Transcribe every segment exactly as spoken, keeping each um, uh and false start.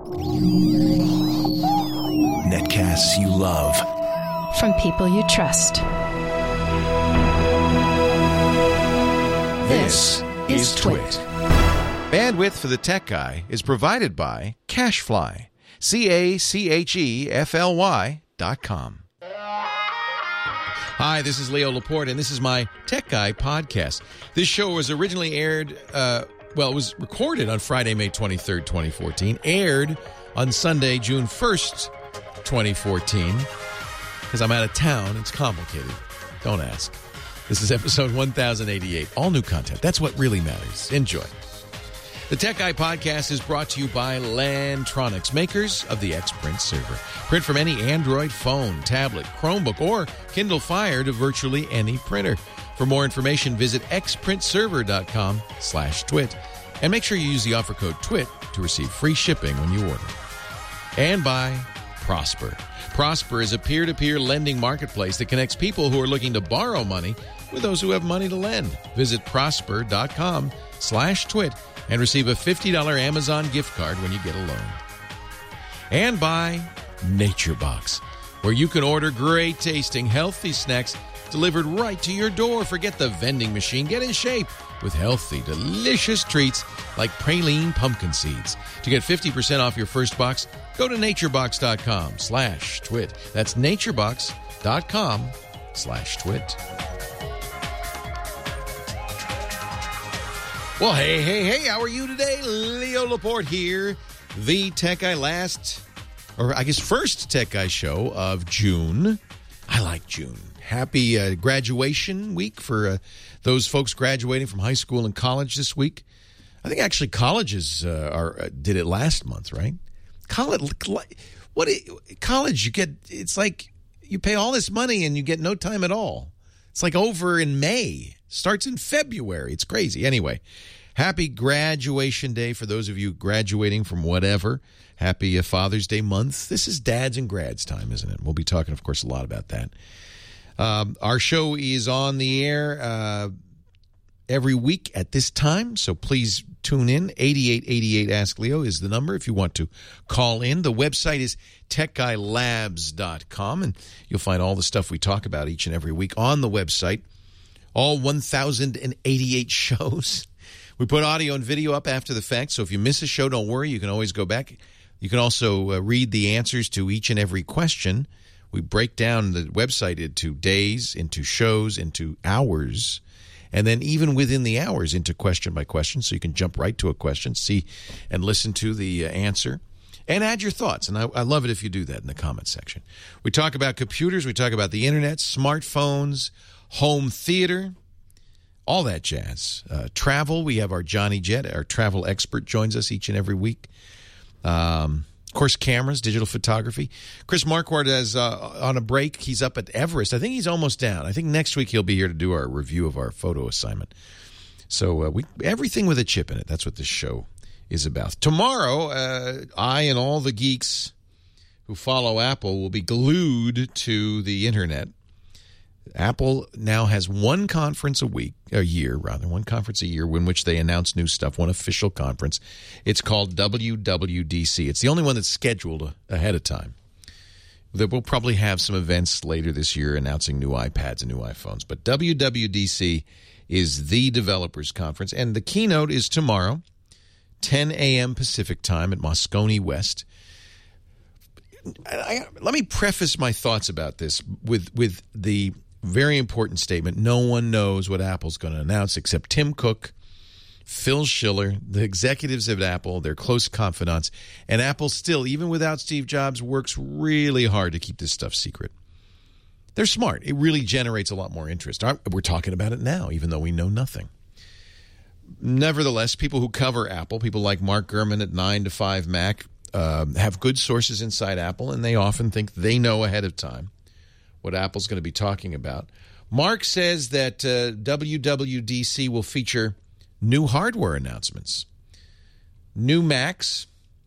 Netcasts you love. From people you trust. This is Twit. Bandwidth for the Tech Guy is provided by CacheFly. C A C H E F L Y dot com. Hi, this is Leo Laporte, and this is my Tech Guy podcast. This show was originally aired, uh, well, it was recorded on Friday, May twenty-third, twenty fourteen, aired on Sunday, June first, twenty fourteen. Because I'm out of town, it's complicated. Don't ask. This is episode one thousand eighty-eight. All new content. That's what really matters. Enjoy. The Tech Guy podcast is brought to you by Lantronix, makers of the Xprint server. Print from any Android phone, tablet, Chromebook, or Kindle Fire to virtually any printer. For more information, visit xprintserver.com slash twit. And make sure you use the offer code TWIT to receive free shipping when you order. And by Prosper. Prosper is a peer-to-peer lending marketplace that connects people who are looking to borrow money with those who have money to lend. Visit prosper.com slash twit and receive a fifty dollars Amazon gift card when you get a loan. And by NatureBox, where you can order great tasting, healthy snacks delivered right to your door. Forget the vending machine. Get in shape with healthy, delicious treats like praline pumpkin seeds. To get fifty percent off your first box, go to naturebox.com slash twit. That's naturebox.com slash twit. Well, hey, hey, hey, how are you today? Leo Laporte here, the Tech Guy, last, or I guess first Tech Guy show of June. I like June. Happy uh, graduation week for uh, those folks graduating from high school and college this week. I think actually colleges uh, are uh, did it last month, right? College, what? College, you get, it's like you pay all this money and you get no time at all. It's like over in May. Starts in February. It's crazy. Anyway, happy graduation day for those of you graduating from whatever. Happy uh, Father's Day month. This is dads and grads time, isn't it? We'll be talking, of course, a lot about that. Um, our show is on the air uh, every week at this time, so please tune in. eighty-eight eighty-eight Ask Leo is the number if you want to call in. The website is tech guy labs dot com, and you'll find all the stuff we talk about each and every week on the website. All one thousand eighty-eight shows. We put audio and video up after the fact, so if you miss a show, don't worry. You can always go back. You can also uh, read the answers to each and every question. We break down the website into days, into shows, into hours, and then even within the hours into question by question, so you can jump right to a question, see and listen to the uh, answer, and add your thoughts. And I, I love it if you do that in the comment section. We talk about computers. We talk about the internet, smartphones, home theater, all that jazz. Uh, travel, we have our Johnny Jet, our travel expert, joins us each and every week. Um, of course, cameras, digital photography. Chris Marquardt is uh, on a break. He's up at Everest. I think he's almost down. I think next week he'll be here to do our review of our photo assignment. So uh, we everything with a chip in it. That's what this show is about. Tomorrow, uh, I and all the geeks who follow Apple will be glued to the internet. Apple now has one conference a week, a year rather, one conference a year in which they announce new stuff, one official conference. It's called W W D C. It's the only one that's scheduled ahead of time. We'll probably have some events later this year announcing new iPads and new iPhones. But W W D C is the developers conference, and the keynote is tomorrow, ten a.m. Pacific time at Moscone West. I, I, let me preface my thoughts about this with, with the very important statement. No one knows what Apple's going to announce except Tim Cook, Phil Schiller, the executives at Apple, their close confidants. And Apple still, even without Steve Jobs, works really hard to keep this stuff secret. They're smart. It really generates a lot more interest. We're talking about it now, even though we know nothing. Nevertheless, people who cover Apple, people like Mark Gurman at nine to five Mac, uh, have good sources inside Apple, and they often think they know ahead of time what Apple's going to be talking about. Mark says that uh, W W D C will feature new hardware announcements, new Macs,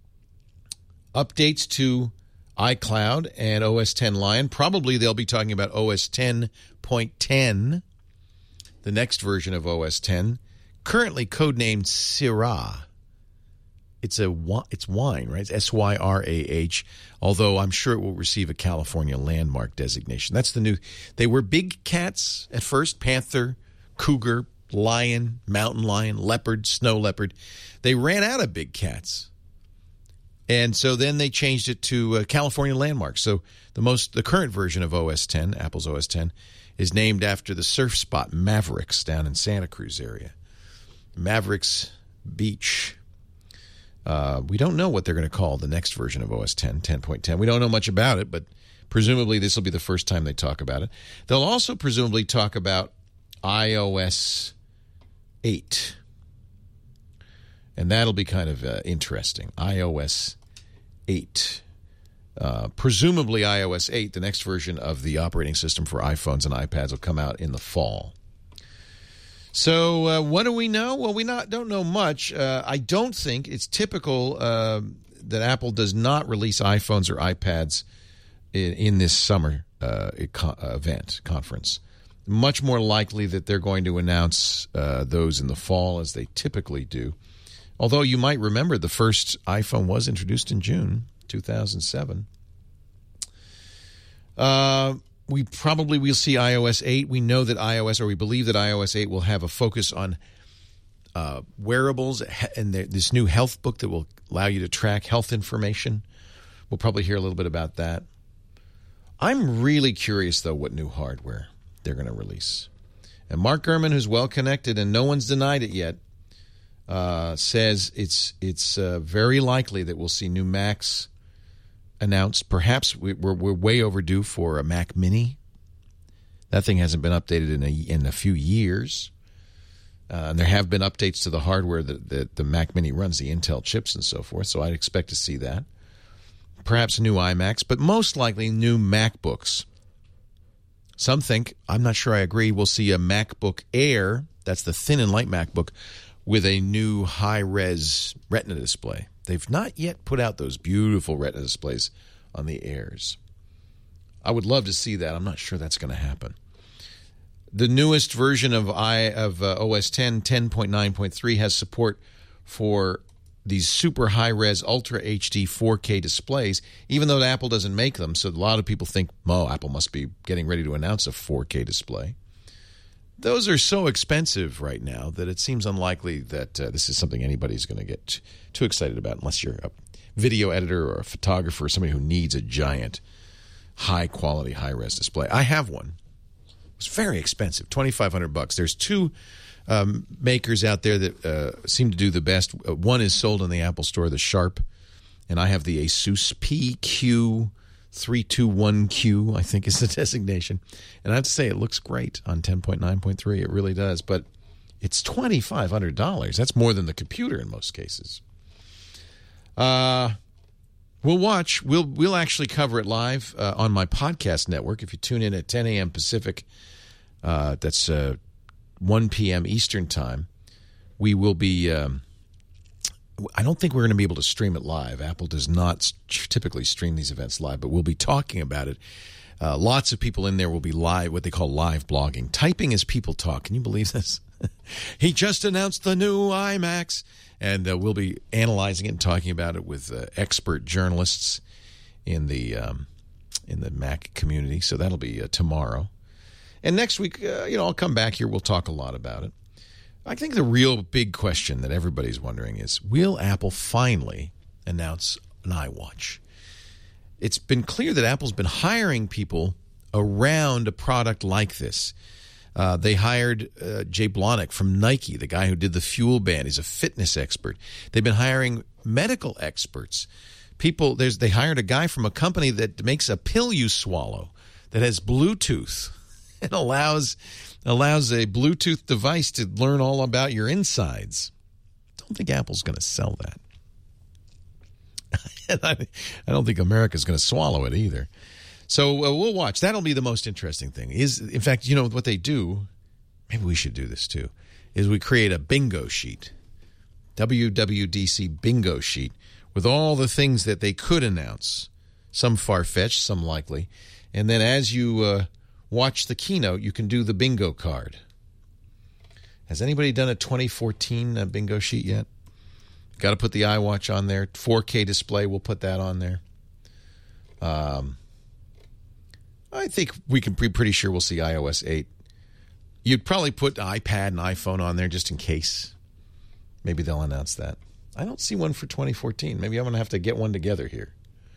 updates to iCloud and O S X Lion. Probably they'll be talking about O S ten point ten, the next version of O S X, currently codenamed Syrah. It's a it's wine, right? It's S Y R A H, although I'm sure it will receive a California landmark designation. That's the new. They were big cats at first, panther, cougar, lion, mountain lion, leopard, snow leopard. They ran out of big cats. And so then they changed it to uh, California landmark. So the most the current version of O S ten, Apple's O S ten, is named after the surf spot Mavericks down in Santa Cruz area. Mavericks Beach. Uh, we don't know what they're going to call the next version of O S ten, ten point ten. We don't know much about it, but presumably this will be the first time they talk about it. They'll also presumably talk about i O S eight. And that'll be kind of uh, interesting. i O S eight. Uh, presumably i O S eight, the next version of the operating system for iPhones and iPads, will come out in the fall. So uh, what do we know? Well, we not don't know much. Uh, I don't think it's typical uh, that Apple does not release iPhones or iPads in, in this summer uh, event, conference. Much more likely that they're going to announce uh, those in the fall, as they typically do. Although you might remember the first iPhone was introduced in June two thousand seven. Uh, we probably will see i O S eight. We know that iOS, or we believe that i O S eight will have a focus on uh, wearables and the, this new health book that will allow you to track health information. We'll probably hear a little bit about that. I'm really curious, though, what new hardware they're going to release. And Mark Gurman, who's well connected, and no one's denied it yet, uh, says it's it's uh, very likely that we'll see new Macs announced. Perhaps we, we're we're way overdue for a Mac Mini. That thing hasn't been updated in a in a few years. Uh, and there have been updates to the hardware that, that the Mac Mini runs, the Intel chips and so forth. So I'd expect to see that. Perhaps new iMacs, but most likely new MacBooks. Some think, I'm not sure I agree, we'll see a MacBook Air, that's the thin and light MacBook, with a new high-res Retina display. They've not yet put out those beautiful Retina displays on the Airs. I would love to see that. I'm not sure that's going to happen. The newest version of i of uh, O S ten, ten point nine point three, has support for these super high-res Ultra H D four K displays, even though Apple doesn't make them. So a lot of people think, oh, Apple must be getting ready to announce a four K display. Those are so expensive right now that it seems unlikely that uh, this is something anybody's going to get too excited about, unless you're a video editor or a photographer or somebody who needs a giant, high-quality, high-res display. I have one. It's very expensive, twenty-five hundred bucks. There's two um, makers out there that uh, seem to do the best. Uh, one is sold in the Apple Store, the Sharp, and I have the Asus P Q three twenty-one Q, I think is the designation. And I have to say, it looks great on ten point nine point three. It really does. But it's twenty-five hundred dollars. That's more than the computer in most cases. Uh, we'll watch. We'll we'll actually cover it live uh, on my podcast network. If you tune in at ten a.m. Pacific, uh, that's uh, one p.m. Eastern time, we will be... Um, I don't think we're going to be able to stream it live. Apple does not typically stream these events live, but we'll be talking about it. Uh, lots of people in there will be live, what they call live blogging. Typing as people talk. Can you believe this? He just announced the new iMacs. And uh, we'll be analyzing it and talking about it with uh, expert journalists in the um, in the Mac community. So that'll be uh, tomorrow. And next week, uh, you know, I'll come back here. We'll talk a lot about it. I think the real big question that everybody's wondering is, will Apple finally announce an iWatch? It's been clear that Apple's been hiring people around a product like this. Uh, they hired uh, Jay Blahnik from Nike, the guy who did the Fuel Band. He's a fitness expert. They've been hiring medical experts. People, there's they hired a guy from a company that makes a pill you swallow that has Bluetooth and allows allows a Bluetooth device to learn all about your insides. I don't think Apple's going to sell that. And I, I don't think America's going to swallow it either. So uh, we'll watch. That'll be the most interesting thing. Is in fact, you know what they do? Maybe we should do this too. Is we create a bingo sheet, W W D C bingo sheet, with all the things that they could announce. Some far-fetched, some likely, and then as you uh, watch the keynote, you can do the bingo card. Has anybody done a twenty fourteen uh, bingo sheet yet? Got to put the iWatch on there. four K display, we'll put that on there. Um, I think we can be pretty sure we'll see i O S eight. You'd probably put iPad and iPhone on there just in case. Maybe they'll announce that. I don't see one for twenty fourteen. Maybe I'm going to have to get one together here.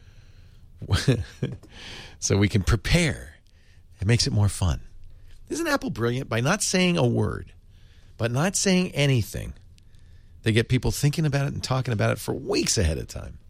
So we can prepare. It makes it more fun. Isn't Apple brilliant? By not saying a word, but not saying anything, they get people thinking about it and talking about it for weeks ahead of time.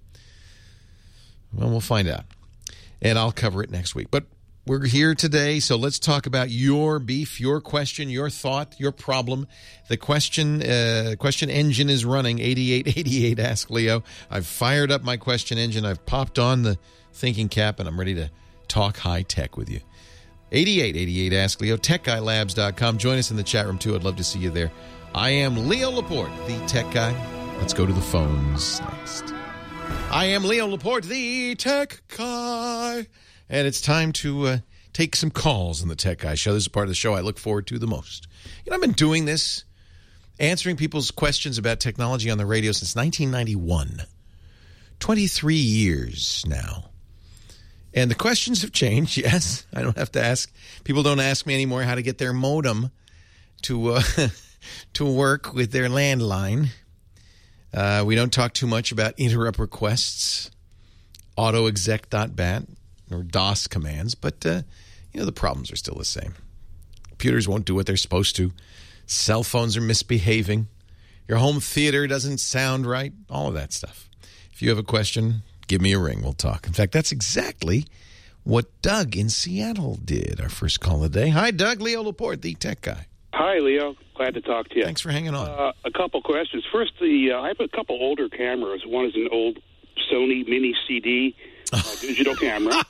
Well, we'll find out. And I'll cover it next week. But we're here today, so let's talk about your beef, your question, your thought, your problem. The question uh, question engine is running, eighty-eight eighty-eight, Ask Leo. I've fired up my question engine. I've popped on the thinking cap, and I'm ready to talk high tech with you. eighty-eight eighty-eight, Ask Leo, tech guy labs dot com. Join us in the chat room, too. I'd love to see you there. I am Leo Laporte, the tech guy. Let's go to the phones next. I am Leo Laporte, the tech guy. And it's time to uh, take some calls on the Tech Guy Show. This is part of the show I look forward to the most. You know, I've been doing this, answering people's questions about technology on the radio since nineteen ninety-one. twenty-three years now. And the questions have changed, yes. I don't have to ask. People don't ask me anymore how to get their modem to uh, to work with their landline. Uh, we don't talk too much about interrupt requests, autoexec dot bat, or DOS commands, but uh, you know, the problems are still the same. Computers won't do what they're supposed to. Cell phones are misbehaving. Your home theater doesn't sound right. All of that stuff. If you have a question, give me a ring. We'll talk. In fact, that's exactly what Doug in Seattle did. Our first call of the day. Hi, Doug. Leo Laporte, the tech guy. Hi, Leo. Glad to talk to you. Thanks for hanging on. Uh, a couple questions. First, the uh, I have a couple older cameras. One is an old Sony Mini C D uh, digital camera.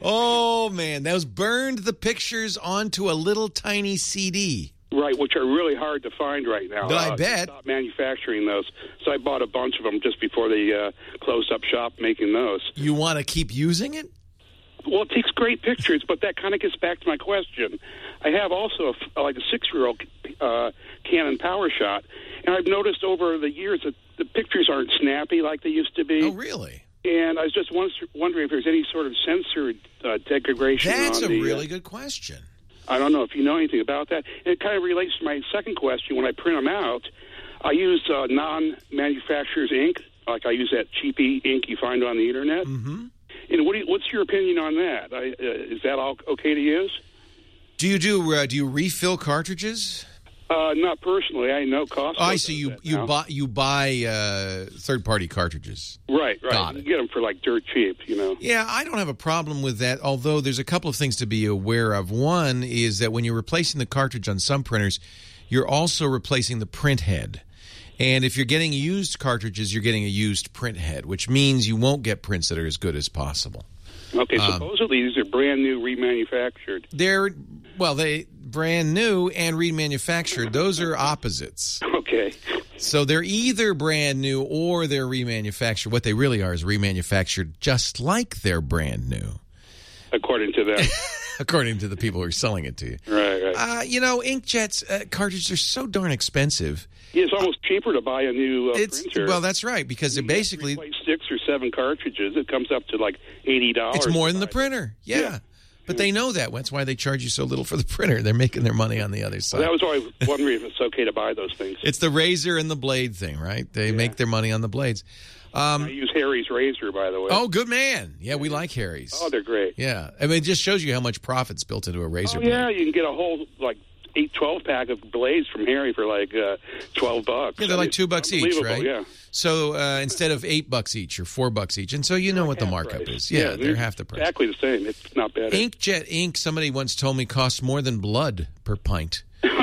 Oh, man. Those burned the pictures onto a little tiny C D. Right, which are really hard to find right now. I uh, bet. Stop manufacturing those. So I bought a bunch of them just before they uh, closed up shop making those. You want to keep using it? Well, it takes great pictures, but that kind of gets back to my question. I have also a, like a six-year-old uh, Canon PowerShot, and I've noticed over the years that the pictures aren't snappy like they used to be. Oh, really? And I was just wondering if there's any sort of sensor uh, degradation. That's on a the, really uh, good question. I don't know if you know anything about that. And it kind of relates to my second question. When I print them out, I use uh, non-manufacturer's ink, like I use that cheapy ink you find on the Internet. Mm-hmm. And what do you, what's your opinion on that? I, uh, is that all okay to use? Do you do uh, do you refill cartridges? Uh, not personally. I know Costco. Oh, I see. does You that you now. buy you buy uh, third party cartridges. Right, right. Got You it. get them for like dirt cheap, you know. Yeah, I don't have a problem with that, although there's a couple of things to be aware of. One is that when you're replacing the cartridge on some printers, you're also replacing the print head. And if you're getting used cartridges, you're getting a used print head, which means you won't get prints that are as good as possible. Okay, Um, supposedly these are brand new, remanufactured. They're, well, they brand new and remanufactured. Those are opposites. Okay. So they're either brand new or they're remanufactured. What they really are is remanufactured just like they're brand new. According to them. According to the people who are selling it to you. Right, right. Uh, you know, inkjets uh, cartridges are so darn expensive. Yeah, it's almost cheaper to buy a new uh, It's printer. well, that's right, because they're You have to basically replace six or seven cartridges. It comes up to like eighty dollars. it's more than the to buy printer. Yeah. Yeah. But they know that. That's why they charge you so little for the printer. They're making their money on the other side. Well, that was why I was wondering if it's okay to buy those things. It's the razor and the blade thing, right? They Yeah. make their money on the blades. Um, I use Harry's razor, by the way. oh, good man. Yeah, we like Harry's. Oh, they're great. Yeah. I mean, it just shows you how much profit's built into a razor Oh, blade. yeah, you can get a whole, like, eight, twelve pack of blades from Harry for, like, uh, twelve bucks. Yeah, they're I like mean, two bucks each, unbelievable, right? Yeah. So uh, instead of eight bucks each or four bucks each. And so you know what the Half markup price. is. Yeah, they're half the price. Exactly the same. It's not bad. Inkjet ink, somebody once told me, costs more than blood per pint.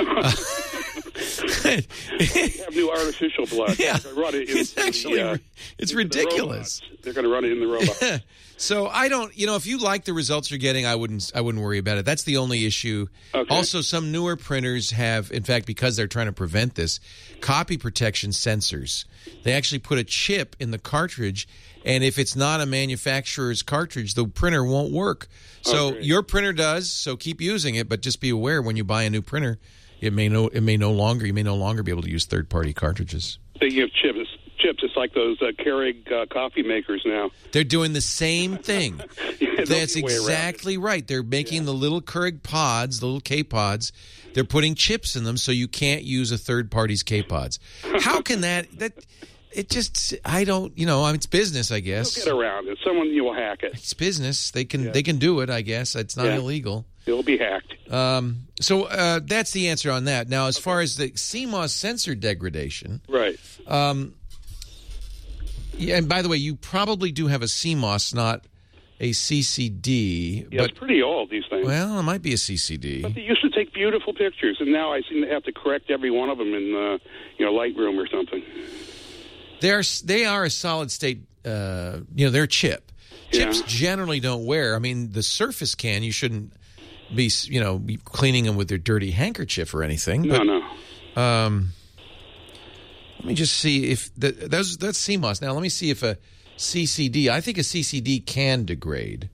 They have new artificial blood. Yeah. They're gonna run it in It's the, actually uh, it's into the ridiculous. robots. They're going to run it in the robot. So I don't, you know, if you like the results you're getting, I wouldn't, I wouldn't worry about it. That's the only issue. Okay. Also, some newer printers have, in fact, because they're trying to prevent this, copy protection sensors. They actually put a chip in the cartridge, and if it's not a manufacturer's cartridge, the printer won't work. So Okay. your printer does. So keep using it, but just be aware when you buy a new printer, it may no, it may no longer, you may no longer be able to use third-party cartridges. Speaking of chips, chips, it It's like those uh, Keurig uh, coffee makers now. They're doing the same thing. Yeah, That's exactly right. They're making yeah. the little Keurig pods, the little K-pods. They're putting chips in them so you can't use a third party's K-pods. How can that... that It just, I don't, you know, I mean, it's business, I guess. You'll get around it. Someone, you will hack it. It's business. They can yeah. they can do it, I guess. It's not yeah. illegal. It'll be hacked. Um, so uh, that's the answer on that. Now, as okay. far as the C MOS sensor degradation. Right. Um, yeah, and by the way, you probably do have a C MOS, not a C C D. Yeah, but, it's pretty old, these things. Well, it might be a C C D. But they used to take beautiful pictures, and now I seem to have to correct every one of them in, uh, you know, Lightroom or something. They're, they are a solid state, uh, you know, they're a chip. Chips yeah. generally don't wear. I mean, the Surface can, you shouldn't be, you know, be cleaning them with their dirty handkerchief or anything. No, but, no. Um, let me just see if, the, that's, that's C MOS. Now, let me see if a C C D, I think a C C D can degrade.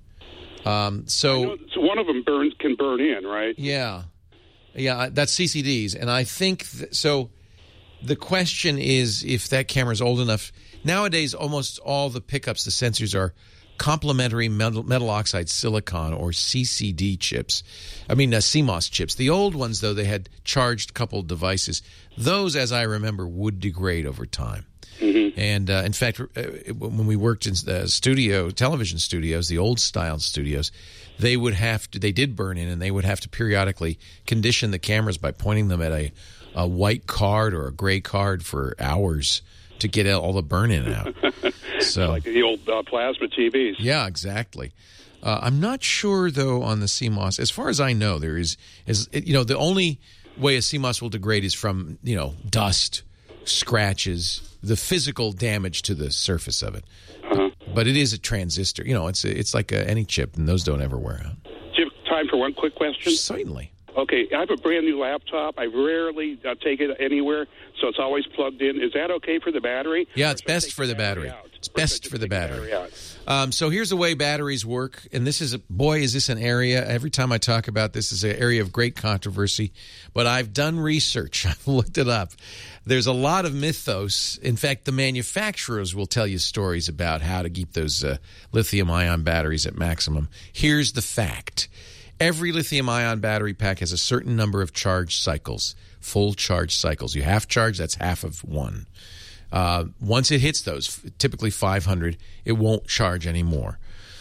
Um, so, so one of them burns can burn in, right? Yeah. Yeah, that's C C Ds. And I think, th- so... The question is if that camera is old enough. Nowadays, almost all the pickups, the sensors are complementary metal, metal oxide silicon or C C D chips. I mean, uh, C MOS chips. The old ones, though, they had charged coupled devices. Those, as I remember, would degrade over time. Mm-hmm. And, uh, in fact, uh, when we worked in uh, studio, television studios, the old-style studios, they would have to, they did burn in, and they would have to periodically condition the cameras by pointing them at a a white card or a gray card for hours to get all the burn-in out. So, like the old uh, plasma T Vs. Yeah, exactly. Uh, I'm not sure, though, on the C MOS. As far as I know, there is, is you know, the only way a C MOS will degrade is from, you know, dust, scratches, the physical damage to the surface of it. Uh-huh. But, but it is a transistor. You know, it's a, it's like a, any chip, and those don't ever wear out. Do you have time for one quick question? Certainly. Okay, I have a brand new laptop. I rarely uh, take it anywhere, so it's always plugged in. Is that okay for the battery? Yeah, it's best for the battery. battery it's best for the battery. battery um, so here's the way batteries work, and this is, a, boy, is this an area, every time I talk about this, is an area of great controversy, but I've done research. I've looked it up. There's a lot of mythos. In fact, the manufacturers will tell you stories about how to keep those uh, lithium-ion batteries at maximum. Here's the fact. Every lithium-ion battery pack has a certain number of charge cycles, full charge cycles. You half charge, that's half of one. Uh, once it hits those, typically five hundred, it won't charge anymore.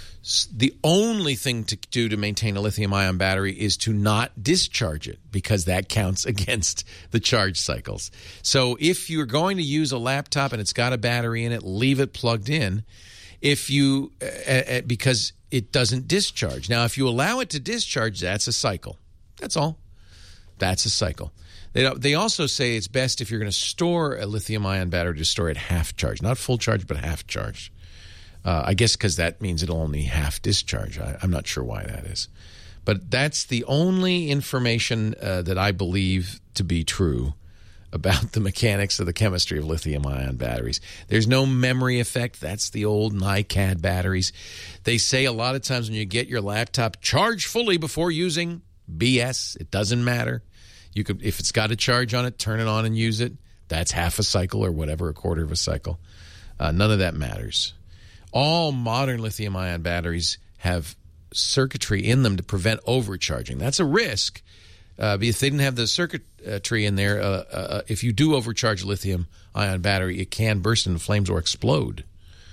The only thing to do to maintain a lithium-ion battery is to not discharge it, because that counts against the charge cycles. So if you're going to use a laptop and it's got a battery in it, leave it plugged in. If you, uh, uh, because it doesn't discharge. Now, if you allow it to discharge, that's a cycle. That's all. That's a cycle. They they also say it's best if you're going to store a lithium-ion battery to store it half charged, not full charge, but half charged. Uh, I guess because that means it'll only half discharge. I, I'm not sure why that is. But that's the only information uh, that I believe to be true about the mechanics of the chemistry of lithium-ion batteries. There's no memory effect. That's the old NiCad batteries. They say a lot of times when you get your laptop, charge fully before using. B S. It doesn't matter. You could, if it's got a charge on it, turn it on and use it. That's half a cycle or whatever, a quarter of a cycle. Uh, none of that matters. All modern lithium-ion batteries have circuitry in them to prevent overcharging. That's a risk. Uh, if they didn't have the circuitry in there, uh, uh, if you do overcharge a lithium-ion battery, it can burst into flames or explode.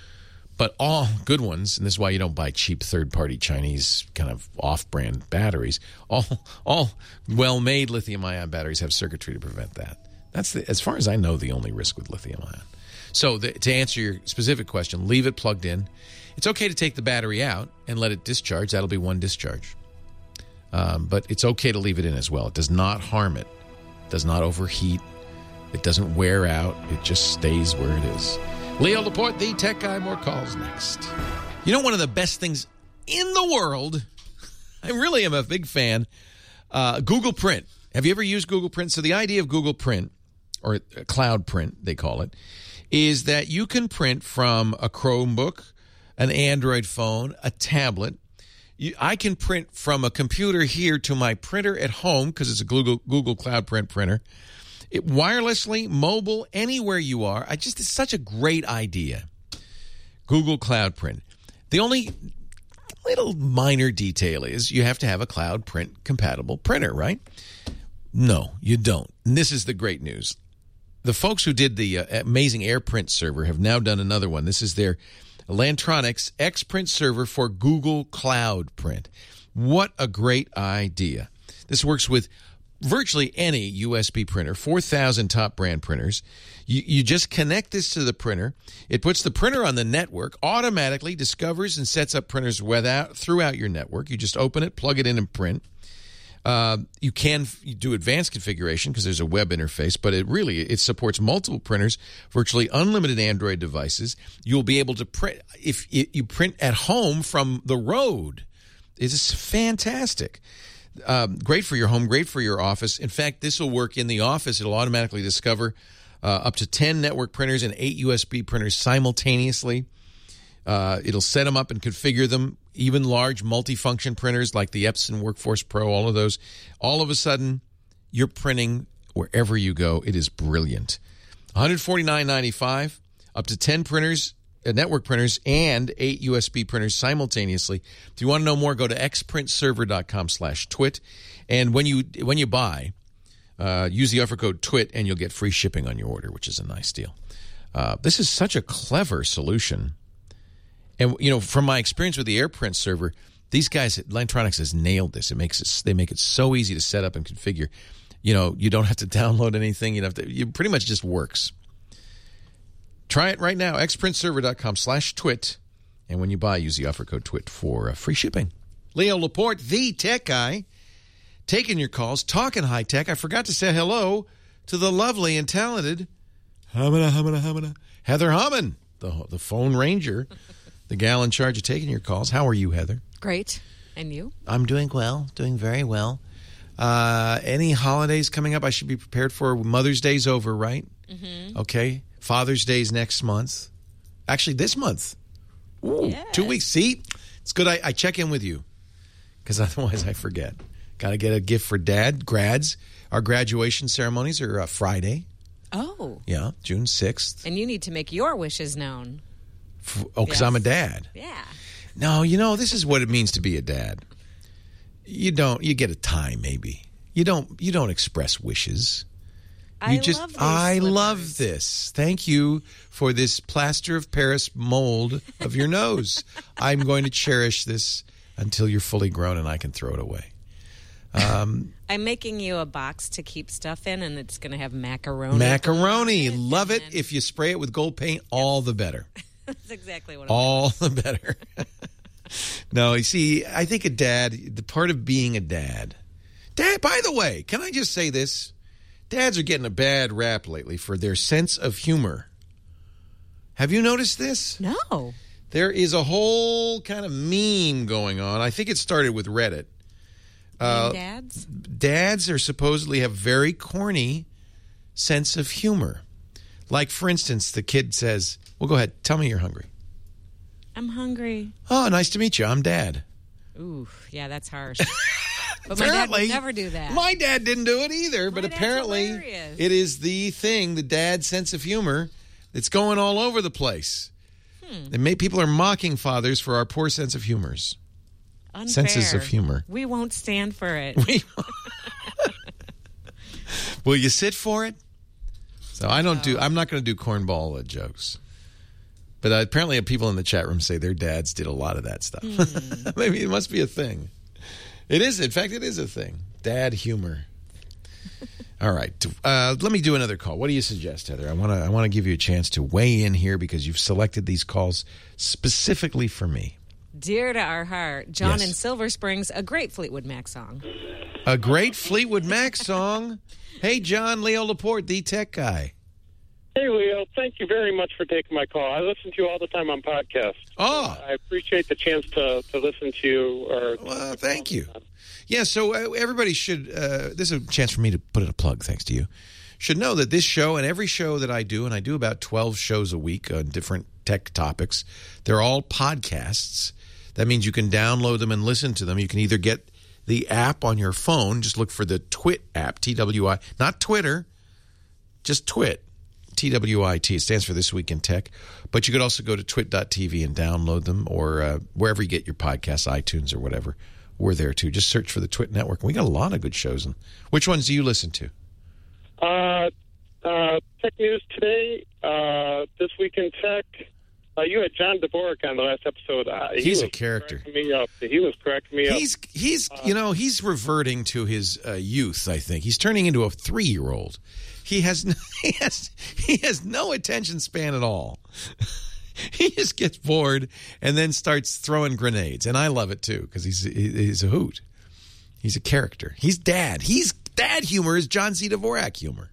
But all good ones, and this is why you don't buy cheap third-party Chinese kind of off-brand batteries, all all well-made lithium-ion batteries have circuitry to prevent that. That's, the, as far as I know, the only risk with lithium-ion. So the, to answer your specific question, leave it plugged in. It's okay to take the battery out and let it discharge. That'll be one discharge. Um, but it's okay to leave it in as well. It does not harm it. It does not overheat. It doesn't wear out. It just stays where it is. Leo Laporte, the tech guy. More calls next. You know, one of the best things in the world, I really am a big fan, uh, Google Print. Have you ever used Google Print? So the idea of Google Print, or Cloud Print, they call it, is that you can print from a Chromebook, an Android phone, a tablet. You, I can print from a computer here to my printer at home because it's a Google, Google Cloud Print printer. It, wirelessly, mobile, anywhere you are. I just, it's such a great idea. Google Cloud Print. The only little minor detail is you have to have a Cloud Print compatible printer, right? No, you don't. And this is the great news. The folks who did the uh, amazing AirPrint server have now done another one. This is their Lantronix X-Print server for Google Cloud Print. What a great idea. This works with virtually any U S B printer, four thousand top brand printers. You, you just connect this to the printer. It puts the printer on the network, automatically discovers and sets up printers without, throughout your network. You just open it, plug it in, and print. Uh, you can you do advanced configuration because there's a web interface, but it really it supports multiple printers, virtually unlimited Android devices. You'll be able to print if you print at home from the road. It's fantastic. Um, great for your home, great for your office. In fact, this will work in the office. It'll automatically discover uh, up to ten network printers and eight U S B printers simultaneously. Uh, it'll set them up and configure them, even large multifunction printers like the Epson Workforce Pro, all of those. All of a sudden, you're printing wherever you go. It is brilliant. one hundred forty-nine dollars and ninety-five cents, up to ten printers, uh, network printers, and eight U S B printers simultaneously. If you want to know more, go to xprintserver.com slash twit. And when you when you buy, uh, use the offer code TWIT, and you'll get free shipping on your order, which is a nice deal. Uh, this is such a clever solution. And, you know, from my experience with the AirPrint server, these guys at Lantronix has nailed this. It makes it, they make it so easy to set up and configure. You know, you don't have to download anything. You don't have to, it pretty much just works. Try it right now, xprintserver.com slash twit. And when you buy, use the offer code TWIT for uh, free shipping. Leo Laporte, the tech guy, taking your calls, talking high tech. I forgot to say hello to the lovely and talented Hamina, Hamina, Hamina, Heather Hammond, the, the phone ranger. The gal in charge of taking your calls. How are you, Heather? Great. And you? I'm doing well, doing very well. Uh, any holidays coming up I should be prepared for? Mother's Day's over, right? Mm-hmm. Okay. Father's Day's next month. Actually, this month. Ooh, yes. Two weeks. See? It's good I, I check in with you because otherwise I forget. Got to get a gift for Dad. Grads. Our graduation ceremonies are uh, Friday. Oh. Yeah, June sixth. And you need to make your wishes known. Oh, because yes. I'm a dad. Yeah. No, you know, this is what it means to be a dad. You don't. You get a time, maybe. You don't. You don't express wishes. You I just. love these I slippers. love this. Thank you for this plaster of Paris mold of your nose. I'm going to cherish this until you're fully grown and I can throw it away. Um, I'm making you a box to keep stuff in, and it's going to have macaroni. Macaroni, love it. If you spray it with gold paint, all the better. That's exactly what. All the better. No, you see, I think a dad, the part of being a dad. Dad, by the way, can I just say this? Dads are getting a bad rap lately for their sense of humor. Have you noticed this? No. There is a whole kind of meme going on. I think it started with Reddit. Uh, dads? Dads are supposedly have very corny sense of humor. Like, for instance, the kid says, well, go ahead. Tell me you're hungry. I'm hungry. Oh, nice to meet you. I'm Dad. Ooh, yeah, that's harsh. But apparently, my dad would never do that. My dad didn't do it either, my but apparently hilarious. It is the thing, the dad sense of humor that's going all over the place. Hmm. And may, people are mocking fathers for our poor sense of humors. Unfair. Senses of humor. We won't stand for it. We Will you sit for it? So I don't do. I'm not going to do cornball uh, jokes, but uh, apparently people in the chat room say their dads did a lot of that stuff. Mm. Maybe it must be a thing. It is. In fact, it is a thing. Dad humor. All right. Uh, let me do another call. What do you suggest, Heather? I want to. I want to give you a chance to weigh in here because you've selected these calls specifically for me. Dear to our heart, John yes. in Silver Springs, a great Fleetwood Mac song. A great Fleetwood Mac song. Hey, John, Leo Laporte, the tech guy. Hey, Leo. Thank you very much for taking my call. I listen to you all the time on podcasts. Oh. I appreciate the chance to, to listen to you. Or well, thank you. Yeah, so uh, everybody should, uh, this is a chance for me to put in a plug, thanks to you, should know that this show and every show that I do, and I do about twelve shows a week on different tech topics, they're all podcasts. That means you can download them and listen to them. You can either get the app on your phone, just look for the Twit app, T W I, not Twitter, Just Twit, T W I T. It stands for This Week in Tech. But you could also go to twit dot t v and download them, or uh, wherever you get your podcasts, iTunes or whatever. We're there, too. Just search for the Twit Network. We got a lot of good shows. And which ones do you listen to? Uh, uh, Tech News Today, uh, This Week in Tech. Uh, you had John Dvorak on the last episode. Uh, he He's a was character. cracking me up. He was cracking me He's up. he's you know he's reverting to his uh, youth. I think he's turning into a three-year-old. He has no, he has he has no attention span at all. He just gets bored and then starts throwing grenades, and I love it too because he's he's a hoot. He's a character. He's dad. He's dad humor is John C. Dvorak humor.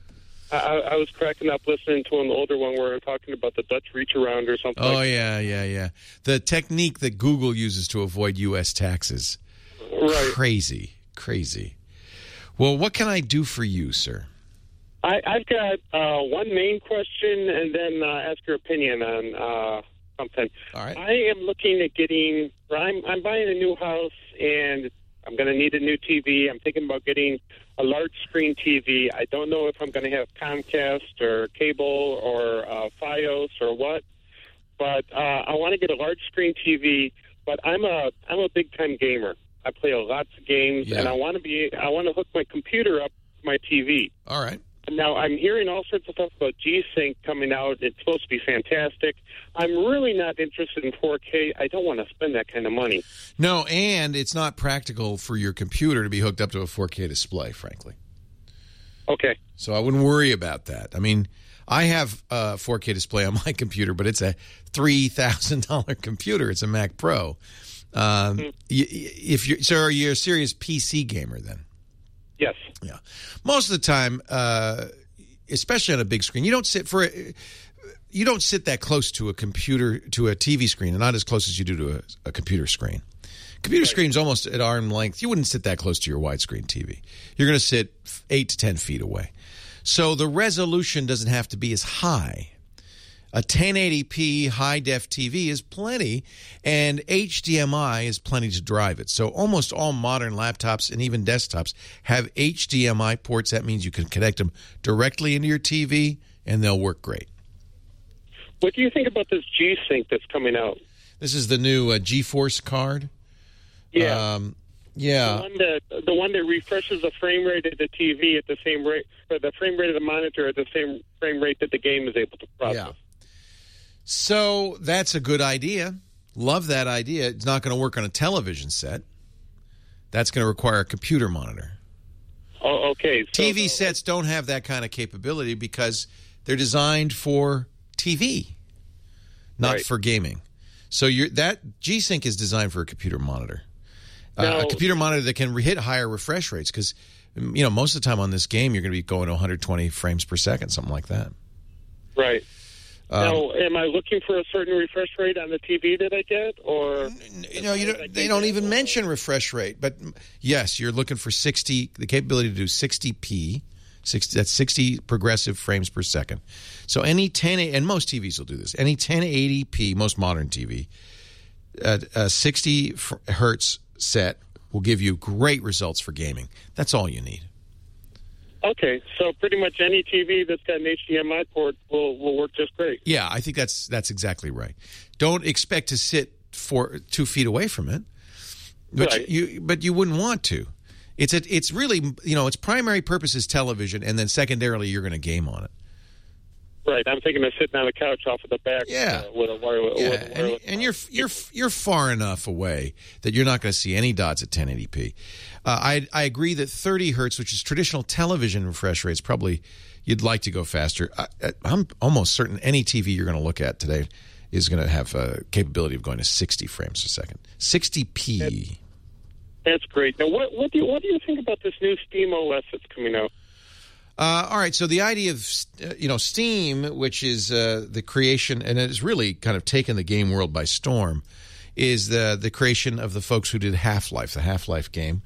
I, I was cracking up listening to an older one where we were talking about the Dutch reach around or something. Oh like yeah, yeah, yeah. The technique that Google uses to avoid U S taxes. Right. Crazy, crazy. Well, what can I do for you, sir? I, I've got uh, one main question and then uh, ask your opinion on uh, something. All right. I am looking at getting. I'm I'm buying a new house and I'm going to need a new T V. I'm thinking about getting a large screen T V. I don't know if I'm going to have Comcast or cable or uh, Fios or what, but uh, I want to get a large screen T V. But I'm a I'm a big time gamer. I play lots of games, Yeah. and I want to be I want to hook my computer up to my T V. All right. Now, I'm hearing all sorts of stuff about G-Sync coming out. It's supposed to be fantastic. I'm really not interested in four K. I don't want to spend that kind of money. No, and it's not practical for your computer to be hooked up to a four K display, frankly. Okay. So I wouldn't worry about that. I mean, I have a four K display on my computer, but it's a three thousand dollars computer. It's a Mac Pro. Um, mm-hmm. y- if you're, so are you a serious P C gamer then? Yes. Yeah. Most of the time, uh, especially on a big screen, you don't sit for a, you don't sit that close to a computer to a T V screen, and not as close as you do to a, a computer screen. Computer right. screen's almost at arm length. You wouldn't sit that close to your widescreen T V. You're going to sit eight to ten feet away. So the resolution doesn't have to be as high. A ten eighty p high-def T V is plenty, and H D M I is plenty to drive it. So almost all modern laptops and even desktops have H D M I ports. That means you can connect them directly into your T V, and they'll work great. What do you think about this G-Sync that's coming out? This is the new uh, GeForce card. Yeah. Um, yeah. The one, that, the one that refreshes the frame rate of the T V at the same rate, or the frame rate of the monitor at the same frame rate that the game is able to process. Yeah. So that's a good idea. Love that idea. It's not going to work on a television set. That's going to require a computer monitor. Oh, okay. So, T V uh, sets don't have that kind of capability because they're designed for T V, not right. for gaming. So you're, that G-Sync is designed for a computer monitor. Now, uh, a computer monitor that can hit higher refresh rates because, you know, most of the time on this game you're going to be going to one hundred twenty frames per second, something like that. Right. Um, now, am I looking for a certain refresh rate on the T V that I get, or you know, you don't, they don't even mention refresh rate. But yes, you're looking for sixty, the capability to do sixty p, sixty, that's sixty progressive frames per second. So any ten, and most T Vs will do this. Any ten eighty p, most modern T V, uh, a sixty hertz set will give you great results for gaming. That's all you need. Okay, so pretty much any T V that's got an H D M I port will, will work just great. Yeah, I think that's that's exactly right. Don't expect to sit for two feet away from it, but right. you but you wouldn't want to. It's a, it's really, you know, its primary purpose is television, and then secondarily you're going to game on it. Right, I'm thinking of sitting on a couch off of the back. Yeah, uh, with a wireless. Yeah, with a and, wireless and you're you're you're far enough away that you're not going to see any dots at ten eighty p. Uh, I I agree that thirty hertz, which is traditional television refresh rates, probably you'd like to go faster. I, I'm almost certain any T V you're going to look at today is going to have a capability of going to sixty frames a second, sixty p. That's, that's great. Now, what what do you what do you think about this new Steam O S that's coming out? Uh, all right, so the idea of, uh, you know, Steam, which is uh, the creation, and it has really kind of taken the game world by storm, is the the creation of the folks who did Half-Life, the Half-Life game.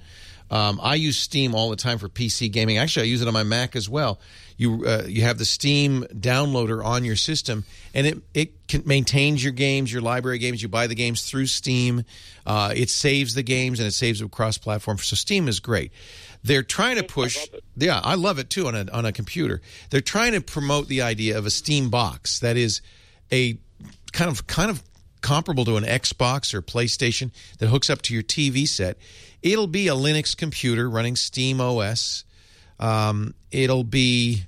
Um, I use Steam all the time for P C gaming. Actually, I use it on my Mac as well. You uh, you have the Steam downloader on your system, and it it can, maintains your games, your library games. You buy the games through Steam. Uh, it saves the games, and it saves them cross-platform. So Steam is great. They're trying to push. I yeah, I love it too on a on a computer. They're trying to promote the idea of a Steam box that is a kind of kind of comparable to an Xbox or PlayStation that hooks up to your T V set. It'll be a Linux computer running Steam O S. Um, it'll be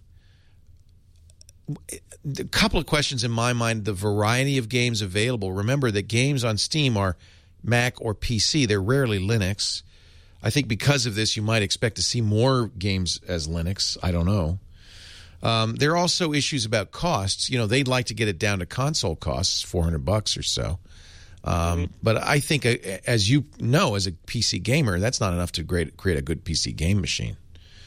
a couple of questions in my mind. The variety of games available. Remember that games on Steam are Mac or P C. They're rarely Linux. I think because of this, you might expect to see more games as Linux. I don't know. Um, there are also issues about costs. You know, they'd like to get it down to console costs, four hundred bucks or so. Um, mm-hmm. But I think, uh, as you know, as a P C gamer, that's not enough to create, create a good P C game machine.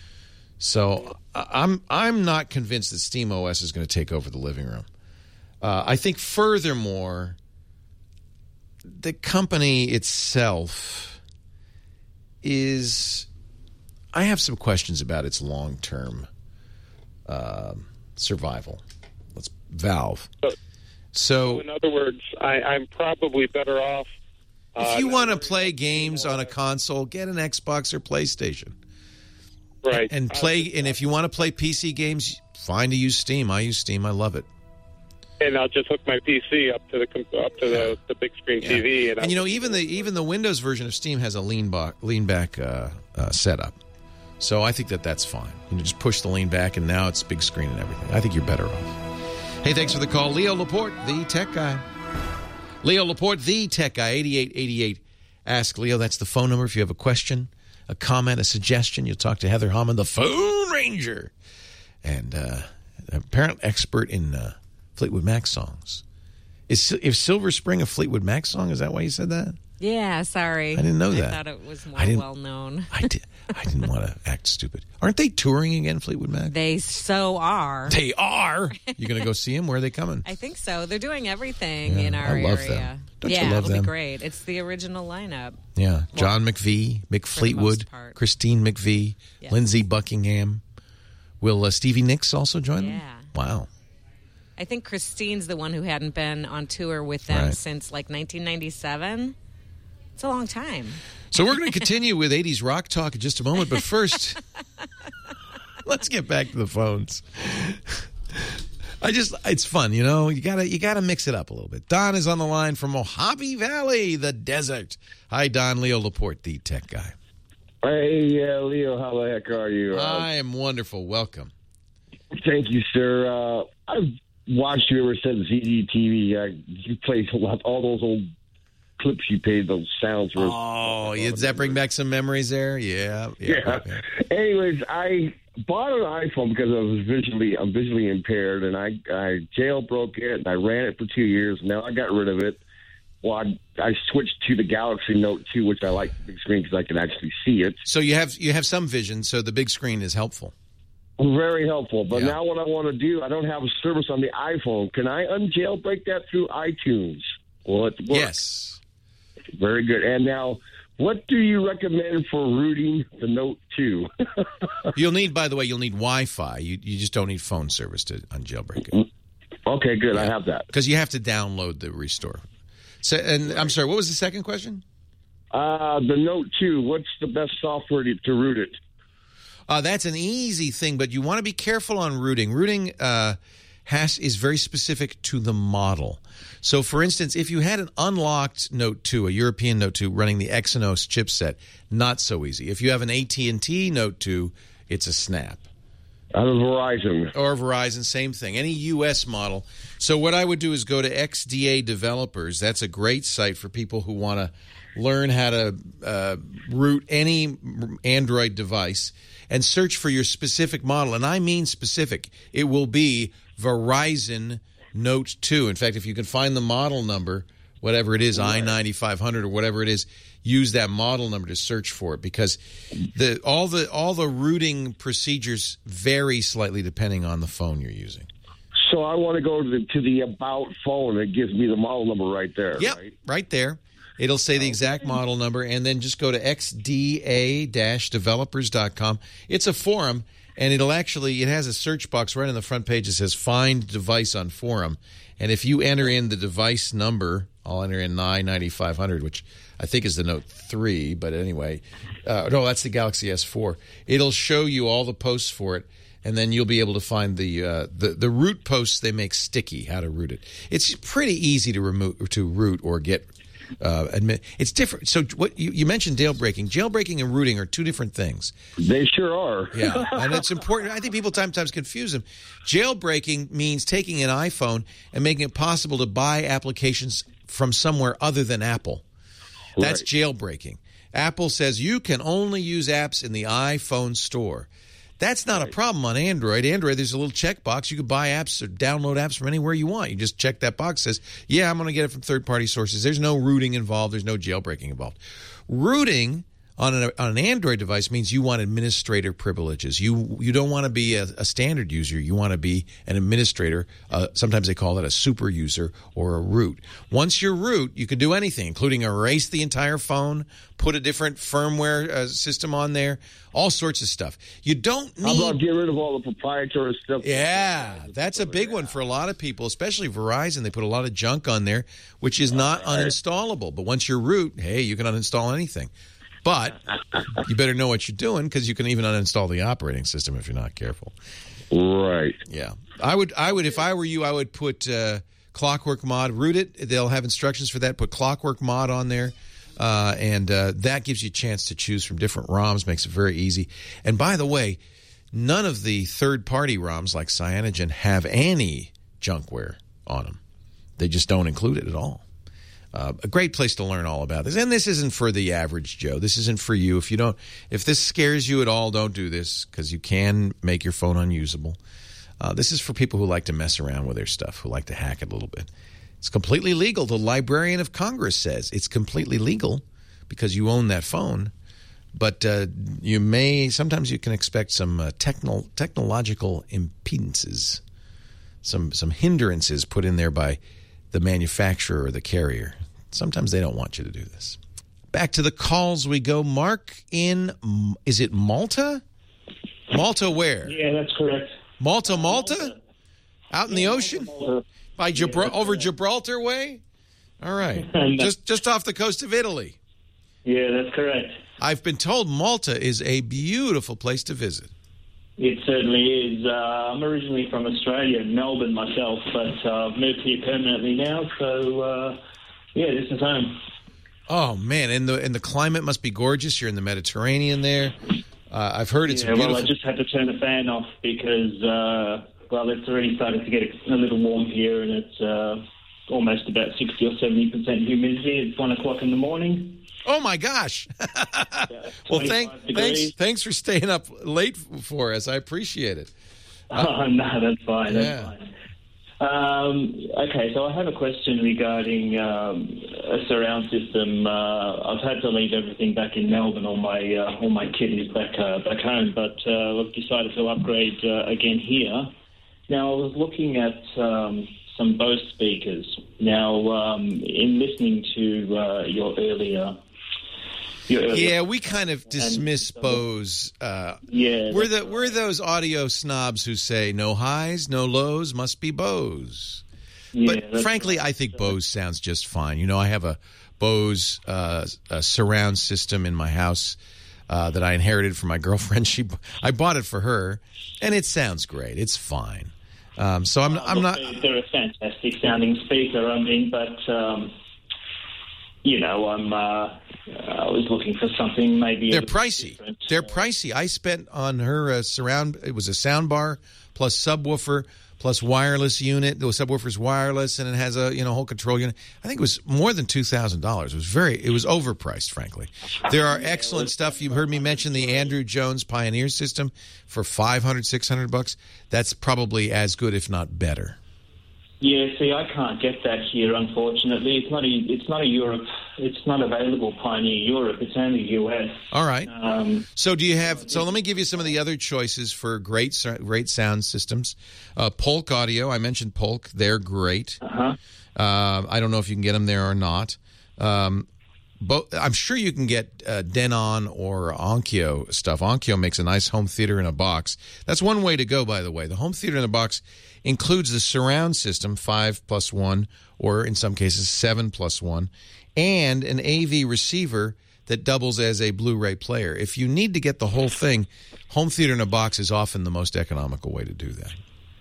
So I'm I'm not convinced that Steam O S is going to take over the living room. Uh, I think, furthermore, the company itself is. I have some questions about its long-term uh, survival. Let's Valve. So, so, so in other words, I, I'm probably better off. Uh, if you want to play games on a console, get an Xbox or PlayStation. Right. And play. And if you want to play P C games, fine to use Steam. I use Steam. I love it. And I'll just hook my P C up to the up to the, the big screen yeah. T V. And, and you know, even the even the Windows version of Steam has a lean back lean back uh, uh, setup. So I think that that's fine. You know, just push the lean back, and now it's big screen and everything. I think you're better off. Hey, thanks for the call, Leo Laporte, the tech guy. Leo Laporte, the tech guy. eighty-eight eighty-eight. Ask Leo. That's the phone number if you have a question, a comment, a suggestion. You'll talk to Heather Hammond, the Phone Ranger, and uh, an apparent expert in uh, Fleetwood Mac songs. Is if Silver Spring a Fleetwood Mac song? Is that why you said that? Yeah, sorry. I didn't know that. I thought it was more well known. I did. I didn't want to act stupid. Aren't they touring again, Fleetwood Mac? They so are. They are. You going to go see them? Where are they coming? I think so. They're doing everything yeah, in our I love area. Them. Don't yeah, you love it'll them? be great. It's the original lineup. Yeah, John well, McVie, Mick Fleetwood, Christine McVie, yes. Lindsey Buckingham. Will uh, Stevie Nicks also join yeah. them? Wow. I think Christine's the one who hadn't been on tour with them right. since like nineteen ninety-seven. It's a long time. So we're going to continue with eighties rock talk in just a moment, but first, let's get back to the phones. I just, it's fun, you know. You gotta, you gotta mix it up a little bit. Don is on the line from Mojave Valley, the desert. Hi, Don. Leo Laporte, the tech guy. Hey, uh, Leo. How the heck are you? Uh, I am wonderful. Welcome. Thank you, sir. Uh, I've watched you ever since Z D T V. Uh, you played all those old clips you paid, those sounds were. Oh, yeah, does that bring back some memories there? Yeah. Yeah. yeah. yeah. Anyways, I bought an iPhone because I was visually, I'm visually impaired, and I, I jailbroke it, and I ran it for two years. Now I got rid of it. Well, I, I switched to the Galaxy Note two, which I like the big screen because I can actually see it. So you have you have some vision, so the big screen is helpful. Very helpful. But yeah. now what I want to do, I don't have a service on the iPhone. Can I unjailbreak that through iTunes? Will it work? Yes. Very good. And now, what do you recommend for rooting the Note two? You'll need, by the way, you'll need Wi-Fi. You you just don't need phone service to unjailbreak it. Okay, good. Yeah. I have that. Because you have to download the restore. So, and I'm sorry, what was the second question? Uh, the Note two, what's the best software to, to root it? Uh, that's an easy thing, but you want to be careful on rooting. Rooting uh, has is very specific to the model. So, for instance, if you had an unlocked Note two, a European Note two running the Exynos chipset, not so easy. If you have an A T and T Note two, it's a snap. Out of Verizon. Or Verizon, same thing. Any U S model. So what I would do is go to X D A Developers. That's a great site for people who want to learn how to uh, root any Android device and search for your specific model. And I mean specific. It will be Verizon Note two. In fact, if you can find the model number, whatever it is, I ninety-five hundred or whatever it is, use that model number to search for it, because the all the all the rooting procedures vary slightly depending on the phone you're using. So I want to go to the, to the About phone. It gives me the model number right there. Yep, right? right there. It'll say the exact model number, and then just go to x d a dash developers dot com. It's a forum, and it'll actually, it has a search box right on the front page that says Find Device on Forum. And if you enter in the device number, I'll enter in nine ninety-five hundred, which I think is the Note three, but anyway. Uh, no, that's the Galaxy S four. It'll show you all the posts for it, and then you'll be able to find the uh, the, the root posts they make sticky, how to root it. It's pretty easy to remove, to root or get uh, admit. It's different. So what you, you mentioned jailbreaking. Jailbreaking and rooting are two different things. They sure are. Yeah, and it's important. I think people sometimes confuse them. Jailbreaking means taking an iPhone and making it possible to buy applications from somewhere other than Apple. That's right. Jailbreaking. Apple says you can only use apps in the iPhone store. That's not right. a problem on Android. Android, there's a little checkbox. You can buy apps or download apps from anywhere you want. You just check that box. Says, yeah, I'm going to get it from third-party sources. There's no rooting involved. There's no jailbreaking involved. Rooting on an, on an Android device means you want administrator privileges. You you don't want to be a, a standard user. You want to be an administrator. Uh, sometimes they call it a super user or a root. Once you're root, you can do anything, including erase the entire phone, put a different firmware uh, system on there, all sorts of stuff. You don't need... How about get rid of all the proprietary stuff? Yeah, that's a big one for a lot of people, especially Verizon. They put a lot of junk on there, which is not uninstallable. But once you're root, hey, you can uninstall anything. But you better know what you're doing, because you can even uninstall the operating system if you're not careful. Right. Yeah. I would, I would, if I were you, I would put uh, Clockwork Mod, root it. They'll have instructions for that. Put Clockwork Mod on there. Uh, and uh, that gives you a chance to choose from different ROMs, makes it very easy. And by the way, none of the third-party ROMs like Cyanogen have any junkware on them. They just don't include it at all. Uh, a great place to learn all about this. And this isn't for the average Joe. This isn't for you. If you don't, if this scares you at all, don't do this, because you can make your phone unusable. Uh, this is for people who like to mess around with their stuff, who like to hack it a little bit. It's completely legal. The Librarian of Congress says it's completely legal because you own that phone. But uh, you may, sometimes you can expect some uh, techno, technological impedances, some some hindrances put in there by the manufacturer or the carrier. Sometimes they don't want you to do this. Back to the calls we go. Mark in, is it Malta? Malta where? Yeah, that's correct. Malta, Malta? Malta. Out in yeah, the ocean? Malta. By Gibra- yeah, over right. Gibraltar way? All right. just just off the coast of Italy. Yeah, that's correct. I've been told Malta is a beautiful place to visit. It certainly is. Uh, I'm originally from Australia, Melbourne myself, but uh, I've moved here permanently now, so uh, yeah, this is home. Oh, man, and the and the climate must be gorgeous. You're in the Mediterranean there. Uh, I've heard it's yeah, beautiful. well, I just had to turn the fan off because, uh, well, it's already started to get a little warm here, and it's uh, almost about sixty or seventy percent humidity at one o'clock in the morning. Oh, my gosh. Well, thank, thanks thanks for staying up late for us. I appreciate it. Uh, oh, no, that's fine. That's yeah. fine. Um, okay, so I have a question regarding um, a surround system. Uh, I've had to leave everything back in Melbourne. All my uh, all my kit is back uh, back home, but uh, I've decided to upgrade uh, again here. Now, I was looking at um, some Bose speakers. Now, um, in listening to uh, your earlier. Yeah, we kind of dismiss and, Bose. Uh, yeah, we're the we're those audio snobs who say no highs, no lows, must be Bose. Yeah, but frankly, right. I think Bose sounds just fine. You know, I have a Bose uh, a surround system in my house uh, that I inherited from my girlfriend. She, I bought it for her, and it sounds great. It's fine. Um, so I'm, I'm not. They're a fantastic sounding speaker. I mean, but um, you know, I'm. Uh, I was looking for something maybe. They're pricey. Different. They're pricey. I spent on her uh, surround. It was a sound bar plus subwoofer plus wireless unit. The subwoofer's wireless, and it has a you know whole control unit. I think it was more than two thousand dollars. It was very. It was overpriced, frankly. There are excellent stuff. You've heard me mention the Andrew Jones Pioneer system for five hundred, six hundred bucks. That's probably as good, if not better. Yeah, see, I can't get that here, unfortunately. It's not a, it's not a Europe, it's not available Pioneer Europe. It's only U S. All right. Um, so do you have? So let me give you some of the other choices for great, great sound systems. Uh, Polk Audio. I mentioned Polk. They're great. Uh-huh. Uh, I don't know if you can get them there or not. Um, bo- I'm sure you can get uh, Denon or Onkyo stuff. Onkyo makes a nice home theater in a box. That's one way to go, by the way. The home theater in a box includes the surround system, five plus one, or in some cases, seven plus one, and an A V receiver that doubles as a Blu-ray player. If you need to get the whole thing, home theater in a box is often the most economical way to do that.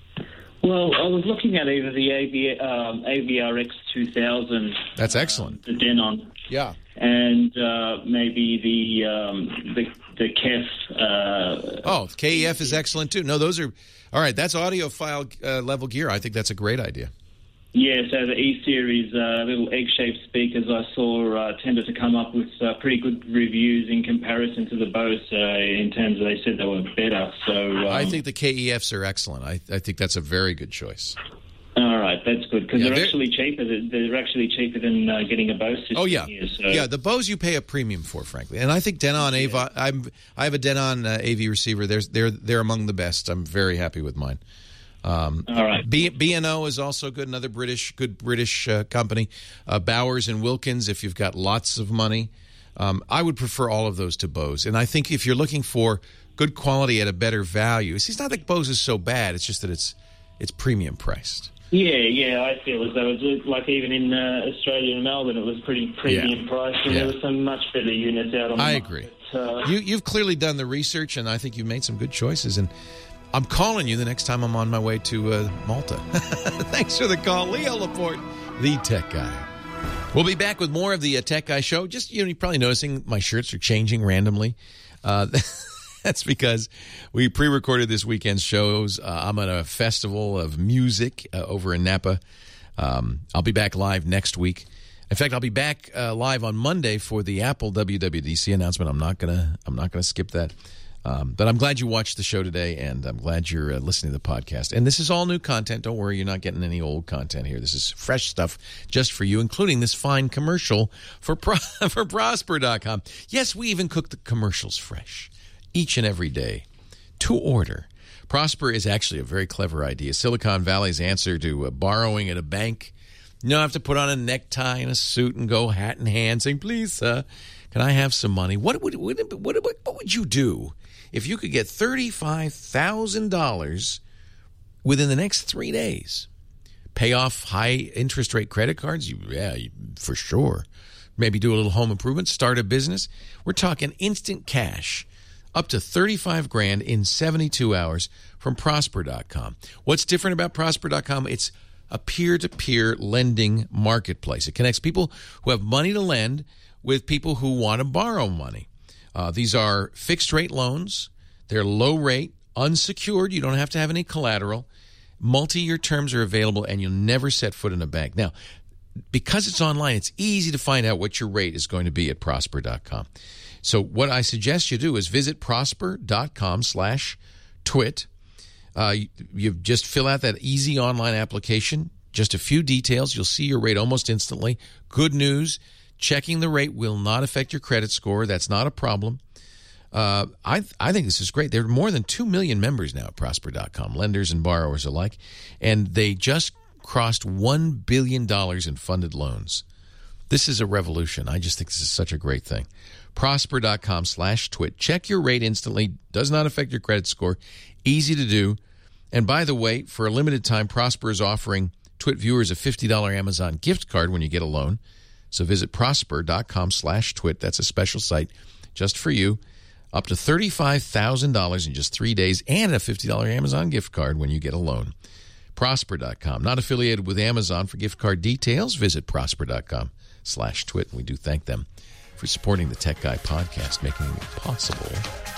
Well, I was looking at either the A V, um, A V R X two thousand. That's excellent. Uh, the Denon. Yeah. And uh, maybe the um, the the K E F. Uh, oh, K E F is excellent too. No, those are all right. That's audiophile uh, level gear. I think that's a great idea. Yeah, so the E-Series uh, little egg-shaped speakers I saw uh, tended to come up with uh, pretty good reviews in comparison to the Bose uh, in terms of they said they were better. So um, I think the K E Fs are excellent. I, I think that's a very good choice. All right, that's good because Yeah, they're, they're- actually cheaper. They're, they're actually cheaper than uh, getting a Bose system Oh yeah, here. So. yeah. The Bose you pay a premium for, frankly, and I think Denon A V. I'm I have a Denon uh, A V receiver. They're they're they're among the best. I'm very happy with mine. Um, All right. B, B&O is also good. Another British good British uh, company. Uh, Bowers and Wilkins. If you've got lots of money, um, I would prefer all of those to Bose. And I think if you're looking for good quality at a better value, see, it's not that Bose is so bad. It's just that it's it's premium priced. Yeah, yeah, I feel as though it's like even in uh, Australia and Melbourne, it was pretty premium Yeah. priced, and Yeah. there were some much better units out on the I market. agree. Uh, You, you've clearly done the research, and I think you've made some good choices. And I'm calling you the next time I'm on my way to uh, Malta. Thanks for the call, Leo Laporte, the Tech Guy. We'll be back with more of the uh, Tech Guy Show. Just, you know, you're probably noticing my shirts are changing randomly. Uh, that's because we pre-recorded this weekend's shows. Uh, I'm at a festival of music uh, over in Napa. Um, I'll be back live next week. In fact, I'll be back uh, live on Monday for the Apple W W D C announcement. I'm not gonna. I'm not gonna skip that. Um, but I'm glad you watched the show today, and I'm glad you're uh, listening to the podcast. And this is all new content. Don't worry, you're not getting any old content here. This is fresh stuff just for you, including this fine commercial for Pro- for Prosper dot com. Yes, we even cook the commercials fresh each and every day to order. Prosper is actually a very clever idea. Silicon Valley's answer to uh, borrowing at a bank. You don't have to put on a necktie and a suit and go hat in hand saying, please, sir, can I have some money? What would, what, what, what would you do if you could get thirty-five thousand dollars within the next three days? Pay off high interest rate credit cards? You, yeah, you, for sure. Maybe do a little home improvement, start a business. We're talking instant cash, up to thirty-five grand in seventy-two hours from Prosper dot com. What's different about Prosper dot com? It's a peer-to-peer lending marketplace. It connects people who have money to lend with people who want to borrow money. Uh, these are fixed-rate loans. They're low-rate, unsecured. You don't have to have any collateral. Multi-year terms are available, and you'll never set foot in a bank. Now, because it's online, it's easy to find out what your rate is going to be at Prosper dot com. So what I suggest you do is visit Prosper dot com slash twit. Uh, you, you just fill out that easy online application, just a few details. You'll see your rate almost instantly. Good news, checking the rate will not affect your credit score. That's not a problem. Uh, I I think this is great. There are more than two million members now at Prosper dot com, lenders and borrowers alike, and they just crossed one billion dollars in funded loans. This is a revolution. I just think this is such a great thing. Prosper dot com slash twit. Check your rate instantly. Does not affect your credit score. Easy to do. And by the way, for a limited time, Prosper is offering Twit viewers a fifty dollars Amazon gift card when you get a loan. So visit Prosper dot com slash twit. That's a special site just for you. Up to thirty-five thousand dollars in just three days and a fifty dollars Amazon gift card when you get a loan. Prosper dot com. Not affiliated with Amazon. For gift card details, visit Prosper dot com slash twit. We do thank them for supporting the Tech Guy podcast, making it possible.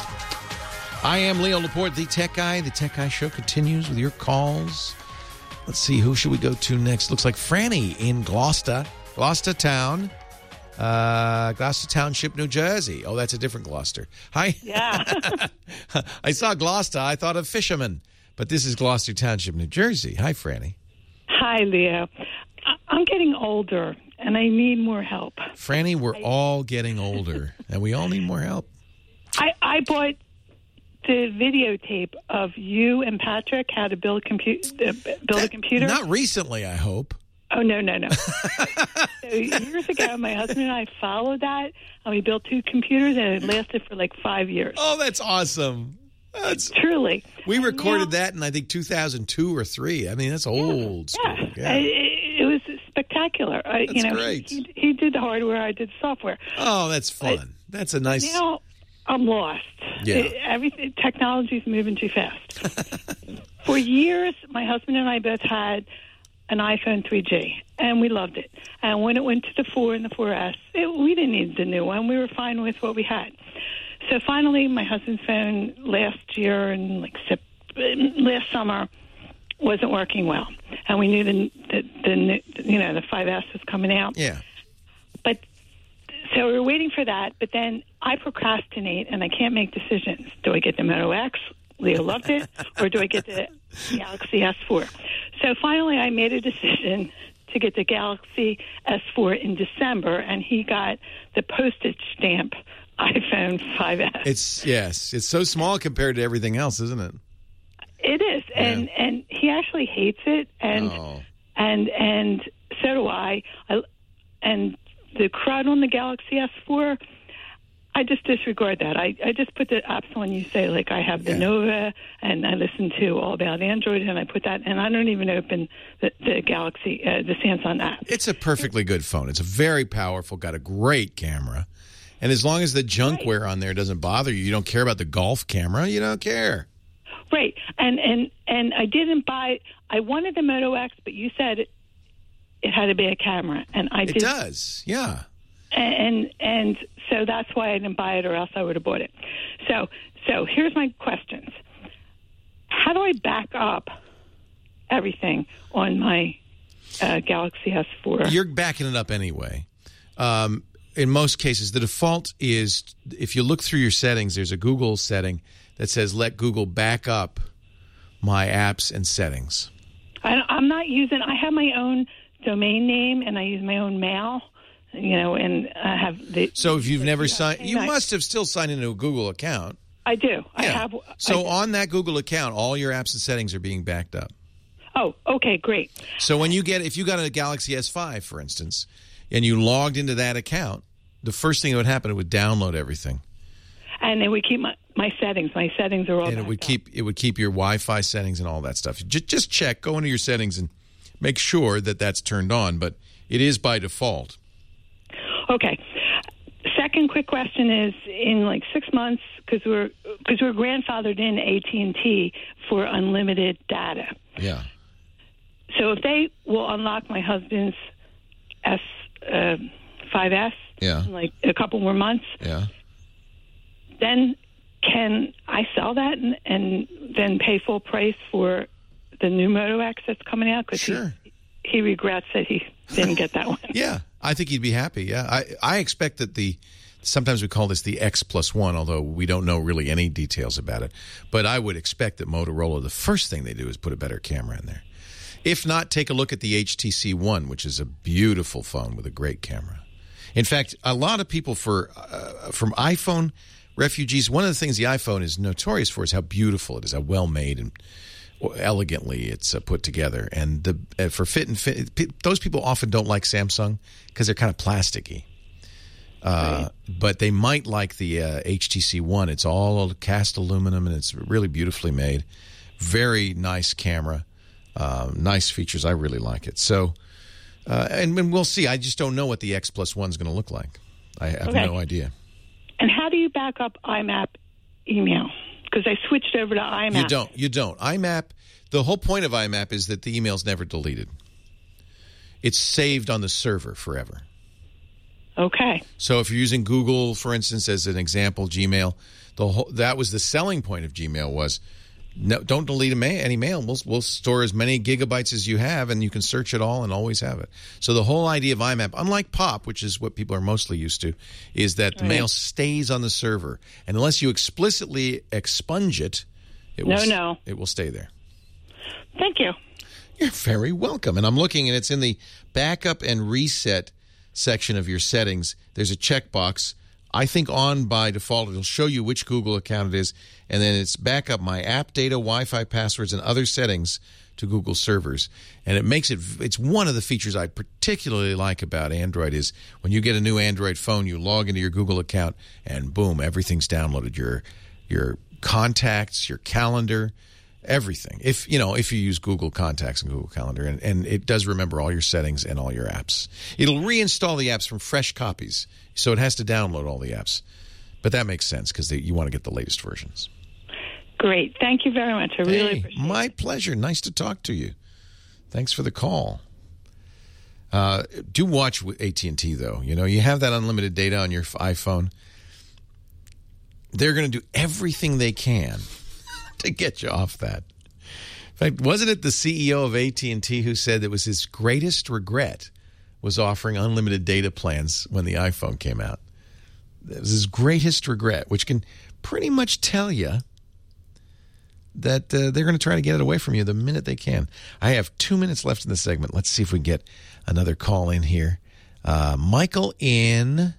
I am Leo Laporte, the Tech Guy. The Tech Guy Show continues with your calls. Let's see, who should we go to next? Looks like Franny in Gloucester, Gloucester Town, uh, Gloucester Township, New Jersey. Oh, that's a different Gloucester. Hi. Yeah. I saw Gloucester. I thought of fishermen, but this is Gloucester Township, New Jersey. Hi, Franny. Hi, Leo. I- I'm getting older, and I need more help. Franny, we're all getting older, and we all need more help. I, I bought the videotape of you and Patrick how to build, compu- uh, build a computer. Not recently, I hope. Oh, no, no, no. So years ago, my husband and I followed that, and we built two computers, and it lasted for like five years. Oh, that's awesome. That's Truly. We And recorded now- that in, I think, two thousand two or three. I mean, that's old school. Yeah, Yeah. It, it was spectacular. I, That's you know, great. He, he did the hardware, I did the software. Oh, that's fun. That's a nice... Now I'm lost. Yeah. It, everything technology's moving too fast. For years, my husband and I both had an iPhone three G, and we loved it. And when it went to the four and the four S, it, we didn't need the new one. We were fine with what we had. So finally, my husband's phone last year and like sep- last summer wasn't working well, and we knew the, the, the new- you know the five S was coming out. Yeah. But so we were waiting for that. But then I procrastinate, and I can't make decisions. Do I get the Moto X? Leo loved it, or do I get the Galaxy S four? So finally, I made a decision to get the Galaxy S four in December, and he got the postage stamp iPhone five S. It's, yes, it's so small compared to everything else, isn't it? It is, and Yeah. and he actually hates it, and Oh. and and so do I. I. And the crud on the Galaxy S four, I just disregard that. I, I just put the apps on you say, like I have the Yeah. Nova, and I listen to All About Android, and I put that, and I don't even open the, the Galaxy, uh, the Samsung app. It's a perfectly good phone. It's a very powerful, got a great camera. And as long as the junkware on there doesn't bother you, you don't care about the golf camera, you don't care. Right, and and and I didn't buy. I wanted the Moto X, but you said it, it had a bad camera, and I It did. does, yeah. And and so that's why I didn't buy it, or else I would have bought it. So so here's my questions: how do I back up everything on my uh, Galaxy S four? You're backing it up anyway. Um, in most cases, the default is, if you look through your settings, there's a Google setting that says, let Google back up my apps and settings. I, I'm not using. I have my own domain name, and I use my own mail. You know, and I have the. So if you've never signed, you I- must have still signed into a Google account. I do. I Yeah. have. So I, on that Google account, all your apps and settings are being backed up. oh, okay, great. So when you get, if you got a Galaxy S five, for instance, and you logged into that account, the first thing that would happen, it would download everything, And it would keep my, my settings. My settings are all. and it backed would up. keep it would keep your Wi-Fi settings and all that stuff. Just just check, go into your settings, and make sure that that's turned on. But it is by default. Okay. Second quick question is: in like six months, because we're because we're grandfathered in A T and T for unlimited data. Yeah. So if they will unlock my husband's S uh, five S Yeah. in like a couple more months, Yeah. then can I sell that and, and then pay full price for the new Moto X that's coming out? Because Sure. he, he regrets that he didn't get that one. Yeah, I think he'd be happy. Yeah, I I expect that the sometimes we call this the X plus one, although we don't know really any details about it. But I would expect that Motorola, the first thing they do is put a better camera in there. If not, take a look at the H T C One, which is a beautiful phone with a great camera. In fact, a lot of people for uh, from iPhone refugees, one of the things the iPhone is notorious for is how beautiful it is, how well made and elegantly it's uh, put together. And the uh, for fit and fit, p- those people often don't like Samsung because they're kind of plasticky. Uh, But they might like the uh, H T C One. It's all cast aluminum and it's really beautifully made. Very nice camera, uh, nice features. I really like it. So, uh, and, and we'll see. I just don't know what the X Plus One is going to look like. I have Okay. no idea. And how do you back up I M A P email? Because I switched over to I M A P. You don't. You don't. I M A P, the whole point of I M A P is that the email's never deleted. It's saved on the server forever. Okay. So if you're using Google, for instance, as an example, Gmail, the whole, that was the selling point of Gmail was no, don't delete a ma- any mail. We'll, we'll store as many gigabytes as you have, and you can search it all and always have it. So the whole idea of I M A P, unlike POP, which is what people are mostly used to, is that the Right. mail stays on the server. And unless you explicitly expunge it, it No, will, no. it will stay there. Thank you. You're very welcome. And I'm looking, and it's in the backup and reset section of your settings. There's a checkbox. I think on by default, it'll show you which Google account it is, and then it's backup my app data, Wi-Fi passwords, and other settings to Google servers, and it makes it. It's one of the features I particularly like about Android is when you get a new Android phone, you log into your Google account, and boom, everything's downloaded. Your your contacts, your calendar, everything. If you know, if you use Google Contacts and Google Calendar, and, and it does remember all your settings and all your apps. It'll reinstall the apps from fresh copies, so it has to download all the apps. But that makes sense because you want to get the latest versions. Great. Thank you very much. I really hey, appreciate it. My pleasure. Nice to talk to you. Thanks for the call. Uh, do watch A T and T, though. You know, you have that unlimited data on your iPhone. They're going to do everything they can to get you off that. In fact, wasn't it the C E O of A T and T who said that was his greatest regret was offering unlimited data plans when the iPhone came out? It was his greatest regret, which can pretty much tell you that uh, they're going to try to get it away from you the minute they can. I have two minutes left in the segment. Let's see if we can get another call in here. Uh, Michael in...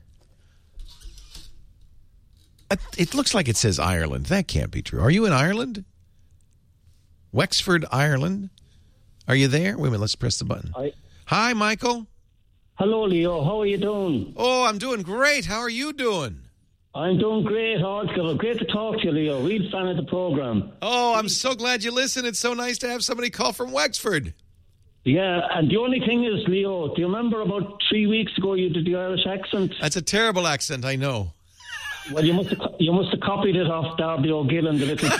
It looks like it says Ireland. That can't be true. Are you in Ireland? Wexford, Ireland? Are you there? Wait a minute. Let's press the button. Hi, Hi Michael. Hello, Leo. How are you doing? Oh, I'm doing great. How are you doing? I'm doing great, also. Great to talk to you, Leo. Real fan of the program. Oh, I'm so glad you listen. It's so nice to have somebody call from Wexford. Yeah, and the only thing is, Leo, do you remember about three weeks ago you did the Irish accent? That's a terrible accent, I know. Well, you must have, you must have copied it off Darby O'Gillan, the little...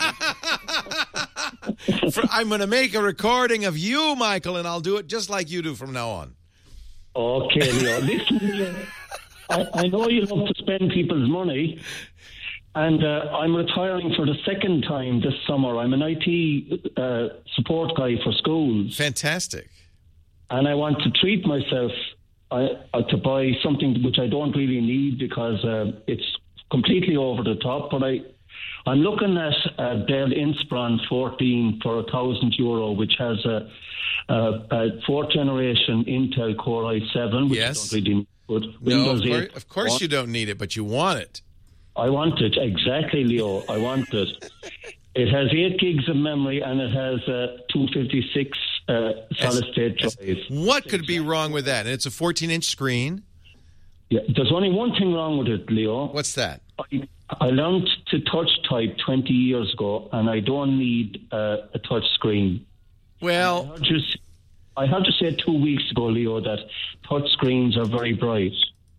For, I'm going to make a recording of you, Michael, and I'll do it just like you do from now on. Okay, Leo. Listen, Leo, I, I know you love to spend people's money, and uh, I'm retiring for the second time this summer. I'm an I T uh, support guy for schools. Fantastic. And I want to treat myself uh, uh, to buy something which I don't really need because uh, it's completely over the top. But I, I'm looking at a Dell Inspiron fourteen for a thousand euro, which has a, a, a fourth generation Intel Core i seven, which yes. I don't really need. But no, Windows of course, eight, of course you don't need it, but you want it. I want it, exactly, Leo. I want it. It has eight gigs of memory and it has uh, two fifty-six uh, solid-state drives. What could be wrong with that? And it's a fourteen-inch screen. Yeah, there's only one thing wrong with it, Leo. What's that? I, I learned to touch type twenty years ago, and I don't need uh, a touch screen. Well, I just I had to say two weeks ago, Leo, that touch screens are very bright.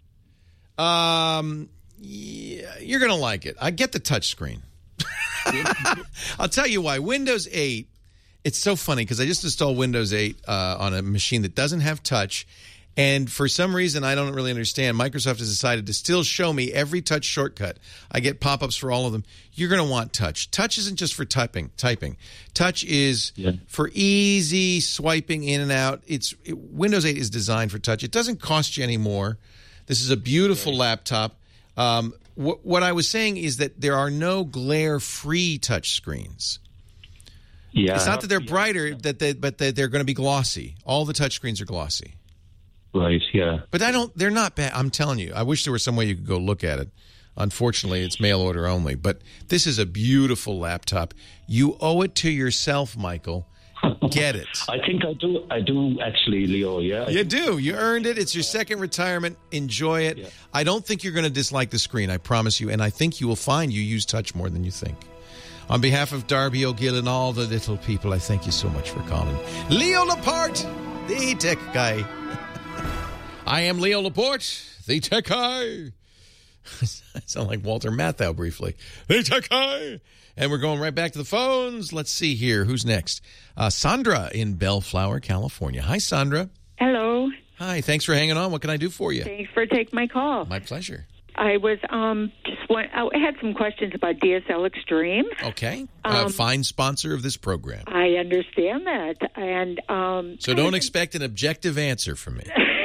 Um, yeah, you're going to like it. I get the touch screen. I'll tell you why. Windows eight, it's so funny because I just installed Windows eight uh, on a machine that doesn't have touch. And for some reason, I don't really understand, Microsoft has decided to still show me every touch shortcut. I get pop-ups for all of them. You're going to want touch. Touch isn't just for typing. Typing. Touch is yeah. for easy swiping in and out. It's it, Windows eight is designed for touch. It doesn't cost you any more. This is a beautiful right. laptop. Um, wh- what I was saying is that there are no glare-free touch screens. Yeah, it's not that they're brighter, that they, but that they're going to be glossy. All the touch screens are glossy. Right, yeah. But I don't. They're not bad. I'm telling you. I wish there was some way you could go look at it. Unfortunately, it's mail order only. But this is a beautiful laptop. You owe it to yourself, Michael. Get it. I think I do. I do actually, Leo. Yeah, you do. You earned it. It's your second retirement. Enjoy it. Yeah. I don't think you're going to dislike the screen. I promise you. And I think you will find you use touch more than you think. On behalf of Darby O'Gill and all the little people, I thank you so much for calling. Leo Laporte, the tech guy. I am Leo Laporte, the tech guy. I sound like Walter Matthau briefly. The tech guy. And we're going right back to the phones. Let's see here. Who's next? Uh, Sandra in Bellflower, California. Hi, Sandra. Hello. Hi. Thanks for hanging on. What can I do for you? Thanks for taking my call. My pleasure. I was um just want, I had some questions about D S L Extreme. Okay. Um, uh, fine sponsor of this program. I understand that. And um So don't expect an objective answer from me.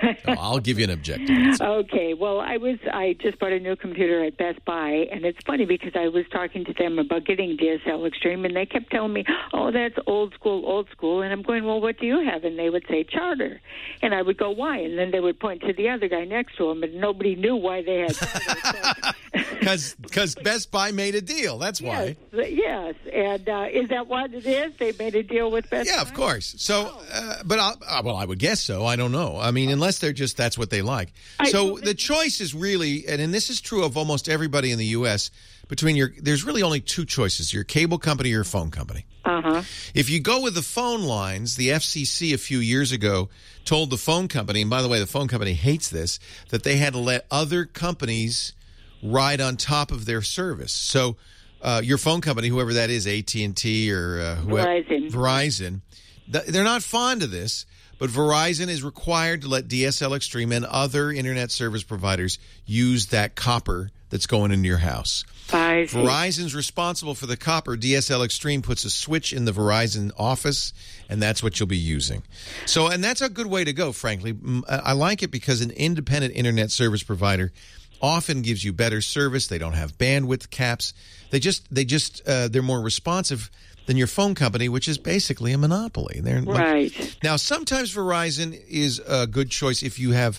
No, I'll give you an objective answer. Okay, well, I was I just bought a new computer at Best Buy, and it's funny because I was talking to them about getting D S L Extreme, and they kept telling me, "Oh, that's old school, old school," and I'm going, "Well, what do you have?" And they would say Charter, and I would go, "Why?" And then they would point to the other guy next to him, and nobody knew why they had Charter. Because because Best Buy made a deal. That's why. Yes, yes. And uh, is that what it is? They made a deal with Best Yeah, Buy? of course. So, uh, but I'll, uh, well, I would guess so. I don't know. I mean, unless they're just that's what they like. I- So the choice is really, and, and this is true of almost everybody in the U S. Between your, there's really only two choices: your cable company or your phone company. Uh-huh. If you go with the phone lines, the F C C a few years ago told the phone company, and by the way, the phone company hates this, that they had to let other companies ride on top of their service. So uh, your phone company, whoever that is, A T and T or uh, whoever, Verizon. Verizon, th- they're not fond of this, but Verizon is required to let D S L Extreme and other internet service providers use that copper that's going into your house. I see. Verizon's responsible for the copper. D S L Extreme puts a switch in the Verizon office, and that's what you'll be using. So, and that's a good way to go, frankly. Mm, I like it because an independent internet service provider often gives you better service. They don't have bandwidth caps. They just, they just, uh, they're more responsive than your phone company, which is basically a monopoly. They're Right. Like, now, sometimes Verizon is a good choice if you have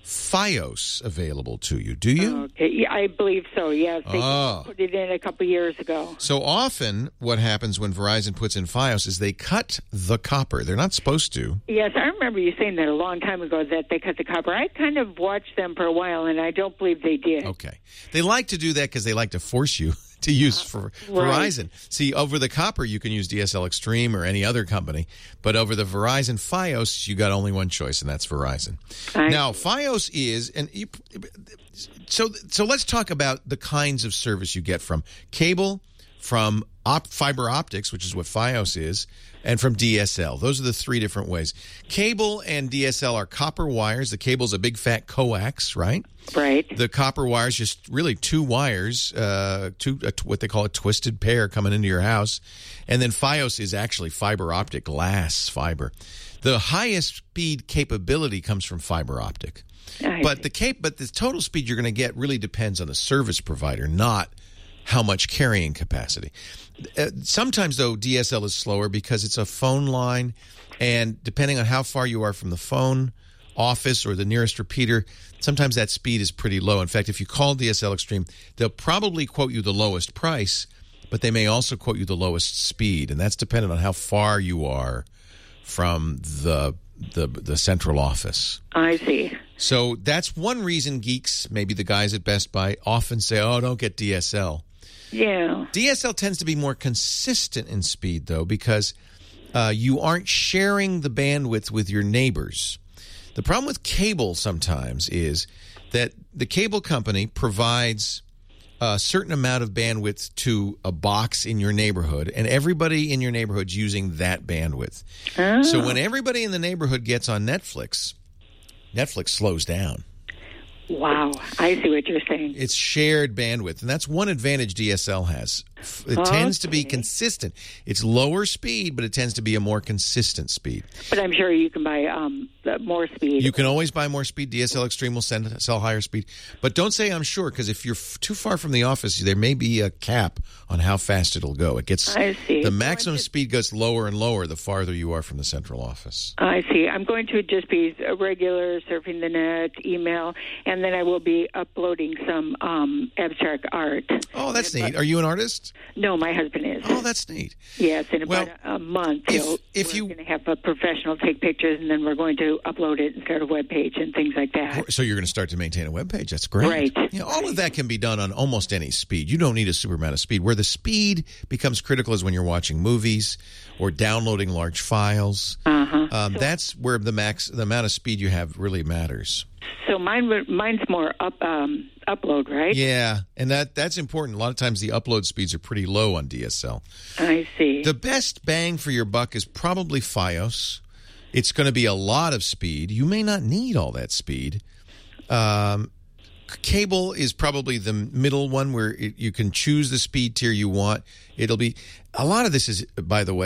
Fios available to you. Do you? Okay, yeah, I believe so, yes. They Oh. put it in a couple years ago. So often what happens when Verizon puts in Fios is they cut the copper. They're not supposed to. Yes, I remember you saying that a long time ago that they cut the copper. I kind of watched them for a while, and I don't believe they did. Okay. They like to do that because they like to force you to use for Right. Verizon. See, over the copper, you can use D S L Extreme or any other company. But over the Verizon Fios, you got only one choice, and that's Verizon. I- Now, Fios is, and you, so so let's talk about the kinds of service you get from cable, from op, fiber optics, which is what Fios is, and from D S L. Those are the three different ways. Cable and D S L are copper wires. The cable's a big fat coax, right? Right. The copper wires, just really two wires, uh, two uh, what they call a twisted pair coming into your house. And then Fios is actually fiber optic, glass fiber. The highest speed capability comes from fiber optic. I But see. the cap- but the total speed you're going to get really depends on the service provider, not how much carrying capacity. Uh, sometimes, though, D S L is slower because it's a phone line, and depending on how far you are from the phone office or the nearest repeater, sometimes that speed is pretty low. In fact, if you call D S L Extreme, they'll probably quote you the lowest price, but they may also quote you the lowest speed, and that's dependent on how far you are from the the, the central office. I see. So that's one reason geeks, maybe the guys at Best Buy, often say, oh, don't get D S L. Yeah. D S L tends to be more consistent in speed, though, because uh, you aren't sharing the bandwidth with your neighbors. The problem with cable sometimes is that the cable company provides a certain amount of bandwidth to a box in your neighborhood, and everybody in your neighborhood's using that bandwidth. Oh. So when everybody in the neighborhood gets on Netflix, Netflix slows down. Wow. I see what you're saying. It's shared bandwidth, and that's one advantage D S L has. It tends to be Okay. consistent. It's lower speed, but it tends to be a more consistent speed. But I'm sure you can buy um, the more speed. You can always buy more speed. D S L Extreme will send, sell higher speed. But don't say I'm sure, because if you're f- too far from the office, there may be a cap on how fast it'll go. It gets I see. The maximum speed goes lower and lower the farther you are from the central office. I see. I'm going to just be a regular surfing the net, email, and then I will be uploading some um, abstract art. Oh, that's neat. Are you an artist? No, my husband is. Oh, that's neat. Yes, in Well, about a, a month. if- he'll- if we're you- going to have a professional take pictures, and then we're going to upload it and start a web page and things like that. So you're going to start to maintain a web page. That's great. Right. You know, all of that can be done on almost any speed. You don't need a super amount of speed. Where the speed becomes critical is when you're watching movies or downloading large files. Uh-huh. Um, that's where the max, the amount of speed you have really matters. So mine, would- mine's more up um, upload, right? Yeah, and that that's important. A lot of times the upload speeds are pretty low on D S L. I see. The best bang for your buck is probably Fios. It's going to be a lot of speed. You may not need all that speed. Um, cable is probably the middle one where it, you can choose the speed tier you want. It'll be a lot of this is, by the way,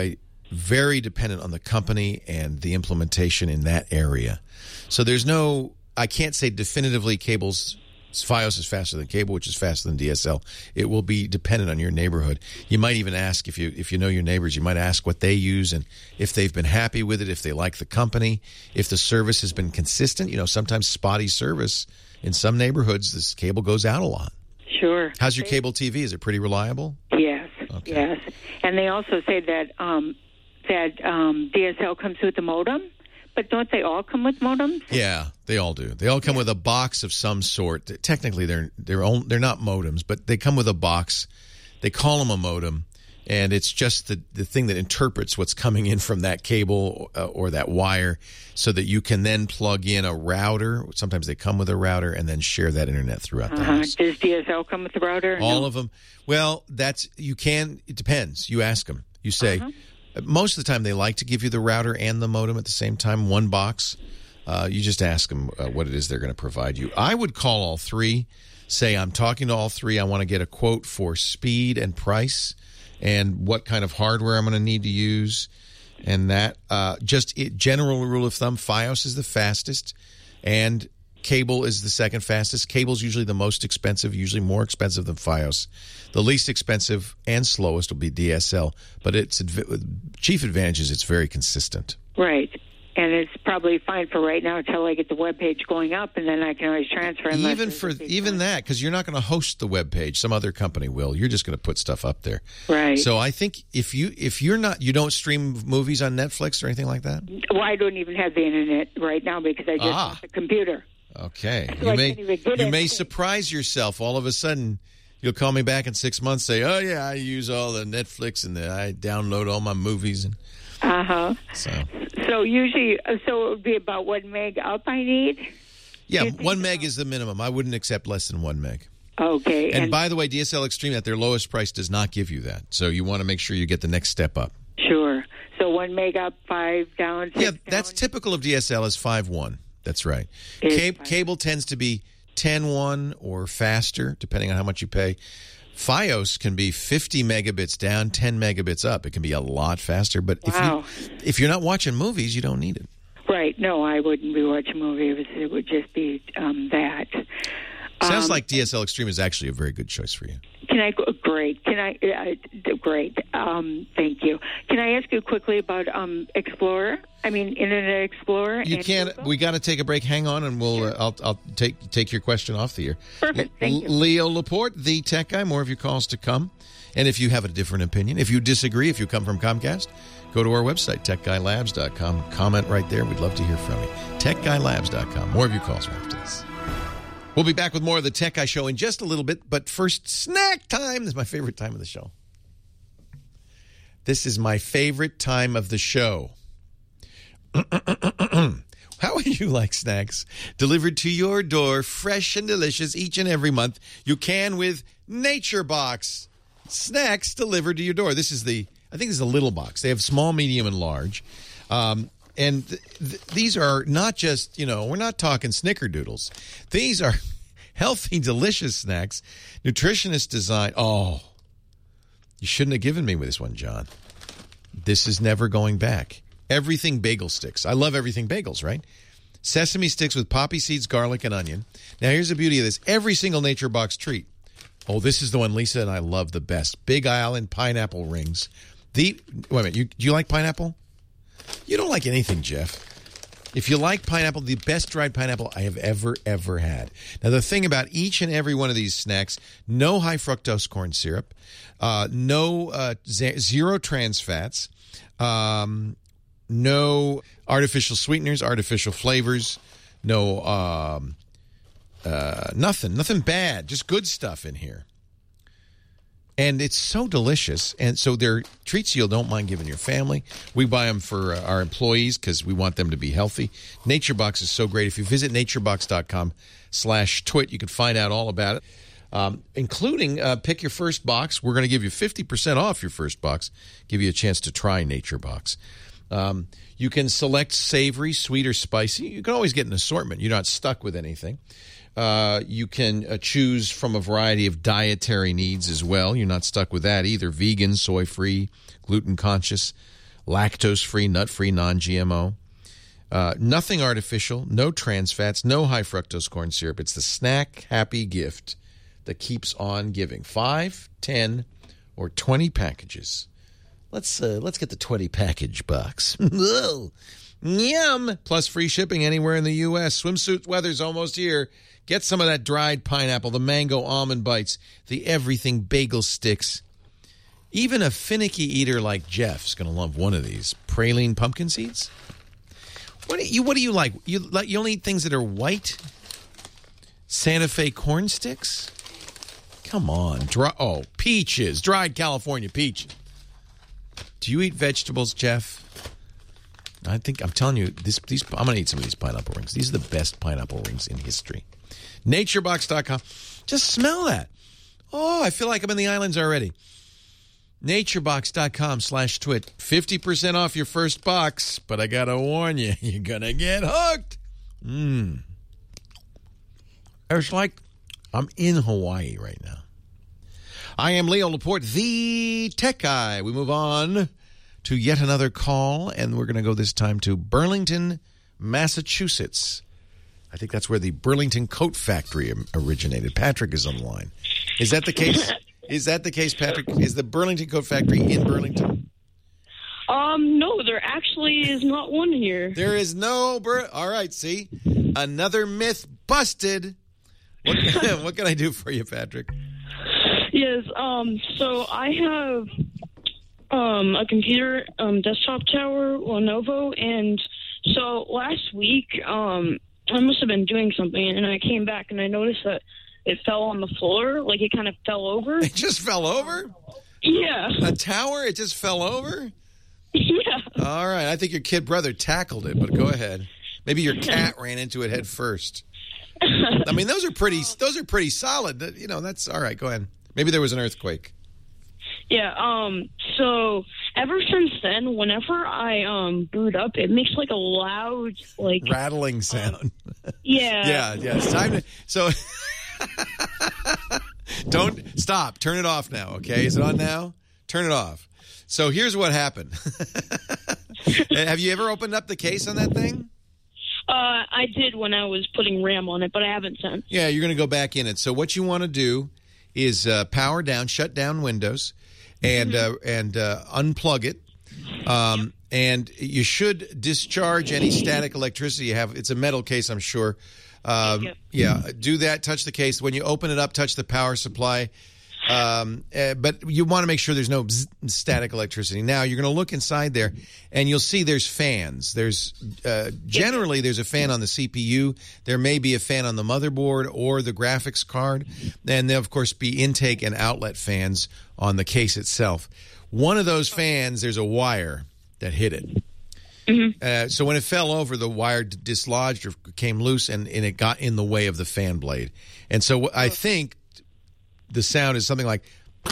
very dependent on the company and the implementation in that area. So there's no, I can't say definitively cable's Fios is faster than cable, which is faster than D S L. It will be dependent on your neighborhood. You might even ask, if you if you know your neighbors, you might ask what they use and if they've been happy with it, if they like the company, if the service has been consistent. You know, sometimes spotty service in some neighborhoods, this cable goes out a lot. Sure. How's your cable T V? Is it pretty reliable? Yes, okay. yes. And they also say that um, that um, D S L comes with a modem. But don't they all come with modems? Yeah, they all do. They all come yeah. with a box of some sort. Technically, they're they're own, they're not modems, but they come with a box. They call them a modem, and it's just the, the thing that interprets what's coming in from that cable uh, or that wire, so that you can then plug in a router. Sometimes they come with a router and then share that internet throughout the uh-huh. house. Does D S L come with the router? All no? of them. Well, that's you can. It depends. You ask them. You say. Uh-huh. Most of the time, they like to give you the router and the modem at the same time, one box. Uh, you just ask them uh, what it is they're going to provide you. I would call all three, say, I'm talking to all three. I want to get a quote for speed and price and what kind of hardware I'm going to need to use. And that, uh, just it, general rule of thumb, Fios is the fastest and cable is the second fastest. Cable's usually the most expensive, usually more expensive than Fios. The least expensive and slowest will be D S L, but its chief advantage is it's very consistent. Right. And it's probably fine for right now until I get the web page going up, and then I can always transfer. Even for even that, because you're not going to host the web page, some other company will. You're just going to put stuff up there. Right. So I think if you if you're not you don't stream movies on Netflix or anything like that. Well, I don't even have the internet right now because I just ah. have the computer. Okay. So you may you may surprise yourself. All of a sudden, you'll call me back in six months, say, "Oh yeah, I use all the Netflix and the, I download all my movies." And uh huh. So. So usually, so it would be about one meg up I need? Yeah, one meg is the minimum. I wouldn't accept less than one meg. Okay. And, and by the way, D S L Extreme at their lowest price does not give you that. So you want to make sure you get the next step up. Sure. So one meg up, five down, six Yeah, down. that's typical of D S L is five one. That's right. Cable, cable tends to be ten one or faster, depending on how much you pay. Fios can be fifty megabits down, ten megabits up. It can be a lot faster. But wow. if you if you're not watching movies, you don't need it. Right. No, I wouldn't be watching movies. It would just be um, that. Sounds um, like D S L Extreme is actually a very good choice for you. Can I go? Great. Can I? Uh, great. Um, thank you. Can I ask you quickly about um, Explorer? I mean, Internet Explorer. You and can't. Google? We got to take a break. Hang on, and we'll. Uh, I'll. I'll take take your question off the air. Perfect. Thank you. Leo Laporte, the tech guy. More of your calls to come. And if you have a different opinion, if you disagree, if you come from Comcast, go to our website, tech guy labs dot com. Comment right there. We'd love to hear from you. tech guy labs dot com. More of your calls right after this. We'll be back with more of the Tech Guy Show in just a little bit, but first, snack time. This is my favorite time of the show. This is my favorite time of the show. How would you like snacks delivered to your door, fresh and delicious each and every month? You can with Nature Box. Snacks delivered to your door. This is the, I think this is a little box. They have small, medium, and large. Um, And th- th- these are not just, you know, we're not talking snickerdoodles. These are healthy, delicious snacks. Nutritionist design. Oh, you shouldn't have given me this one, John. This is never going back. Everything bagel sticks. I love everything bagels, right? Sesame sticks with poppy seeds, garlic, and onion. Now, here's the beauty of this. Every single Nature Box treat. Oh, this is the one Lisa and I love the best. Big Island pineapple rings. The Wait a minute. You, do you like pineapple? You don't like anything, Jeff. If you like pineapple, the best dried pineapple I have ever, ever had. Now, the thing about each and every one of these snacks, no high fructose corn syrup, uh, no uh, z- zero trans fats, um, no artificial sweeteners, artificial flavors, no um, uh, nothing, nothing bad, just good stuff in here. And it's so delicious. And so they're treats you don't mind giving your family. We buy them for our employees because we want them to be healthy. NatureBox is so great. If you visit naturebox.com slash twit, you can find out all about it, um, including uh, pick your first box. We're going to give you fifty percent off your first box, give you a chance to try NatureBox. Um, you can select savory, sweet, or spicy. You can always get an assortment. You're not stuck with anything. Uh, you can uh, choose from a variety of dietary needs as well. You're not stuck with that either. Vegan, soy-free, gluten-conscious. lactose-free, nut-free, non-G M O. Uh, nothing artificial, no trans fats, no high fructose corn syrup. It's the snack happy gift that keeps on giving. Five, ten, or twenty packages. Let's uh, let's get the twenty package box. Yum! Plus free shipping anywhere in the U S. Swimsuit weather's almost here. Get some of that dried pineapple, the mango almond bites, the everything bagel sticks. Even a finicky eater like Jeff's going to love one of these. Praline pumpkin seeds? What do you What do you like? You like you only eat things that are white? Santa Fe corn sticks? Come on. Dry, oh, peaches. Dried California peaches. Do you eat vegetables, Jeff? I think I'm telling you, this. These I'm going to eat some of these pineapple rings. These are the best pineapple rings in history. Naturebox dot com. Just smell that. Oh, I feel like I'm in the islands already. Naturebox dot com slash twit. fifty percent off your first box, but I got to warn you, you're going to get hooked. Mmm. It's like I'm in Hawaii right now. I am Leo Laporte, the tech guy. We move on to yet another call, and we're going to go this time to Burlington, Massachusetts. I think that's where the Burlington Coat Factory originated. Patrick is on the line. Is that the case? Is that the case, Patrick? Is the Burlington Coat Factory in Burlington? Um, no, there actually is not one here. There is no... Bur- All right, see? Another myth busted. What, what can I do for you, Patrick? Yes, um, so I have um, a computer um, desktop tower, Lenovo, and so last week um, I must have been doing something, and I came back and I noticed that it fell on the floor, like it kind of fell over. It just fell over? Yeah. A tower? It just fell over? Yeah. All right, I think your kid brother tackled it, but go ahead. Maybe your cat ran into it head first. I mean, those are pretty. Those are pretty solid. You know, that's all right. Go ahead. Maybe there was an earthquake. Yeah. Um. So ever since then, whenever I um boot up, it makes like a loud, like rattling sound. Um, yeah. yeah. Yeah. It's time to. So don't stop. Turn it off now. Okay. Is it on now? Turn it off. So here's what happened. Have you ever opened up the case on that thing? Uh, I did when I was putting RAM on it, but I haven't since. Yeah, you're going to go back in it. So what you want to do is uh, power down, shut down Windows, and mm-hmm. uh, and uh, unplug it. Um, and you should discharge any static electricity you have. It's a metal case, I'm sure. Um, yeah, do that. Touch the case. When you open it up, touch the power supply. Um, uh, but you want to make sure there's no bzz, static electricity. Now, you're going to look inside there, and you'll see there's fans. There's uh, generally there's a fan on the C P U. There may be a fan on the motherboard or the graphics card. And there, of course, be intake and outlet fans on the case itself. One of those fans, there's a wire that hit it. Mm-hmm. Uh, so when it fell over, the wire dislodged or came loose, and, and it got in the way of the fan blade. And so I think the sound is something like,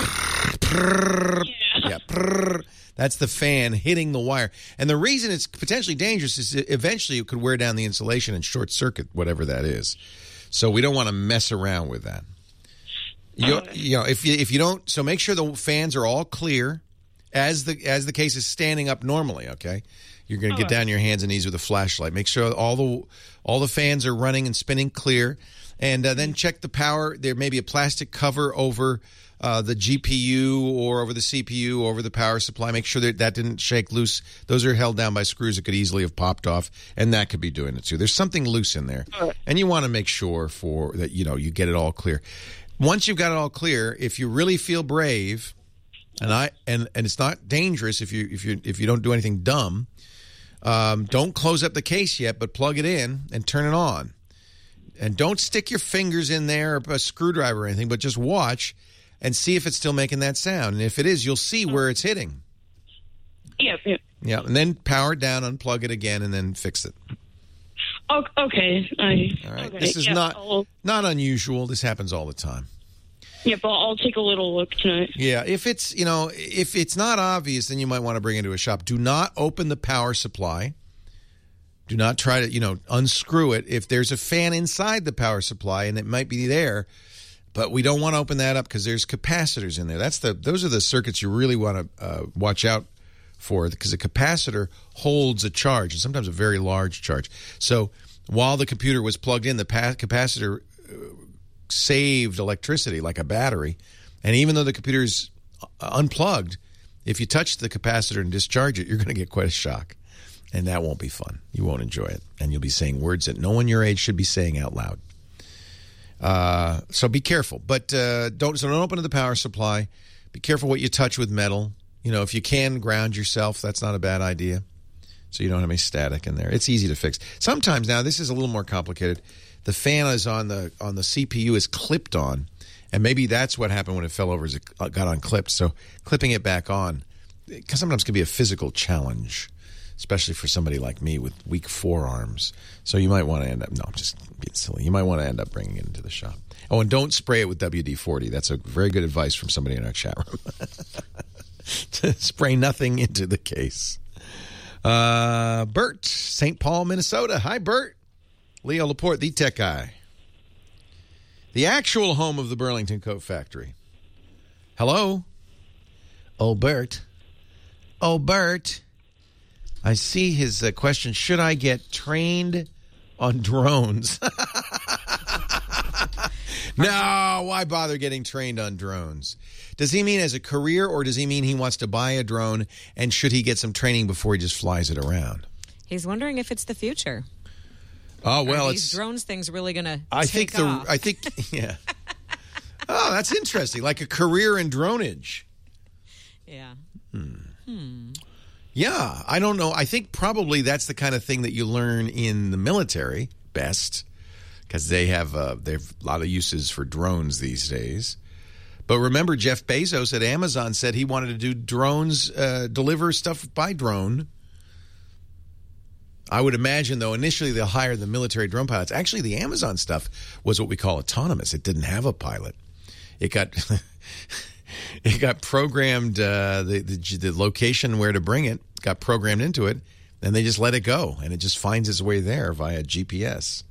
yeah, yeah that's the fan hitting the wire. And the reason it's potentially dangerous is that eventually it could wear down the insulation and short circuit whatever that is. So we don't want to mess around with that. You, you know, if you if you don't, so make sure the fans are all clear as the as the case is standing up normally. Okay, you're going to get down your hands and knees with a flashlight. Make sure all the all the fans are running and spinning clear. And uh, then check the power. There may be a plastic cover over uh, the G P U or over the C P U or over the power supply. Make sure that that didn't shake loose. Those are held down by screws that could easily have popped off, and that could be doing it too. There's something loose in there, and you want to make sure for that you know you get it all clear. Once you've got it all clear, if you really feel brave, and I and, and it's not dangerous if you if you if you don't do anything dumb, um, don't close up the case yet, but plug it in and turn it on. And don't stick your fingers in there or a screwdriver or anything, but just watch and see if it's still making that sound. And if it is, you'll see where it's hitting. Yeah, yeah. Yeah, and then power it down, unplug it again, and then fix it. Okay. I, all right. Okay. This is yeah, not I'll, not unusual. This happens all the time. Yeah, but I'll take a little look tonight. Yeah, if it's, you know, if it's not obvious, then you might want to bring it to a shop. Do not open the power supply. Do not try to, you know, unscrew it. If there's a fan inside the power supply, and it might be there, but we don't want to open that up because there's capacitors in there. That's the those are the circuits you really want to uh, watch out for it because a capacitor holds a charge, and sometimes a very large charge. So while the computer was plugged in, the pa- capacitor saved electricity like a battery. And even though the computer's unplugged, if you touch the capacitor and discharge it, you're going to get quite a shock. And that won't be fun. You won't enjoy it. And you'll be saying words that no one your age should be saying out loud. Uh, so be careful. But uh, don't so don't open to the power supply. Be careful what you touch with metal. You know, if you can ground yourself, that's not a bad idea. So you don't have any static in there. It's easy to fix. Sometimes now, this is a little more complicated. The fan is on the on the C P U is clipped on, and maybe that's what happened when it fell over. Is it got unclipped? So clipping it back on, because sometimes can be a physical challenge, especially for somebody like me with weak forearms. So you might want to end up, no, I'm just being silly. You might want to end up bringing it into the shop. Oh, and don't spray it with W D forty. That's a very good advice from somebody in our chat room. To spray nothing into the case. Uh, Bert, Saint Paul, Minnesota. Hi, Bert. Leo Laporte, the tech guy. The actual home of the Burlington Coat Factory. Hello? Oh, Bert. Oh, Bert. I see his uh, question. Should I get trained on drones? No, why bother getting trained on drones? Does he mean as a career, or does he mean he wants to buy a drone, and should he get some training before he just flies it around? He's wondering if it's the future. Oh, well, Are it's... these drones things really going to I take think the off? I think, yeah. Oh, that's interesting. Like a career in droneage. Yeah. Hmm. Hmm. Yeah, I don't know. I think probably that's the kind of thing that you learn in the military best, because they have uh, they have a lot of uses for drones these days. But remember, Jeff Bezos at Amazon said he wanted to do drones, uh, deliver stuff by drone. I would imagine, though, initially they'll hire the military drone pilots. Actually, the Amazon stuff was what we call autonomous. It didn't have a pilot. It got it got programmed, uh, the, the the location where to bring it got programmed into it, and they just let it go, and it just finds its way there via G P S.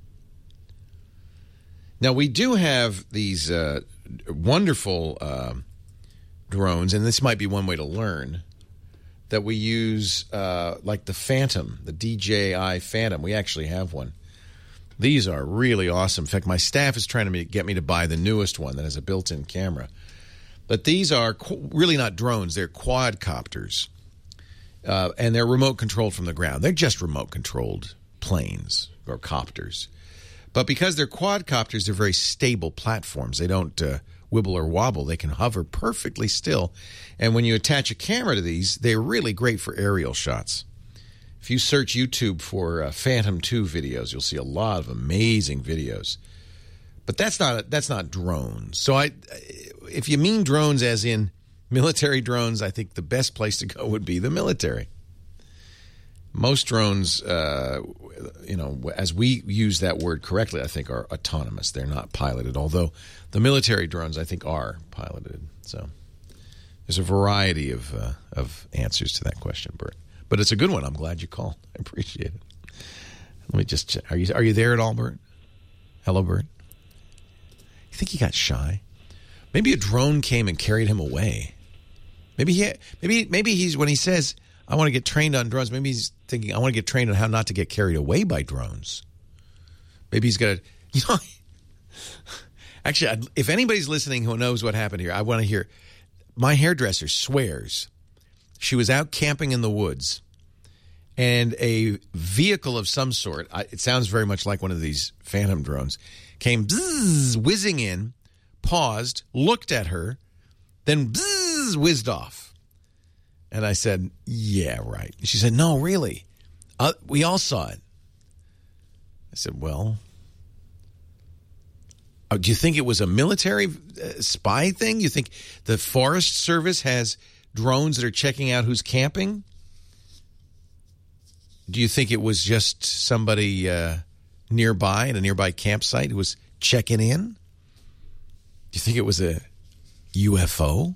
Now, we do have these uh, wonderful uh, drones, and this might be one way to learn, that we use, uh, like the Phantom, the D J I Phantom. We actually have one. These are really awesome. In fact, my staff is trying to get me to buy the newest one that has a built-in camera. But these are qu- really not drones. They're quadcopters, uh, and they're remote-controlled from the ground. They're just remote-controlled planes or copters. But because they're quadcopters, they're very stable platforms. They don't uh, wibble or wobble. They can hover perfectly still. And when you attach a camera to these, they're really great for aerial shots. If you search YouTube for uh, Phantom two videos, you'll see a lot of amazing videos. But that's not that's not drones. So I, if you mean drones as in military drones, I think the best place to go would be the military. Most drones, uh, you know, as we use that word correctly, I think are autonomous. They're not piloted, although the military drones, I think, are piloted. So there's a variety of uh, of answers to that question, Bert. But it's a good one. I'm glad you called. I appreciate it. Let me just check. Are you, are you there at all, Bert? Hello, Bert? You think he got shy? Maybe a drone came and carried him away. Maybe he, maybe maybe he's when he says, I want to get trained on drones, maybe he's thinking, I want to get trained on how not to get carried away by drones. Maybe he's got to, you know, actually, if anybody's listening who knows what happened here, I want to hear. My hairdresser swears she was out camping in the woods, and a vehicle of some sort, it sounds very much like one of these Phantom drones, came bzzz, whizzing in, paused, looked at her, then bzzz, whizzed off. And I said, yeah, right. She said, no, really. Uh, we all saw it. I said, well, oh, do you think it was a military uh, spy thing? You think the Forest Service has drones that are checking out who's camping? Do you think it was just somebody uh, nearby at a nearby campsite who was checking in? Do you think it was a U F O?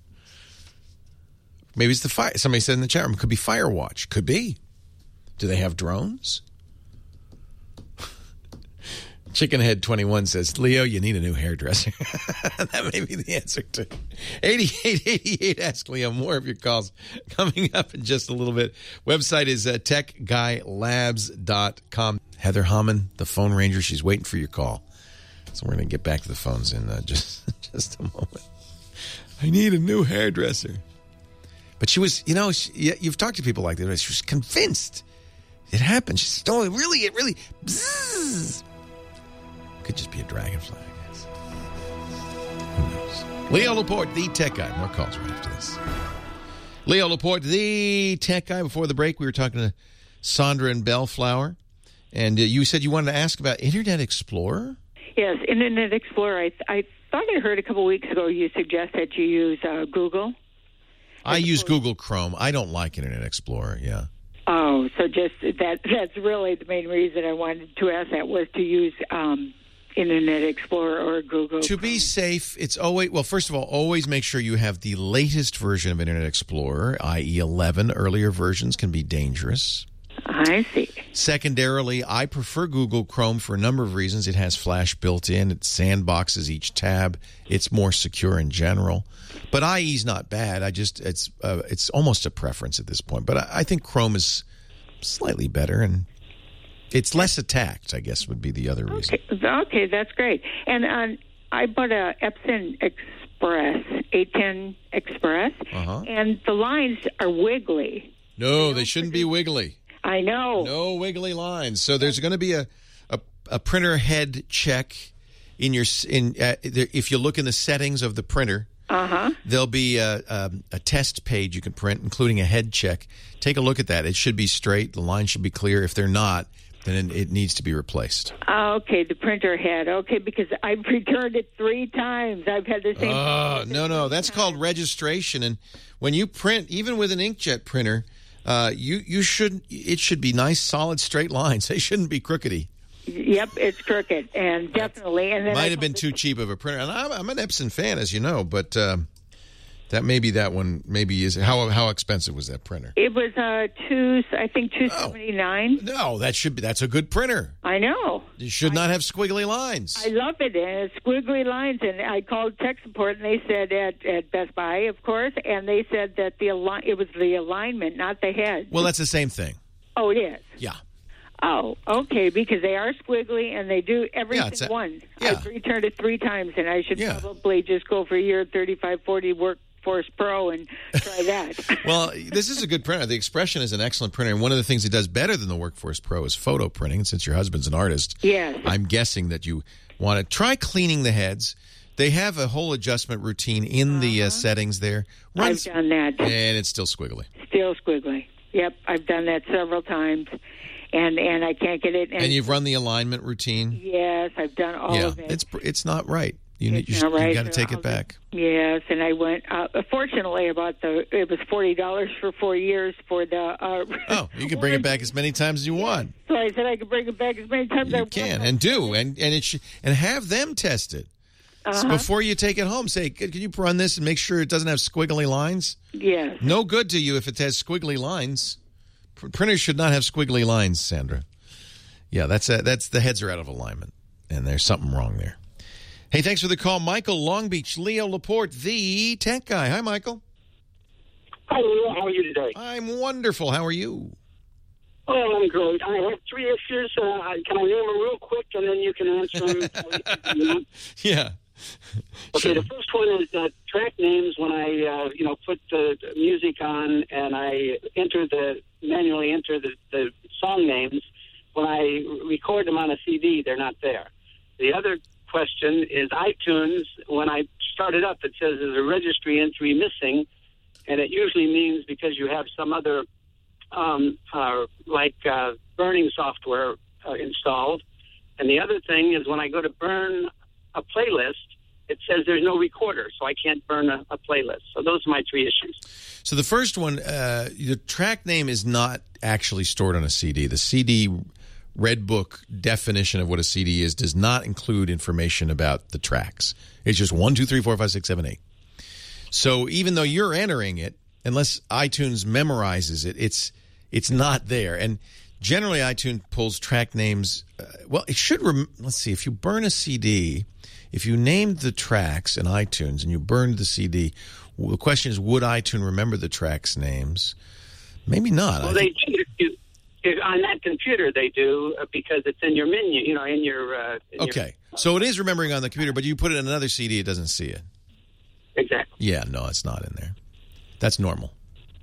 Maybe it's the fire. Somebody said in the chat room, it could be Firewatch. Could be. Do they have drones? Chickenhead twenty-one says, Leo, you need a new hairdresser. That may be the answer to eighty-eight eighty-eight. Ask Leo. More of your calls coming up in just a little bit. Website is uh, tech guy labs dot com. Heather Hammond, the phone ranger, she's waiting for your call. So we're going to get back to the phones in uh, just, just a moment. I need a new hairdresser. But she was, you know, she, you've talked to people like that. She was convinced it happened. She said, oh, it really, it really, bzzz. Could just be a dragonfly, I guess. Who knows? Leo Laporte, the tech guy. More calls right after this. Leo Laporte, the tech guy. Before the break, we were talking to Sandra in Bellflower. And uh, you said you wanted to ask about Internet Explorer? Yes, Internet Explorer. I, I thought I heard a couple weeks ago you suggest that you use uh, Google. I use Google Chrome. I don't like Internet Explorer, yeah. Oh, so just that that's really the main reason I wanted to ask that was to use um, Internet Explorer or Google. To be safe, it's always, well, first of all, always make sure you have the latest version of Internet Explorer, that is eleven. Earlier versions can be dangerous. I see. Secondarily, I prefer Google Chrome for a number of reasons. It has Flash built in. It sandboxes each tab. It's more secure in general. But I E is not bad. I just it's uh, it's almost a preference at this point. But I, I think Chrome is slightly better, and it's less attacked, I guess, would be the other reason. Okay, okay that's great. And um, I bought a Epson Express, eight ten Express, uh-huh. and the lines are wiggly. No, they shouldn't be wiggly. I know. No wiggly lines. So there's going to be a, a, a printer head check in your in uh, if you look in the settings of the printer. Uh-huh. There'll be a, a, a test page you can print, including a head check. Take a look at that. It should be straight. The line should be clear. If they're not, then it, it needs to be replaced. Okay, the printer head. Okay, because I've returned it three times. I've had the same. Oh, no, no. That's called registration. And when you print, even with an inkjet printer, uh, you, you should it should be nice, solid, straight lines. They shouldn't be crookedy. Yep, it's crooked, and definitely. And then might I have been too cheap of a printer. And I'm, I'm an Epson fan, as you know, but um, that maybe that one maybe is how how expensive was that printer? It was uh two, I think two seventy nine. Oh. No, that should be that's a good printer. I know. You should I, not have squiggly lines. I love it, and it's squiggly lines. And I called tech support, and they said at, at Best Buy, of course, and they said that the align it was the alignment, not the head. Well, that's the same thing. Oh, it is. Yeah. Oh, okay, because they are squiggly and they do everything yeah, a, one. Yeah. I've returned it three times, and I should yeah. probably just go for your thirty-five forty Workforce Pro and try that. Well, this is a good printer. The Expression is an excellent printer, and one of the things it does better than the Workforce Pro is photo printing. And since your husband's an artist, yes. I'm guessing that you want to try cleaning the heads. They have a whole adjustment routine in uh-huh. the uh, settings there. Runs, I've done that. And it's still squiggly. Still squiggly. Yep, I've done that several times. And and I can't get it. And, and you've run the alignment routine? Yes, I've done all yeah, of it. It's it's not right. You it's you, not right. you got to take it back. Yes, and I went. Uh, fortunately, about the it was forty dollars for four years for the. Uh, oh, you can bring it back as many times as you want. So I said I could bring it back as many times as I want. You can and do and and it should, and have them test it. Uh-huh. So before you take it home, say, can you run this and make sure it doesn't have squiggly lines? Yes. No good to you if it has squiggly lines. Printers should not have squiggly lines, Sandra. Yeah, that's a, that's the heads are out of alignment, and there's something wrong there. Hey, thanks for the call, Michael, Long Beach. Leo Laporte, the tech guy. Hi, Michael. Hi, Leo. How are you today? I'm wonderful. How are you? Oh, I'm great. I have three issues. Uh, can I name them real quick, and then you can answer them? Yeah. Okay, sure. The first one is uh, track names. When I, uh, you know, put the music on and I enter the manually enter the, the song names, when I record them on a C D, they're not there. The other question is iTunes. When I start it up, it says there's a registry entry missing, and it usually means because you have some other, um, uh, like uh, burning software uh, installed. And the other thing is when I go to burn a playlist, it says there's no recorder, so I can't burn a, a playlist. So those are my three issues. So the first one, uh, the track name is not actually stored on a C D. The C D Red Book definition of what a C D is does not include information about the tracks. It's just one, two, three, four, five, six, seven, eight. So even though you're entering it, unless iTunes memorizes it, it's it's not there. And Generally, iTunes pulls track names. Uh, well, it should. Rem- let's see. If you burn a C D, if you named the tracks in iTunes and you burned the C D, well, the question is, would iTunes remember the tracks' names? Maybe not. Well, I they think- do. If you, if on that computer, they do uh, because it's in your menu. You know, in your. Uh, in Okay, so it is remembering on the computer, but you put it in another C D, it doesn't see it. Your, exactly. Yeah, no, it's not in there. That's normal.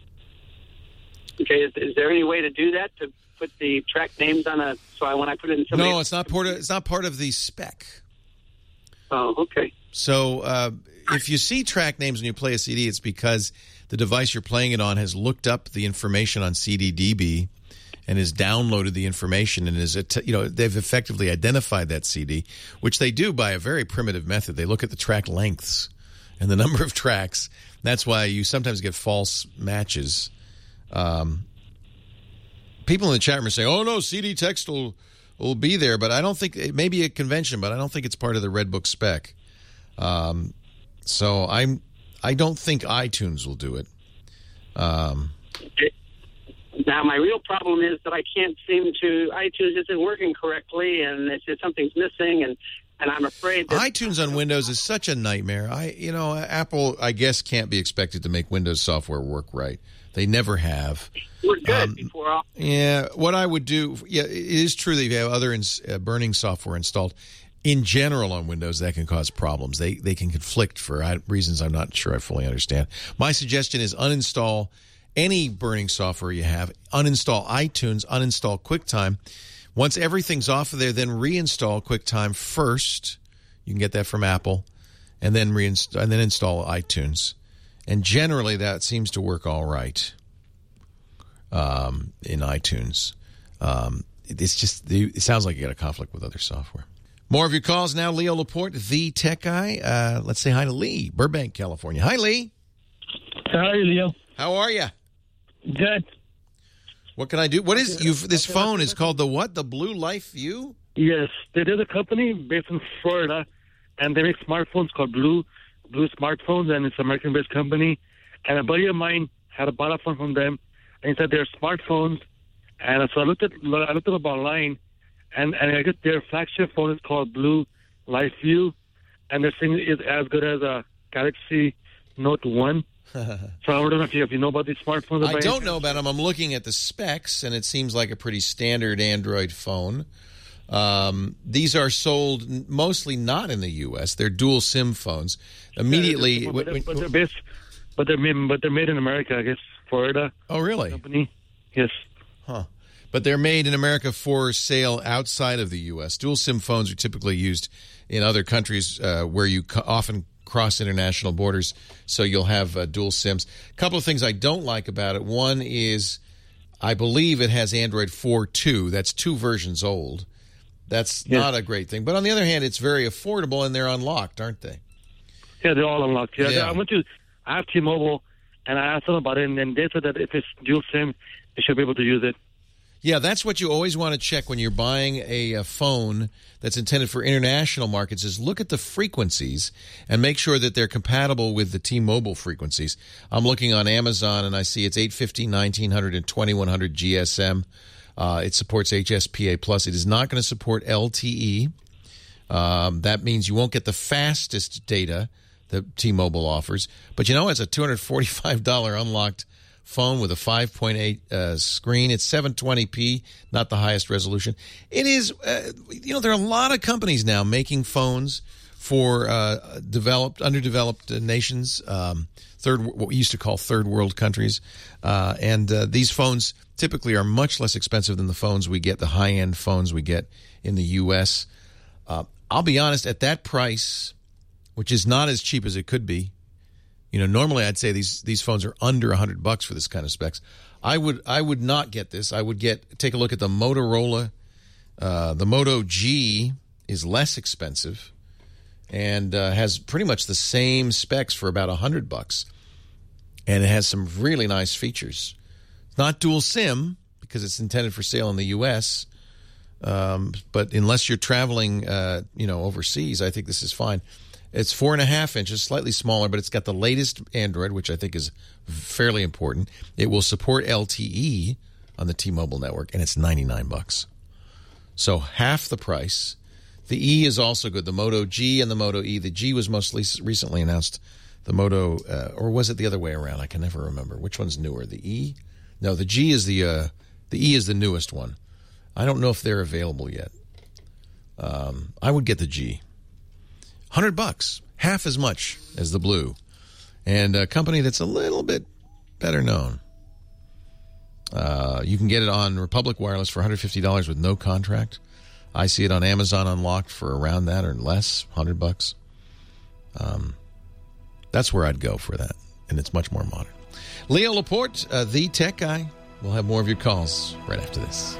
Okay. Is, is there any way to do that to put the track names on a? So I, when I put it in somebody. No, it's not part of. It's not part of the spec. Oh, okay. So uh, if you see track names when you play a C D, it's because the device you're playing it on has looked up the information on C D D B and has downloaded the information and is, you know, they've effectively identified that C D, which they do by a very primitive method. They look at the track lengths and the number of tracks. That's why you sometimes get false matches. Um, people in the chat room are saying, "Oh no, C D text will will be there," but I don't think it may be a convention, but I don't think it's part of the Red Book spec. Um, so I'm I don't think iTunes will do it. Um, Now, my real problem is that I can't seem to, iTunes isn't working correctly, and it's just something's missing, and, and I'm afraid that... iTunes on Windows is such a nightmare. I, you know, Apple, I guess, can't be expected to make Windows software work right. They never have. We're good Um, before all... Yeah, what I would do, yeah, it is true that if you have other ins, uh, burning software installed, in general on Windows, that can cause problems. They they can conflict for I, reasons I'm not sure I fully understand. My suggestion is uninstall any burning software you have, uninstall iTunes, uninstall QuickTime. Once everything's off of there, then reinstall QuickTime first. You can get that from Apple, and then reinstall and then install iTunes. And generally, that seems to work all right um, in iTunes. Um, it's just it sounds like you got a conflict with other software. More of your calls now. Leo Laporte, the tech guy. Uh, let's say hi to Lee, Burbank, California. Hi, Lee. Hi, Leo. How are you? Good. What can I do? What is you? This phone is called the what? The Blue Life View? Yes, they did a company based in Florida, and they make smartphones called Blue Blue Smartphones, and it's an American-based company. And a buddy of mine had a bought a phone from them, and he said they're smartphones. And so I looked at I looked at them online, and and I guess their flagship phone is called Blue Life View, and their thing is as good as a Galaxy Note One. So I don't know if you, if you know about these smartphones. I don't know about them. I'm looking at the specs, and it seems like a pretty standard Android phone. Um, these are sold mostly not in the U S. They're dual SIM phones. Immediately, yeah, but, they're, but they're based, but they're made, but they're made in America, I guess, Florida. Oh, really? Company, yes. Huh. But they're made in America for sale outside of the U S. Dual SIM phones are typically used in other countries uh, where you co- often cross international borders, so you'll have uh, dual SIMs. A couple of things I don't like about it. One is I believe it has Android four point two. That's two versions old. That's yeah. not a great thing. But on the other hand, it's very affordable, and they're unlocked, aren't they? Yeah, they're all unlocked. Yeah, yeah. I went to I have T-Mobile, and I asked them about it, and then they said that if it's dual SIM, they should be able to use it. Yeah, that's what you always want to check when you're buying a, a phone that's intended for international markets is look at the frequencies and make sure that they're compatible with the T-Mobile frequencies. I'm looking on Amazon, and I see it's eight fifty, nineteen hundred, and twenty-one hundred G S M. Uh, it supports H S P A plus. It is not going to support L T E. Um, that means you won't get the fastest data that T-Mobile offers. But you know, it's a two hundred forty-five dollars unlocked phone with a five point eight uh, screen. It's seven twenty p, not the highest resolution. It is, uh, you know, there are a lot of companies now making phones for uh, developed, underdeveloped uh, nations, um, third, what we used to call third world countries. Uh, and uh, these phones typically are much less expensive than the phones we get, the high-end phones we get in the U S. Uh, I'll be honest, at that price, which is not as cheap as it could be, you know, normally I'd say these these phones are under a hundred bucks for this kind of specs. I would I would not get this. I would get take a look at the Motorola. Uh, the Moto G is less expensive and uh, has pretty much the same specs for about a hundred bucks, and it has some really nice features. It's not dual SIM because it's intended for sale in the U S. Um, but unless you're traveling, uh, you know, overseas, I think this is fine. It's four and a half inches, slightly smaller, but it's got the latest Android, which I think is fairly important. It will support L T E, on the T-Mobile network, and it's ninety-nine bucks. So half the price. The E is also good. The Moto G and the Moto E. The G was most recently announced. The Moto, uh, or was it the other way around? I can never remember. Which one's newer? The E? No, the G is the uh, the E is the newest one. I don't know if they're available yet. Um, I would get the G. Hundred bucks, half as much as the Blue, and a company that's a little bit better known. Uh, you can get it on Republic Wireless for one hundred fifty dollars with no contract. I see it on Amazon Unlocked for around that or less, hundred bucks. Um, that's where I'd go for that, and it's much more modern. Leo Laporte, uh, the tech guy. We'll have more of your calls right after this.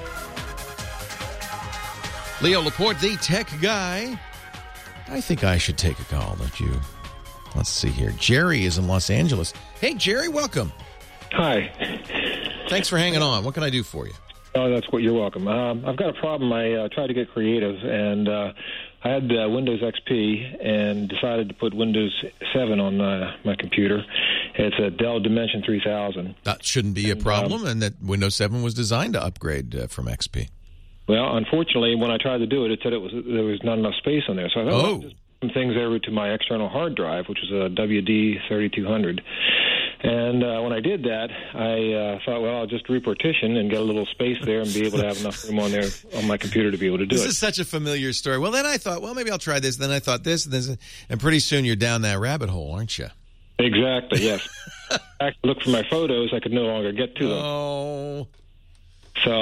Leo Laporte, the tech guy. I think I should take a call, don't you? Let's see here. Jerry is in Los Angeles. Hey, Jerry, welcome. Hi. Thanks for hanging on. What can I do for you? Oh, that's what you're welcome. Um, I've got a problem. I uh, tried to get creative, and uh, I had uh, Windows X P and decided to put Windows seven on uh, my computer. It's a Dell Dimension three thousand. That shouldn't be a problem, and that Windows seven was designed to upgrade uh, from X P. Well, unfortunately, when I tried to do it, it said it was there was not enough space on there. So I thought, oh. well, just some things over to my external hard drive, which is a W D thirty-two hundred. And uh, when I did that, I uh, thought, well, I'll just repartition and get a little space there and be able to have enough room on there on my computer to be able to do this it. This is such a familiar story. Well, then I thought, well, maybe I'll try this. Then I thought this, and this, and pretty soon you're down that rabbit hole, aren't you? Exactly, yes. I looked for my photos. I could no longer get to them. Oh. So,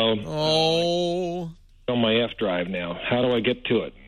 oh. on my F drive now. How do I get to it?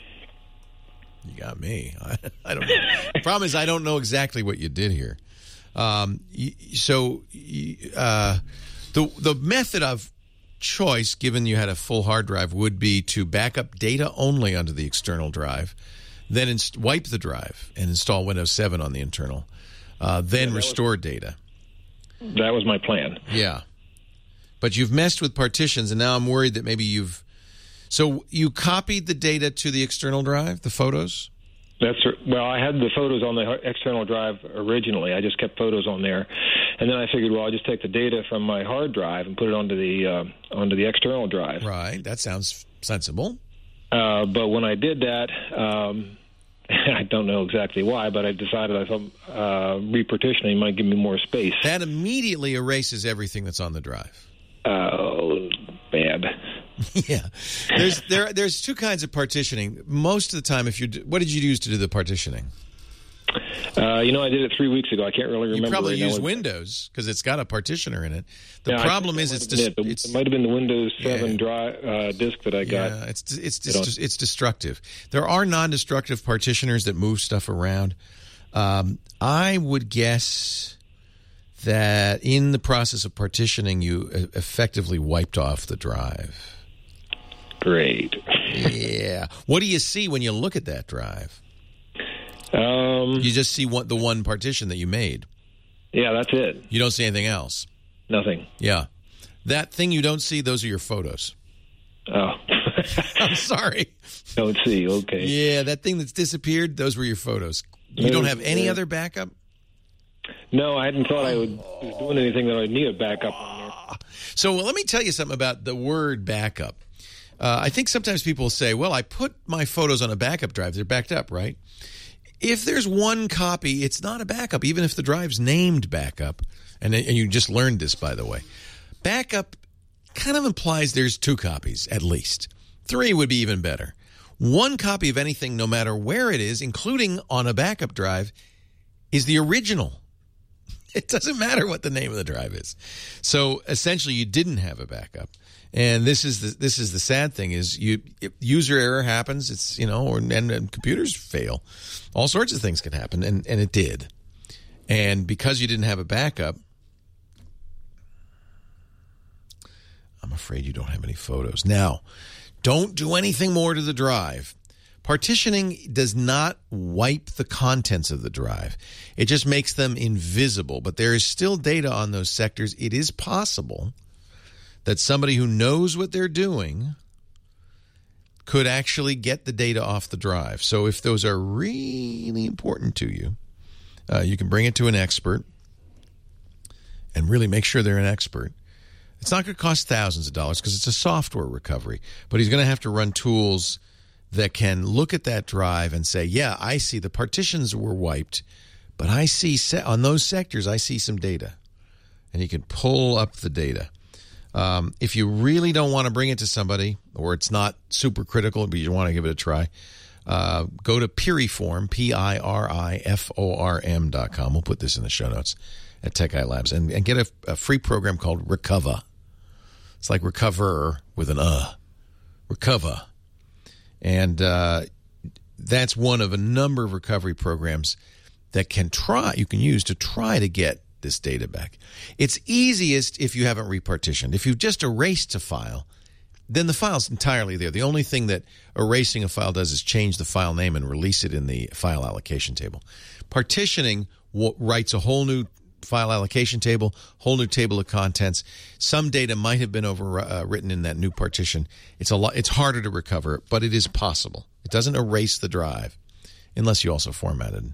You got me. I, I don't know. The problem is I don't know exactly what you did here. Um, so uh, the the method of choice, given you had a full hard drive, would be to back up data only onto the external drive, then inst- wipe the drive and install Windows seven on the internal, uh, then yeah, restore was, data. That was my plan. Yeah. But you've messed with partitions, and now I'm worried that maybe you've... So you copied the data to the external drive, the photos? That's well, I had the photos on the external drive originally. I just kept photos on there, and then I figured, well, I'll just take the data from my hard drive and put it onto the uh, onto the external drive. Right, that sounds sensible. Uh, but when I did that, um, I don't know exactly why, but I decided I thought uh, repartitioning might give me more space. That immediately erases everything that's on the drive. Oh, bad. Yeah, there's there there's two kinds of partitioning. Most of the time, if you do, what did you use to do the partitioning? Uh, you know, I did it three weeks ago. I can't really remember. You probably right use now. Windows because it's got a partitioner in it. The yeah, problem is it's, dis- it. it's it might have been the Windows seven yeah. drive uh, disk that I got. Yeah, it's it's it's, it's destructive. There are non-destructive partitioners that move stuff around. Um, I would guess that in the process of partitioning, you effectively wiped off the drive. Great. Yeah. What do you see when you look at that drive? Um, you just see one, the one partition that you made. Yeah, that's it. You don't see anything else? Nothing. Yeah. That thing you don't see, those are your photos. Oh. I'm sorry. Don't see, okay. Yeah, that thing that's disappeared, those were your photos. You don't have any other backup? No, I hadn't thought I would was doing anything that I'd need a backup on there. So well, let me tell you something about the word backup. Uh, I think sometimes people say, well, I put my photos on a backup drive. They're backed up, right? If there's one copy, it's not a backup, even if the drive's named backup. And, and you just learned this, by the way. Backup kind of implies there's two copies, at least. Three would be even better. One copy of anything, no matter where it is, including on a backup drive, is the original. It doesn't matter what the name of the drive is. So essentially, you didn't have a backup. And this is the this is the sad thing is you user error happens. It's you know or and, and computers fail. All sorts of things can happen, and, and it did. And because you didn't have a backup, I'm afraid you don't have any photos. Now, don't do anything more to the drive. Partitioning does not wipe the contents of the drive. It just makes them invisible. But there is still data on those sectors. It is possible that somebody who knows what they're doing could actually get the data off the drive. So if those are really important to you, uh, you can bring it to an expert and really make sure they're an expert. It's not going to cost thousands of dollars because it's a software recovery. But he's going to have to run tools that can look at that drive and say, yeah, I see the partitions were wiped, but I see se- on those sectors, I see some data. And he can pull up the data. Um, if you really don't want to bring it to somebody, or it's not super critical, but you want to give it a try, uh, go to Piriform, P I R I F O R M dot com. We'll put this in the show notes at Tech Guy Labs. And, and get a, a free program called Recover. It's like recover with an uh. Recover. And uh, that's one of a number of recovery programs that can try you can use to try to get this data back. It's easiest if you haven't repartitioned. If you've just erased a file, then the file's entirely there. The only thing that erasing a file does is change the file name and release it in the file allocation table. Partitioning w- writes a whole new file allocation table, whole new table of contents. Some data might have been overwritten uh, in that new partition. It's a lot. It's harder to recover, but it is possible. It doesn't erase the drive unless you also formatted.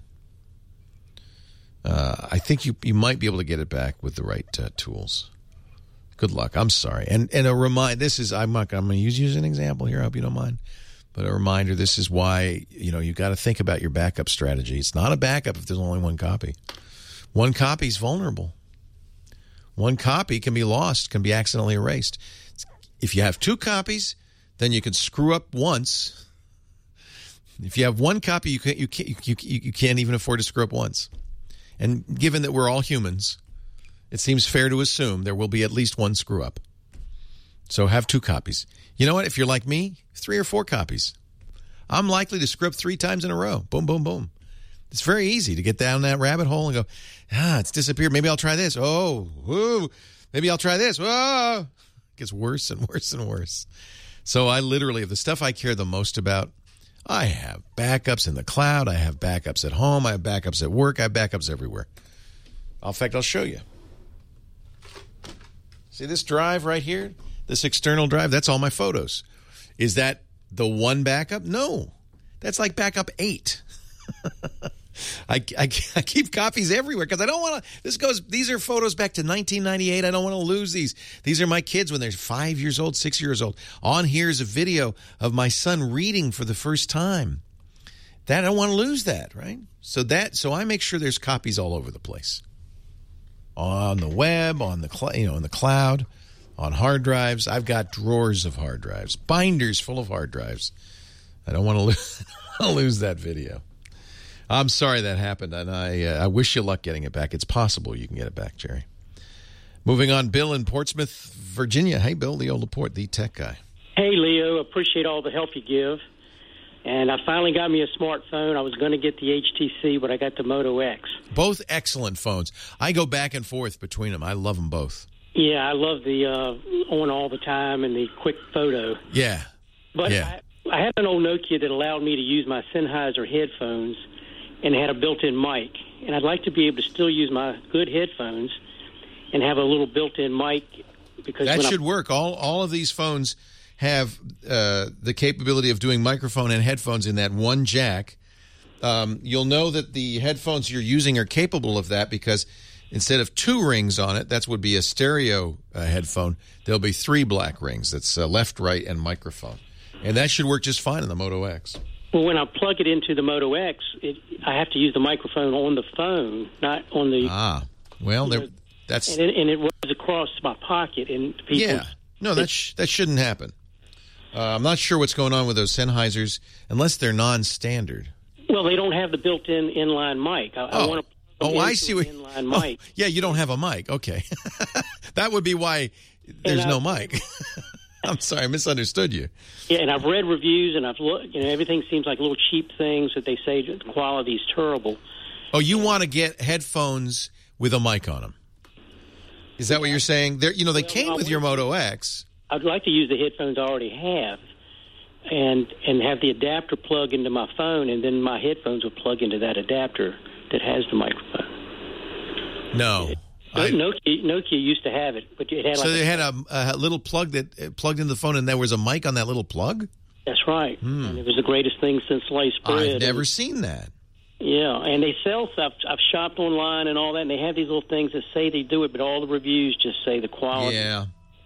Uh, I think you you might be able to get it back with the right uh, tools. Good luck. I'm sorry. And and a remind. This is I'm not. I'm going to use you as an example here. I hope you don't mind. But a reminder. This is why you know you got to think about your backup strategy. It's not a backup if there's only one copy. One copy is vulnerable. One copy can be lost, can be accidentally erased. If you have two copies, then you can screw up once. If you have one copy, you can't you can't you, you, you can't even afford to screw up once. And given that we're all humans, it seems fair to assume there will be at least one screw up. So have two copies. You know what? If you're like me, three or four copies. I'm likely to screw up three times in a row. Boom, boom, boom. It's very easy to get down that rabbit hole and go, ah, it's disappeared. Maybe I'll try this. Oh, ooh, maybe I'll try this. Oh, it gets worse and worse and worse. So I literally, the stuff I care the most about, I have backups in the cloud. I have backups at home. I have backups at work. I have backups everywhere. In fact, I'll show you. See this drive right here? This external drive? That's all my photos. Is that the one backup? No. That's like backup eight. I, I, I keep copies everywhere because I don't want to. This goes. These are photos back to nineteen ninety-eight. I don't want to lose these. These are my kids when they're five years old, six years old. On here is a video of my son reading for the first time. That I don't want to lose that, right? So that so I make sure there's copies all over the place, on the web, on the cl- you know, in the cloud, on hard drives. I've got drawers of hard drives, binders full of hard drives. I don't want to lose, lose that video. I'm sorry that happened, and I uh, I wish you luck getting it back. It's possible you can get it back, Jerry. Moving on, Bill in Portsmouth, Virginia. Hey, Bill, Leo Laporte, the tech guy. Hey, Leo, appreciate all the help you give. And I finally got me a smartphone. I was going to get the H T C, but I got the Moto X. Both excellent phones. I go back and forth between them. I love them both. Yeah, I love the uh, on all the time and the quick photo. Yeah. But yeah. I, I had an old Nokia that allowed me to use my Sennheiser headphones and had a built-in mic. And I'd like to be able to still use my good headphones and have a little built-in mic. Because that when should I, work. All all of these phones have uh, the capability of doing microphone and headphones in that one jack. Um, you'll know that the headphones you're using are capable of that because instead of two rings on it, that would be a stereo uh, headphone, there'll be three black rings. That's uh, left, right, and microphone. And that should work just fine in the Moto X. Well, when I plug it into the Moto X, it, I have to use the microphone on the phone, not on the... Ah, well, there, that's... And it, and it runs across my pocket, and people... Yeah, no, that, sh- that shouldn't happen. Uh, I'm not sure what's going on with those Sennheisers, unless they're non-standard. Well, they don't have the built-in inline mic. I, oh, I want to oh, I see what inline oh, mic. Yeah, you don't have a mic. Okay, that would be why there's and no I, mic. I'm sorry, I misunderstood you. Yeah, and I've read reviews, and I've looked. You know, everything seems like little cheap things that they say the quality is terrible. Oh, you want to get headphones with a mic on them? Is that what you're saying? There, you know, they well, came with your Moto X. I'd like to use the headphones I already have, and and have the adapter plug into my phone, and then my headphones will plug into that adapter that has the microphone. No. I, Nokia, Nokia used to have it, but it had so like they a, had a, a little plug that uh, plugged into the phone, and there was a mic on that little plug? That's right. Hmm. And it was the greatest thing since sliced bread. I've never and, seen that. Yeah, and they sell stuff. I've shopped online and all that, and they have these little things that say they do it, but all the reviews just say the quality. Yeah.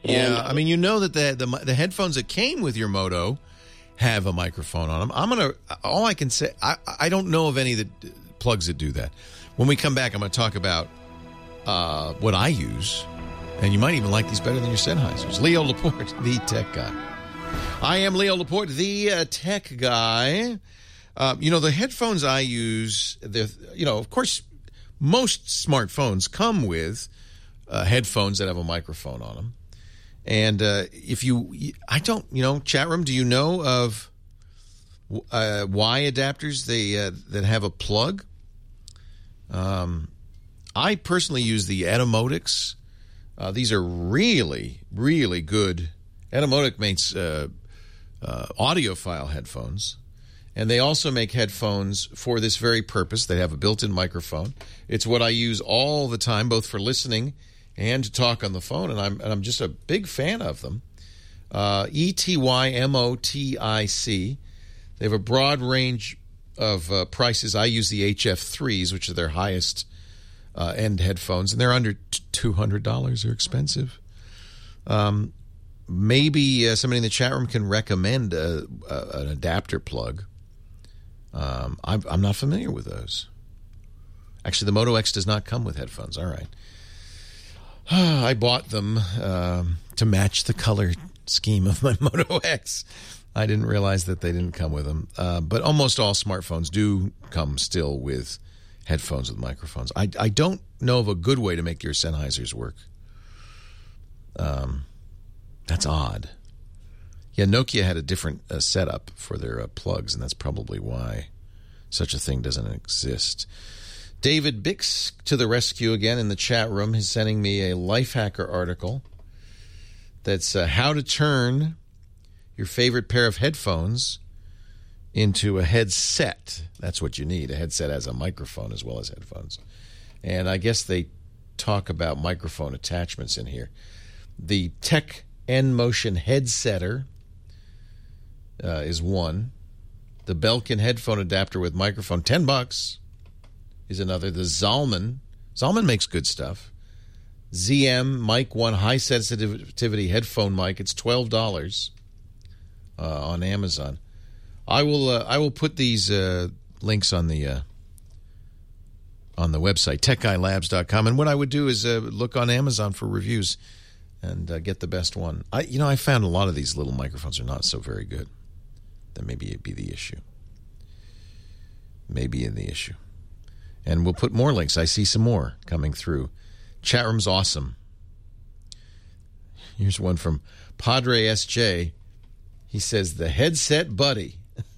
Yeah, I mean, you know that the, the the headphones that came with your Moto have a microphone on them. I'm gonna. All I can say, I I don't know of any that plugs that do that. When we come back, I'm going to talk about uh, what I use, and you might even like these better than your Sennheisers. Leo Laporte, the tech guy. I am Leo Laporte, the uh, tech guy. Uh, you know, the headphones I use, the you know, of course, most smartphones come with uh, headphones that have a microphone on them. And uh, if you, I don't, you know, chat room, do you know of uh, Y adapters they uh, that have a plug? Um, I personally use the Etymotics. Uh, these are really, really good. Etymotic makes uh, uh, audiophile headphones. And they also make headphones for this very purpose. They have a built-in microphone. It's what I use all the time, both for listening and to talk on the phone, and I'm and I'm just a big fan of them. Uh, E T Y M O T I C. They have a broad range of uh, prices. I use the H F threes, which are their highest uh, end headphones, and they're under two hundred dollars. They're expensive. Um, maybe uh, somebody in the chat room can recommend a, a, an adapter plug. Um, I'm, I'm not familiar with those. Actually, the Moto X does not come with headphones. All right. I bought them um, to match the color scheme of my Moto X. I didn't realize that they didn't come with them. Uh, but almost all smartphones do come still with headphones with microphones. I, I don't know of a good way to make your Sennheisers work. Um, that's odd. Yeah, Nokia had a different uh, setup for their uh, plugs, and that's probably why such a thing doesn't exist. David Bix to the rescue again in the chat room. He's sending me a Lifehacker article that's uh, how to turn your favorite pair of headphones into a headset. That's what you need. A headset has a microphone as well as headphones. And I guess they talk about microphone attachments in here. The Tech N-Motion Headsetter uh, is one. The Belkin headphone adapter with microphone, ten bucks, is another. The Zalman. Zalman makes good stuff. Z M Mic One high sensitivity headphone mic. It's twelve dollars uh, on Amazon. I will uh, I will put these uh, links on the uh, on the website tech guy labs dot com. And what I would do is uh, look on Amazon for reviews and uh, get the best one. I you know I found a lot of these little microphones are not so very good. That maybe it'd be the issue. Maybe in the issue. And we'll put more links. I see some more coming through. Chat room's awesome. Here's one from Padre S J. He says, the Headset Buddy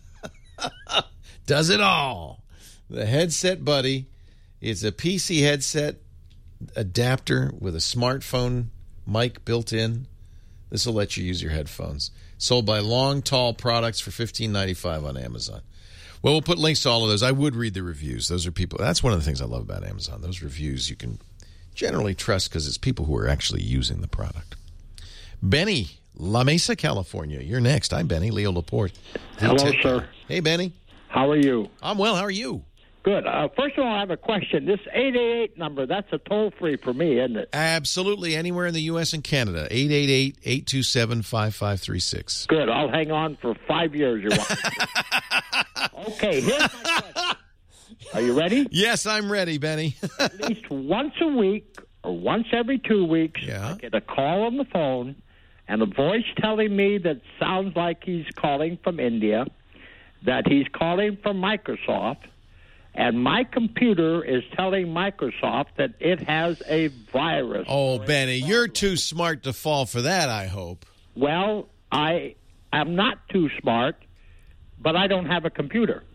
does it all. The Headset Buddy is a P C headset adapter with a smartphone mic built in. This will let you use your headphones. Sold by Long Tall Products for fifteen ninety-five on Amazon. Well, we'll put links to all of those. I would read the reviews. Those are people. That's one of the things I love about Amazon. Those reviews you can generally trust because it's people who are actually using the product. Benny, La Mesa, California. You're next. I'm Benny, Leo Laporte. Hello, sir. Hey, Benny. How are you? I'm well. How are you? Good. Uh, first of all, I have a question. This eight eight eight number, that's a toll-free for me, isn't it? Absolutely. Anywhere in the U S and Canada. eight eight eight, eight two seven, five five three six. Good. I'll hang on for five years. You're Okay, here's my question. Are you ready? Yes, I'm ready, Benny. At least once a week or once every two weeks, yeah. I get a call on the phone and a voice telling me that sounds like he's calling from India, that he's calling from Microsoft, and my computer is telling Microsoft that it has a virus. Oh, Benny, you're too smart to fall for that, I hope. Well, I am not too smart, but I don't have a computer.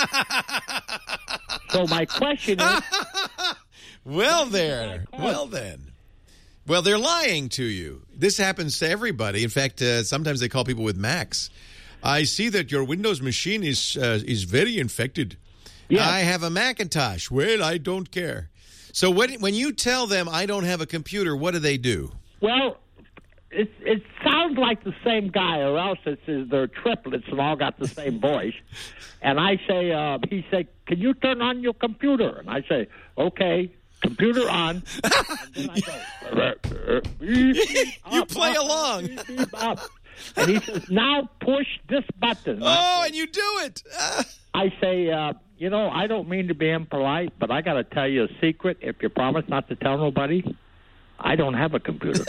So my question is... Well, there. Well, then. Well, they're lying to you. This happens to everybody. In fact, uh, sometimes they call people with Macs. I see that your Windows machine is uh, is very infected. Yeah. I have a Macintosh. Well, I don't care. So when, when you tell them I don't have a computer, what do they do? Well, it, it sounds like the same guy, or else it's, they're triplets and all got the same voice. And I say, uh, he said, can you turn on your computer? And I say, okay. computer on. And then I go, you play along. And he says, now push this button. Oh, and you do it. Ah. I say, uh, you know, I don't mean to be impolite, but I got to tell you a secret. If you promise not to tell nobody, I don't have a computer.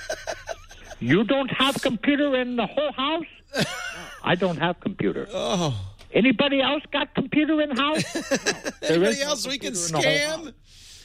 You don't have computer in the whole house? No, I don't have computer. Oh. Anybody else got computer in house? No, Anybody else no we can scam?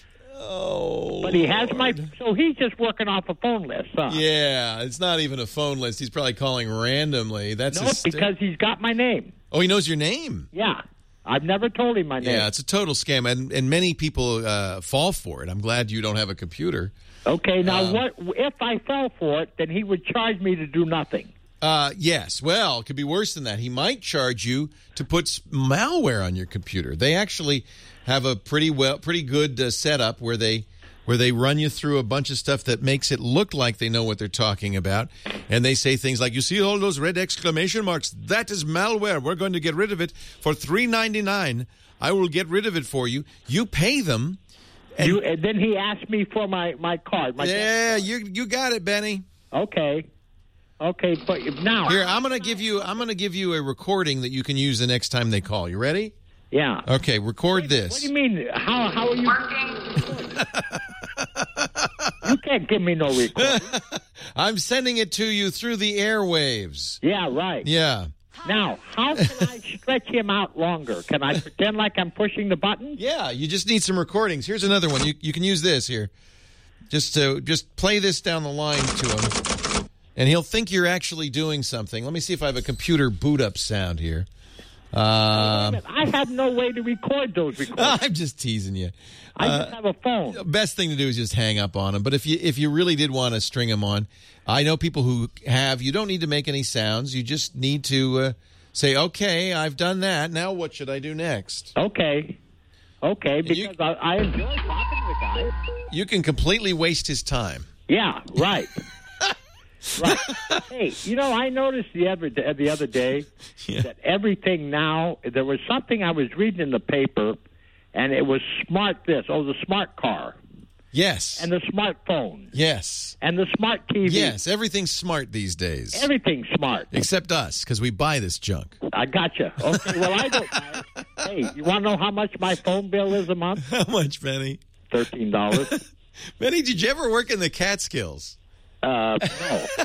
Oh. But he has my, so he's just working off a phone list, huh? Yeah, it's not even a phone list. He's probably calling randomly. That's no, his st- because he's got my name. Oh, he knows your name? Yeah. I've never told him my name. Yeah, it's a total scam, and, and many people uh, fall for it. I'm glad you don't have a computer. Okay, now um, what if I fell for it, then he would charge me to do nothing. Uh, yes. Well, it could be worse than that. He might charge you to put malware on your computer. They actually have a pretty well, pretty good uh, setup where they where they run you through a bunch of stuff that makes it look like they know what they're talking about, and they say things like, "You see all those red exclamation marks? That is malware. We're going to get rid of it for three ninety-nine. I will get rid of it for you. You pay them." And, you, and then he asked me for my my card. My yeah, card. you you got it, Benny. Okay. Okay, but now here I'm going to give you I'm going to give you a recording that you can use the next time they call. You ready? Yeah. Okay, record Wait, this. What do you mean? How how are you working? You can't give me no recording. I'm sending it to you through the airwaves. Yeah, right. Yeah. Now, how can I stretch him out longer? Can I pretend like I'm pushing the button? Yeah, you just need some recordings. Here's another one. You you can use this here. Just to just play this down the line to him. And he'll think you're actually doing something. Let me see if I have a computer boot up sound here. Uh, I have no way to record those recordings. I'm just teasing you. I uh, just have a phone. Best thing to do is just hang up on him. But if you if you really did want to string him on, I know people who have. You don't need to make any sounds. You just need to uh, say, "Okay, I've done that. Now what should I do next?" Okay. Okay, because you, I, I enjoy talking to the guy. You can completely waste his time. Yeah, right. Right. Hey, you know, I noticed the other day, the other day yeah. that everything now, there was something I was reading in the paper, and it was smart this. Oh, the smart car. Yes. And the smartphone. Yes. And the smart T V. Yes, everything's smart these days. Everything's smart. Except us, because we buy this junk. I gotcha. Okay, well, I don't buy it. Hey, you want to know how much my phone bill is a month? How much, Benny? thirteen dollars. Benny, did you ever work in the Catskills? Uh, no. no.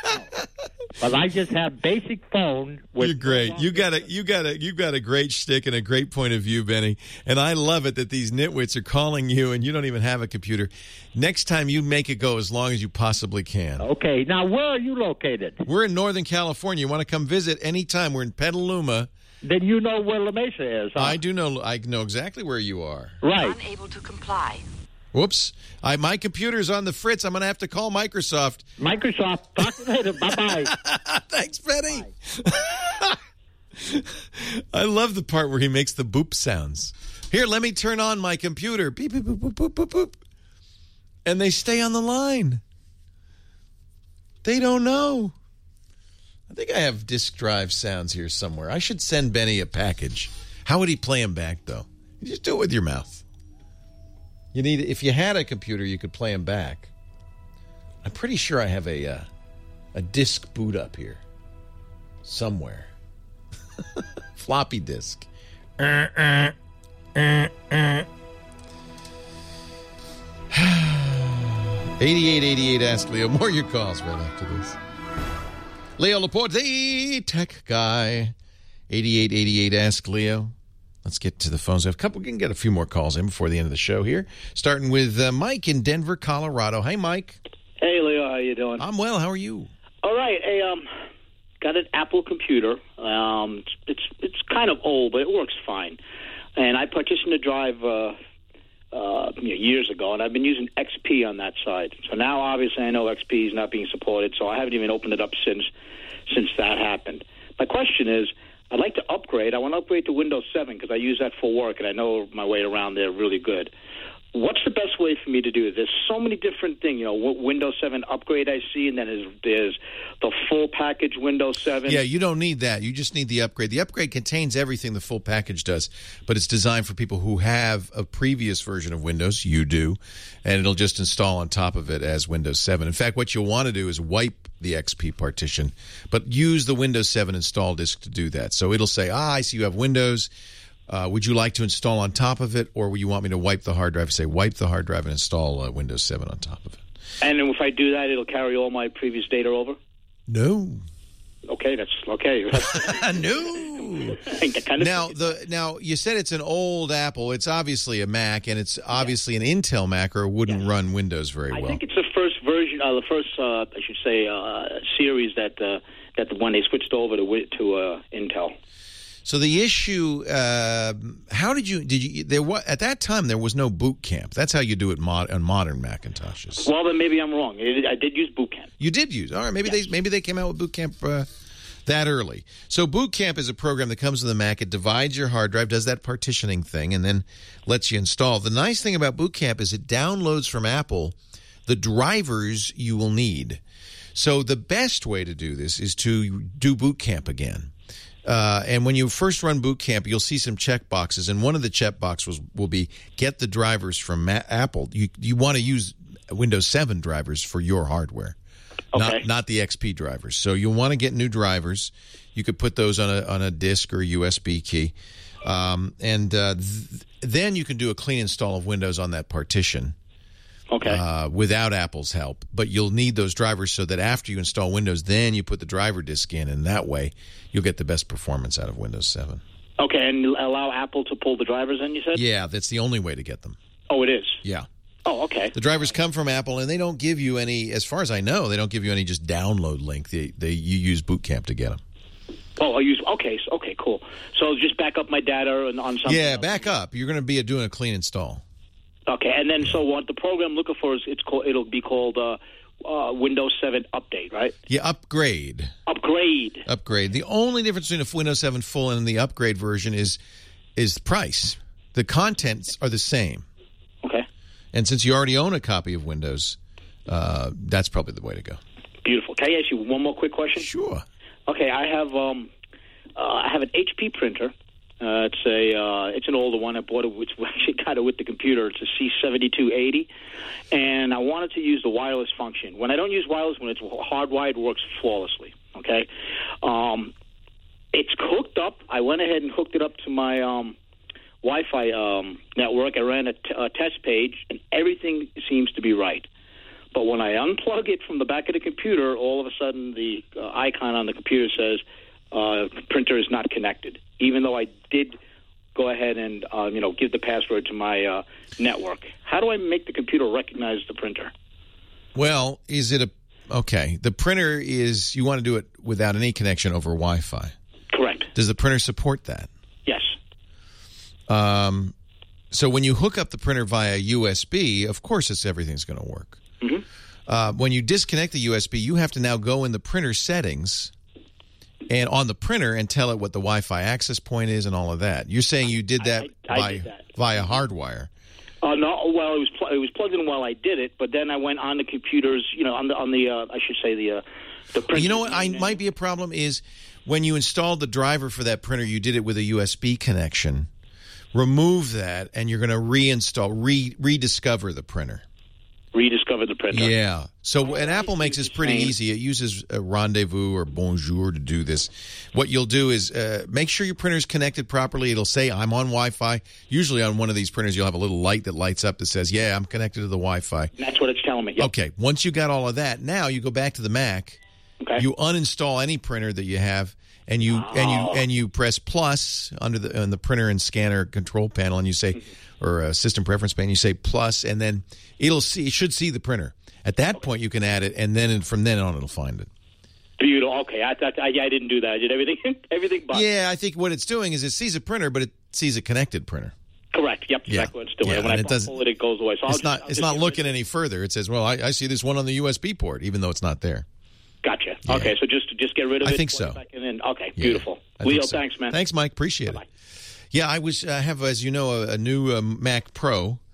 But I just have basic phone. With You're great. You got a you got a you got a great shtick and a great point of view, Benny. And I love it that these nitwits are calling you and you don't even have a computer. Next time, you make it go as long as you possibly can. Okay. Now, where are you located? We're in Northern California. You want to come visit anytime? We're in Petaluma. Then you know where La Mesa is, huh? I do know. I know exactly where you are. Right. Unable to comply. Whoops. I, my computer's on the fritz. I'm going to have to call Microsoft. Microsoft. Talk to you later. Bye-bye. Thanks, Benny. I love the part where he makes the boop sounds. Here, let me turn on my computer. Beep, beep, boop, boop, boop, boop, boop. And they stay on the line. They don't know. I think I have disk drive sounds here somewhere. I should send Benny a package. How would he play them back, though? You just do it with your mouth. You need, if you had a computer, you could play them back. I'm pretty sure I have a uh, a disk boot up here somewhere. Floppy disk. Uh, uh, uh, uh. eighty-eight eighty-eight Ask Leo. More of your calls right after this. Leo Laporte, the tech guy. eighty-eight eighty-eight Ask Leo. Let's get to the phones. We have a couple. We can get a few more calls in before the end of the show here. Starting with uh, Mike in Denver, Colorado. Hey, Mike. Hey, Leo. How you doing? I'm well. How are you? All right. Hey, um, got an Apple computer. Um, it's it's kind of old, but it works fine. And I partitioned the drive uh, uh, you know, years ago, and I've been using X P on that side. So now, obviously, I know X P is not being supported, so I haven't even opened it up since since that happened. My question is, I'd like to upgrade. I want to upgrade to Windows seven because I use that for work, and I know my way around there really good. what's the best way for me to do it? There's so many different things. You know, Windows seven upgrade I see, and then there's, there's the full package Windows seven. Yeah, you don't need that. You just need the upgrade. The upgrade contains everything the full package does, but it's designed for people who have a previous version of Windows. You do, and it'll just install on top of it as Windows seven. In fact, what you'll want to do is wipe the X P partition, but use the Windows seven install disk to do that. So it'll say, ah, I see you have Windows. Uh, would you like to install on top of it, or would you want me to wipe the hard drive? Say, wipe the hard drive and install uh, Windows seven on top of it. And if I do that, it'll carry all my previous data over? No. Okay, that's okay. No. kind of now the now you said it's an old Apple. It's obviously a Mac, and it's obviously an Intel Mac, or it wouldn't run Windows very well. I think it's the first version, uh, the first, uh, I should say, uh, series that uh, that the one they switched over to to uh, Intel. So the issue, uh, how did you did you there was at that time there was no boot camp. That's how you do it mod, on modern Macintoshes. Well, then maybe I'm wrong. I did use Boot Camp. You did use. All right, maybe yes. they maybe they came out with Boot Camp uh, that early. So Boot Camp is a program that comes with the Mac. It divides your hard drive, does that partitioning thing, and then lets you install. The nice thing about Boot Camp is it downloads from Apple the drivers you will need. So the best way to do this is to do Boot Camp again. Uh, and when you first run Boot Camp, you'll see some check boxes, and one of the check boxes will, will be get the drivers from Ma- Apple. You you want to use Windows seven drivers for your hardware, okay. not not the X P drivers. So you'll want to get new drivers. You could put those on a on a disk or a U S B key, um, and uh, th- then you can do a clean install of Windows on that partition. Okay. Uh, without Apple's help, but you'll need those drivers so that after you install Windows, then you put the driver disk in, and that way you'll get the best performance out of Windows seven. Okay, and allow Apple to pull the drivers in, you said? Yeah, that's the only way to get them. Oh, it is? Yeah. Oh, okay. The drivers come from Apple, and they don't give you any, as far as I know, they don't give you any just download link. They, they you use Boot Camp to get them. Oh, I use okay, okay, cool. So just back up my data on, on something. Yeah, else. back up. You're going to be doing a clean install. Okay, and then so what the program I'm looking for is it's called it'll be called uh, uh, Windows seven Update, right? Yeah, upgrade. Upgrade. Upgrade. The only difference between a Windows seven full and the upgrade version is is the price. The contents are the same. Okay. And since you already own a copy of Windows, uh, that's probably the way to go. Beautiful. Can I ask you one more quick question? Sure. Okay, I have um, uh, I have an H P printer. Uh, it's a uh, it's an older one. I bought it, which actually got it with the computer. It's a C seventy-two eighty, and I wanted to use the wireless function. When I don't use wireless, when it's hardwired, it works flawlessly. Okay, um, it's hooked up. I went ahead and hooked it up to my um, Wi-Fi um, network. I ran a, t- a test page, and everything seems to be right. But when I unplug it from the back of the computer, all of a sudden the uh, icon on the computer says uh, printer is not connected, even though I did go ahead and uh, you know give the password to my uh, network. How do I make the computer recognize the printer? Well, is it a okay? The printer is you want to do it without any connection over Wi-Fi. Correct. Does the printer support that? Yes. Um, so when you hook up the printer via U S B, of course, it's everything's going to work. Mm-hmm. Uh, when you disconnect the U S B, you have to now go in the printer settings and on the printer and tell it what the Wi-Fi access point is and all of that. You're saying you did that, I, I by, did that. via hardwire. Uh, no, well, it was pl- it was plugged in while I did it, but then I went on the computers, you know, on the on the uh, I should say the uh, the printer. You know what? I might be a problem is when you installed the driver for that printer, you did it with a U S B connection. Remove that, and you're going to reinstall, re rediscover the printer. Rediscover the printer. Yeah. So, and Apple makes this pretty easy. It uses a Rendezvous or Bonjour to do this. What you'll do is uh, make sure your printer's connected properly. It'll say, I'm on Wi-Fi. Usually on one of these printers, you'll have a little light that lights up that says, yeah, I'm connected to the Wi-Fi. That's what it's telling me. Yep. Okay. Once you got all of that, now you go back to the Mac. Okay. You uninstall any printer that you have, and you oh. and you and you press plus under the on the printer and scanner control panel, and you say, or a system preference pane, you say plus, and then it'll see it should see the printer. At that okay. point, you can add it, and then from then on, it'll find it. Beautiful. Okay, I thought I, I didn't do that. I did everything everything but. Yeah, I think what it's doing is it sees a printer, but it sees a connected printer. Correct. Yep. Yeah. Exactly what it's doing. Yeah, and when and I it doesn't, pull it, it goes away. So it's I'll not. just, I'll it's just not looking any further. It says, "Well, I, I see this one on the U S B port, even though it's not there." Gotcha. Yeah. Okay, so just just get rid of I it. think so. Back and then, okay, Yeah, beautiful. I Leo, think so. thanks, man. Thanks, Mike. Appreciate Bye-bye. it. Yeah, I was. I have, as you know, a, a new um, Mac Pro,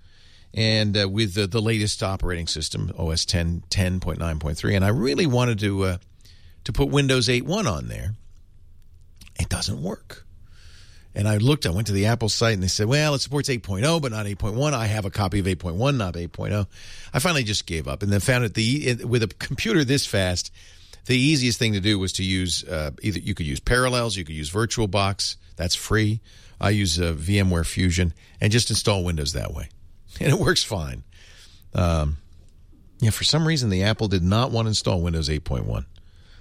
and uh, with the, the latest operating system, O S ten, ten point nine point three, and I really wanted to uh, to put Windows eight point one on there. It doesn't work. And I looked, I went to the Apple site, and they said, well, it supports eight point oh, but not eight point one. I have a copy of eight point one, not eight point oh. I finally just gave up, and then found it the it, with a computer this fast, the easiest thing to do was to use uh, either you could use Parallels, you could use VirtualBox. That's free. I use uh, VMware Fusion, and just install Windows that way. And it works fine. Um, yeah, for some reason, the Apple did not want to install Windows eight point one.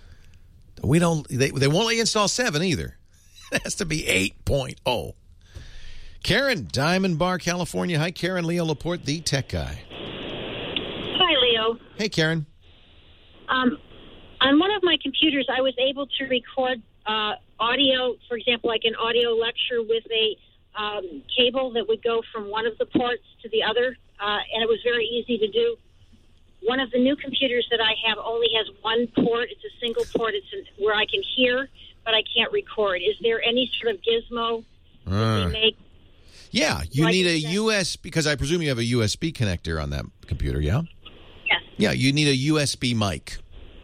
We don't. They, they won't let you install seven either. It has to be eight point oh. Karen, Diamond Bar, California. Hi, Karen. Leo Laporte, the tech guy. Hi, Leo. Hey, Karen. Um, on one of my computers, I was able to record uh, audio, for example, like an audio lecture with a um, cable that would go from one of the ports to the other, uh, and it was very easy to do. One of the new computers that I have only has one port. It's a single port. It's an, where I can hear, but I can't record. Is there any sort of gizmo that Uh, they make? yeah, you Like need a that- U S B, because I presume you have a U S B connector on that computer, yeah? Yes. Yeah, you need a U S B mic.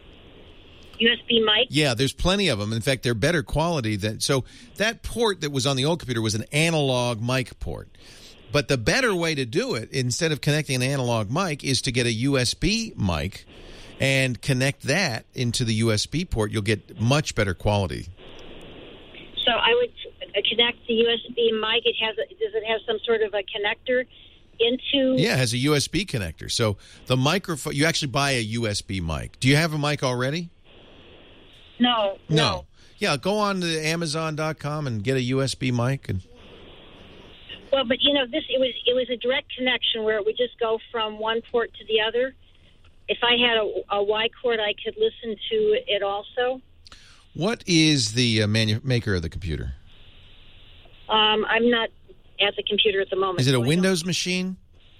U S B mic? Yeah, there's plenty of them. In fact, they're better quality than... So that port that was on the old computer was an analog mic port. But the better way to do it, instead of connecting an analog mic, is to get a U S B mic and connect that into the U S B port. You'll get much better quality. So I would uh, connect the U S B mic. It has. A, does it have some sort of a connector into? Yeah, it has a U S B connector. So the microphone... You actually buy a U S B mic. Do you have a mic already? No. No. Yeah, go on to Amazon dot com and get a U S B mic. And Well, but you know, this it was it was a direct connection where it would just go from one port to the other. If I had a, a Y cord, I could listen to it also. what is the uh, manu- maker of the computer? Um, I'm not at the computer at the moment. Is it a so I don't- Windows machine?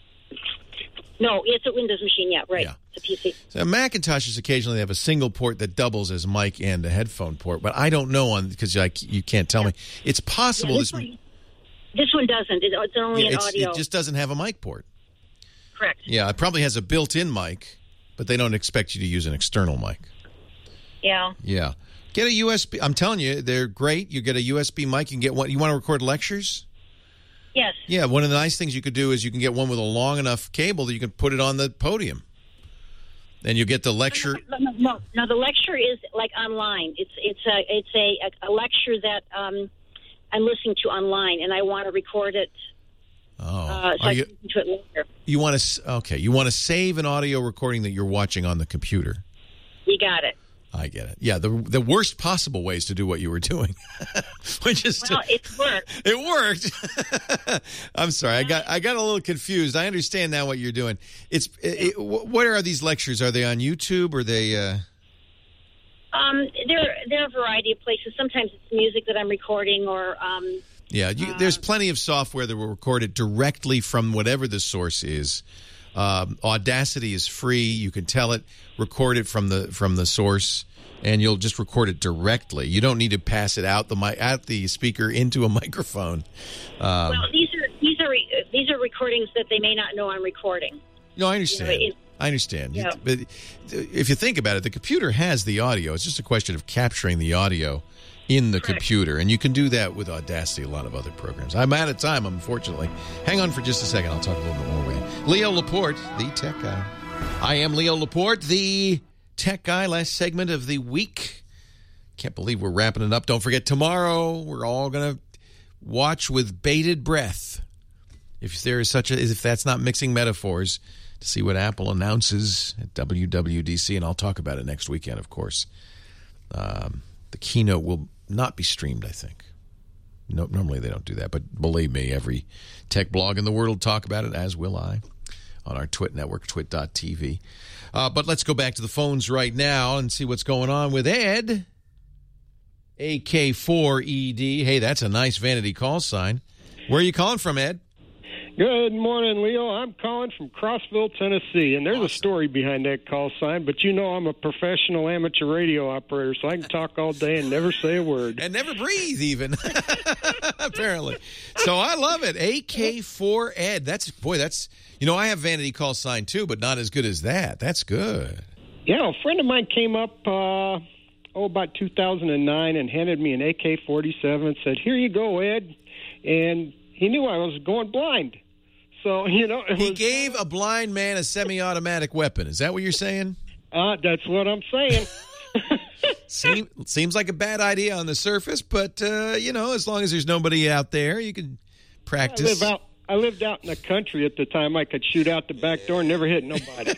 No, it's a Windows machine. Yeah, right. It's a P C. So Macintoshes occasionally have a single port that doubles as mic and a headphone port, but I don't know on because you can't tell me. It's possible Yeah, this. this, one, this one doesn't. It, it's only yeah, an it's- audio. It just doesn't have a mic port. Correct. Yeah, it probably has a built-in mic, but they don't expect you to use an external mic. Yeah. Yeah, get a U S B. I'm telling you, they're great. You get a U S B mic. You can get one. You want to record lectures? Yes. Yeah, one of the nice things you could do is you can get one with a long enough cable that you can put it on the podium. And you get the lecture. No, no, no, no. The lecture is like online. It's it's a it's a, a lecture that um, I'm listening to online, and I want to record it. Oh, Uh, so Are I you, can listen to it later. you want to? Okay, you want to save an audio recording that you're watching on the computer. You got it. I get it. Yeah, the the worst possible ways to do what you were doing, which is Well, to, it worked. it worked. I'm sorry, I got I got a little confused. I understand now what you're doing. It's it, it, what are these lectures? Are they on YouTube? Or are they? Uh... Um, there there are a variety of places. Sometimes it's music that I'm recording, or um, Yeah, you, there's plenty of software that will record it directly from whatever the source is. Um, Audacity is free. You can tell it, record it from the from the source, and you'll just record it directly. You don't need to pass it out the mi- out the speaker into a microphone. Um, well, these are these are re- these are recordings that they may not know I'm recording. no, I understand. You know, it- I understand. You- Yeah. but if you think about it, the computer has the audio. It's just a question of capturing the audio in the computer, and you can do that with Audacity, a lot of other programs. I'm out of time, unfortunately. Hang on for just a second. I'll talk a little bit more with you. Leo Laporte, the tech guy. I am Leo Laporte, the tech guy. Last segment of the week. Can't believe we're wrapping it up. Don't forget, tomorrow we're all going to watch with bated breath, if there is such a, if that's not mixing metaphors, to see what Apple announces at W W D C, and I'll talk about it next weekend, of course. Um, the keynote will not be streamed, I think. No, normally they don't do that, but believe me, every tech blog in the world will talk about it, as will I, on our Twit network, twit dot t v. Uh, but let's go back to the phones right now and see what's going on with Ed, A K four E D. Hey, that's a nice vanity call sign. Where are you calling from, Ed? Good morning, Leo. I'm calling from Crossville, Tennessee, and there's awesome. a story behind that call sign, but you know I'm a professional amateur radio operator, so I can talk all day and never say a word. And never breathe, even, apparently. So I love it. A K four Ed. That's, boy, that's, you know, I have vanity call sign too, but not as good as that. That's good. Yeah, a friend of mine came up, uh, oh, about two thousand nine and handed me an A K forty-seven and said, here you go, Ed. And he knew I was going blind. So, you know, it he was, gave a blind man a semi-automatic weapon. Is that what you're saying? Uh, that's what I'm saying. Seem, seems like a bad idea on the surface, but, uh, you know, as long as there's nobody out there, you can practice. I, live out, I lived out in the country at the time. I could shoot out the back door and never hit nobody.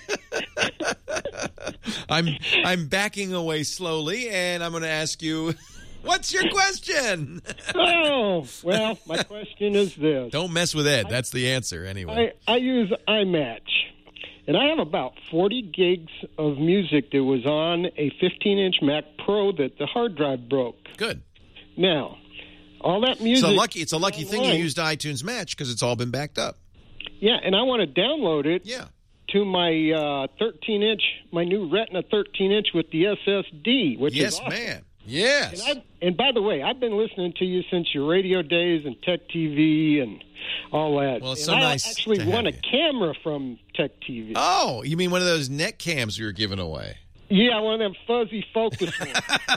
I'm I'm backing away slowly, and I'm going to ask you, what's your question? Oh, well, my question is this. Don't mess with Ed. That's the answer, anyway. I, I use iMatch, and I have about forty gigs of music that was on a fifteen-inch Mac Pro that the hard drive broke. Good. Now, all that music... It's a lucky, it's a lucky thing you online. used iTunes Match because it's all been backed up. Yeah, and I want to download it yeah. to my uh, thirteen-inch, my new Retina thirteen-inch with the S S D, which yes, is awesome. man. Yes. And, I, and by the way, I've been listening to you since your radio days and Tech T V and all that. Well, it's and so I nice actually to won a have camera from Tech T V. Oh, you mean one of those net cams we were giving away? Yeah, one of them fuzzy focus ones.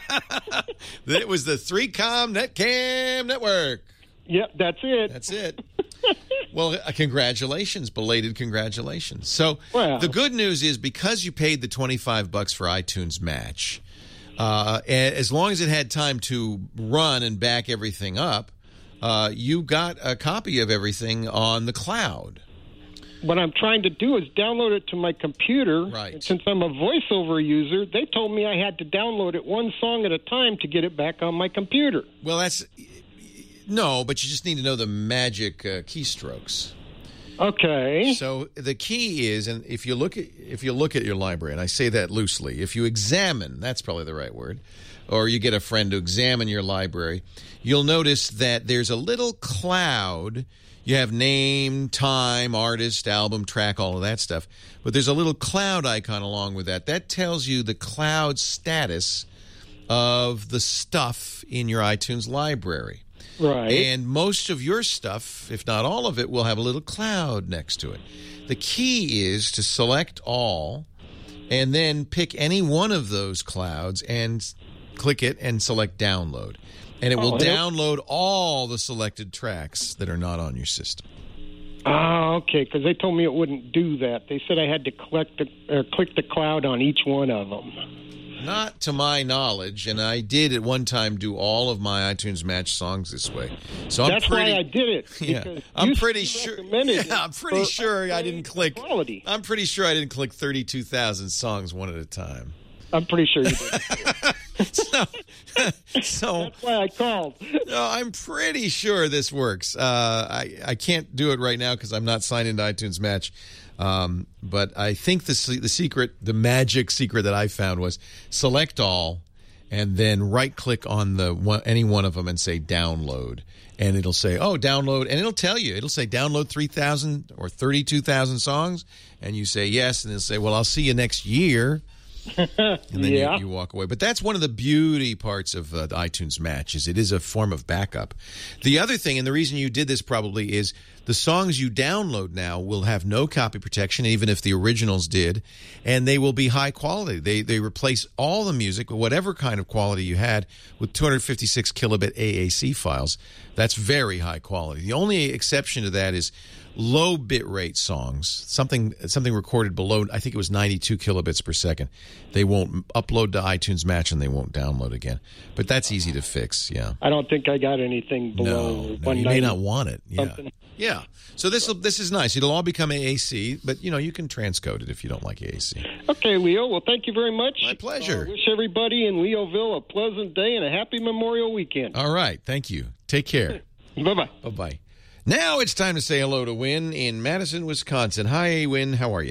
It was the three com Netcam network. Yep, that's it. That's it. Well, uh, congratulations, belated congratulations. So well, the good news is because you paid the twenty-five bucks for iTunes Match, uh, as long as it had time to run and back everything up, uh, you got a copy of everything on the cloud. What I'm trying to do is download it to my computer. Right. And since I'm a voiceover user, they told me I had to download it one song at a time to get it back on my computer. Well, that's... No, but you just need to know the magic uh, keystrokes. Okay. So the key is, and if you look at if you look at your library, and I say that loosely, if you examine, that's probably the right word, or you get a friend to examine your library, you'll notice that there's a little cloud. You have name, time, artist, album, track, all of that stuff. But there's a little cloud icon along with that. That tells you the cloud status of the stuff in your iTunes library. Right. And most of your stuff, if not all of it, will have a little cloud next to it. The key is to select all and then pick any one of those clouds and click it and select download. And it will oh, download all the selected tracks that are not on your system. Oh, okay, because they told me it wouldn't do that. They said I had to collect the, or click the cloud on each one of them. Not to my knowledge, and I did at one time do all of my iTunes Match songs this way. So I'm That's pretty, why I did it. Yeah, I'm pretty sure. Yeah, it I'm pretty sure I didn't click. Quality. I'm pretty sure I didn't click thirty-two thousand songs one at a time. I'm pretty sure you did. so, so that's why I called. No, I'm pretty sure this works. Uh, I I can't do it right now because I'm not signed into iTunes Match. Um, but I think the the secret, the magic secret that I found was select all, and then right click on the one, any one of them and say download, and it'll say oh download, and it'll tell you it'll say download three thousand or thirty-two thousand songs, and you say yes, and it'll say well I'll see you next year. And then yeah. you, you walk away. But that's one of the beauty parts of uh, the iTunes Match is it is a form of backup. The other thing, and the reason you did this probably is the songs you download now will have no copy protection, even if the originals did, and they will be high quality. They they replace all the music, whatever kind of quality you had, with two hundred fifty-six kilobit A A C files. That's very high quality. The only exception to that is low bit rate songs, something something recorded below, I think it was ninety-two kilobits per second. They won't upload to iTunes Match and they won't download again. But that's easy to fix, yeah. I don't think I got anything below no, no, one ninety. You may not want it, yeah. Something. Yeah. So this this is nice. It'll all become A A C, but you know you can transcode it if you don't like A A C. Okay, Leo. Well, thank you very much. My pleasure. I uh, wish everybody in Leoville a pleasant day and a happy Memorial Weekend. All right. Thank you. Take care. Bye-bye. Bye-bye. Now it's time to say hello to Win in Madison, Wisconsin. Hi, Win. How are you?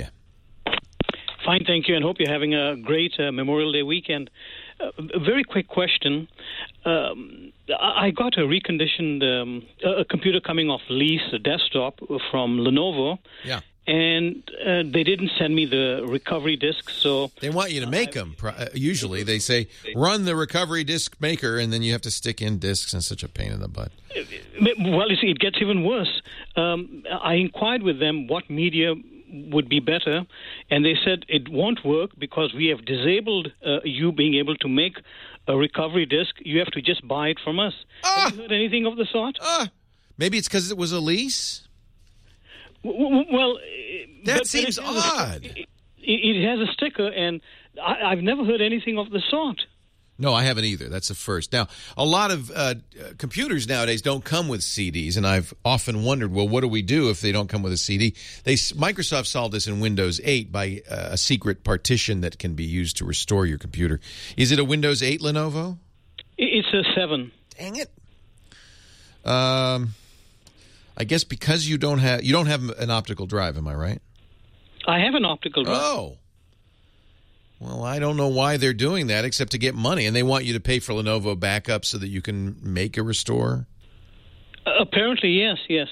Fine, thank you, and hope you're having a great uh, Memorial Day weekend. Uh, a very quick question. Um, I got a reconditioned um, a computer coming off lease, a desktop from Lenovo. Yeah. And uh, they didn't send me the recovery disc, so... They want you to make them. Usually they say, run the recovery disc maker, and then you have to stick in discs, and such a pain in the butt. Well, you see, it gets even worse. Um, I inquired with them what media would be better, and they said it won't work because we have disabled uh, you being able to make a recovery disc. You have to just buy it from us. Ah! Have you heard anything of the sort? Ah! Maybe it's because it was a lease? Well, that but, seems but it odd. A, it, it has a sticker, and I, I've never heard anything of the sort. No, I haven't either. That's the first. Now, a lot of uh, computers nowadays don't come with C Ds, and I've often wondered, well, what do we do if they don't come with a C D? They Microsoft solved this in Windows eight by uh, a secret partition that can be used to restore your computer. Is it a Windows eight Lenovo? It's a seven. Dang it. Um... I guess because you don't have you don't have an optical drive, am I right? I have an optical drive. Oh. Well, I don't know why they're doing that except to get money, and they want you to pay for Lenovo backup so that you can make a restore? Uh, apparently, yes, yes.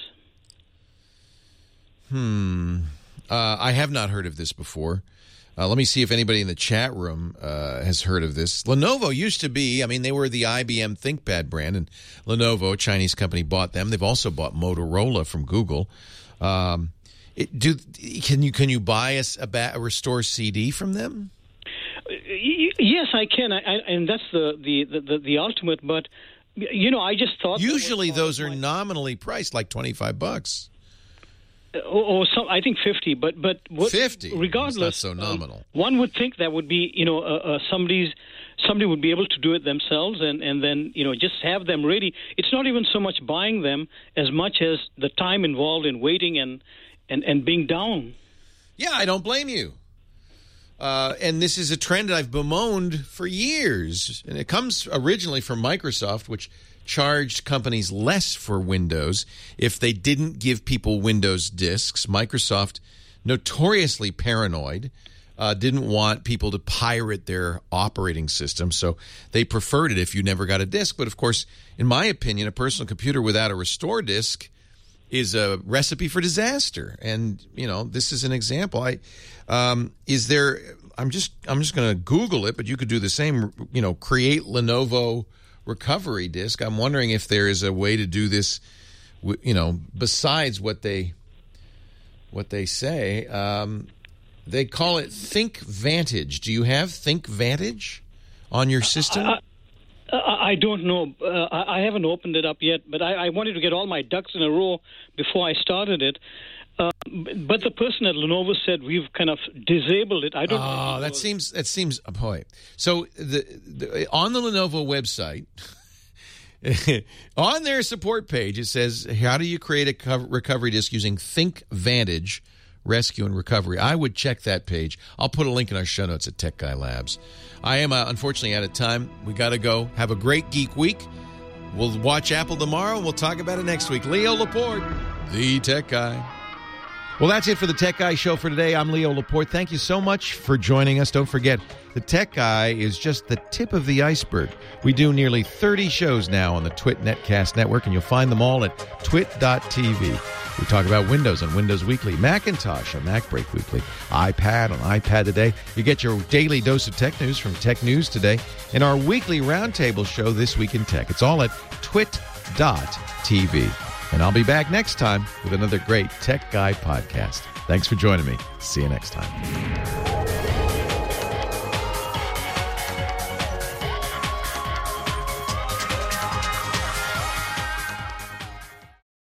Hmm. Uh, I have not heard of this before. Uh, let me see if anybody in the chat room uh, has heard of this. Lenovo used to be, I mean, they were the I B M ThinkPad brand, and Lenovo, a Chinese company, bought them. They've also bought Motorola from Google. Um, it, do can you can you buy a, a, a restore C D from them? Yes, I can, I, I, and that's the, the, the, the ultimate. But you know, I just thought usually those are nominally priced, like twenty-five bucks. Or, or some, I think fifty, but but what, fifty. Regardless, that's not so nominal. Um, one would think that would be, you know, uh, uh, somebody's somebody would be able to do it themselves, and, and then you know just have them ready. It's not even so much buying them as much as the time involved in waiting and and, and being down. Yeah, I don't blame you. Uh, and this is a trend I've bemoaned for years, and it comes originally from Microsoft, which charged companies less for Windows if they didn't give people Windows disks. Microsoft, notoriously paranoid, uh, didn't want people to pirate their operating system, so they preferred it if you never got a disk. But, of course, in my opinion, a personal computer without a restore disk is a recipe for disaster. And, you know, this is an example. I um, is there I'm just I'm just going to Google it, but you could do the same, you know, create Lenovo recovery disk. I'm wondering if there is a way to do this, you know, besides what they what they say. Um, they call it ThinkVantage. Do you have ThinkVantage on your system? I, I, I don't know. Uh, I haven't opened it up yet, but I, I wanted to get all my ducks in a row before I started it. Uh, but the person at Lenovo said we've kind of disabled it. I don't. Oh, know. that seems that seems oh boy. So the, the on the Lenovo website, on their support page, it says, "How do you create a cover, recovery disk using ThinkVantage Rescue and Recovery?" I would check that page. I'll put a link in our show notes at Tech Guy Labs. I am uh, unfortunately out of time. We got to go. Have a great Geek Week. We'll watch Apple tomorrow. We'll talk about it next week. Leo Laporte, the Tech Guy. Well, that's it for the Tech Guy Show for today. I'm Leo Laporte. Thank you so much for joining us. Don't forget, the Tech Guy is just the tip of the iceberg. We do nearly thirty shows now on the Twit Netcast Network, and you'll find them all at twit dot t v. We talk about Windows on Windows Weekly, Macintosh on MacBreak Weekly, iPad on iPad Today. You get your daily dose of tech news from Tech News Today, and our weekly roundtable show, This Week in Tech. It's all at twit dot t v. And I'll be back next time with another great Tech Guy podcast. Thanks for joining me. See you next time.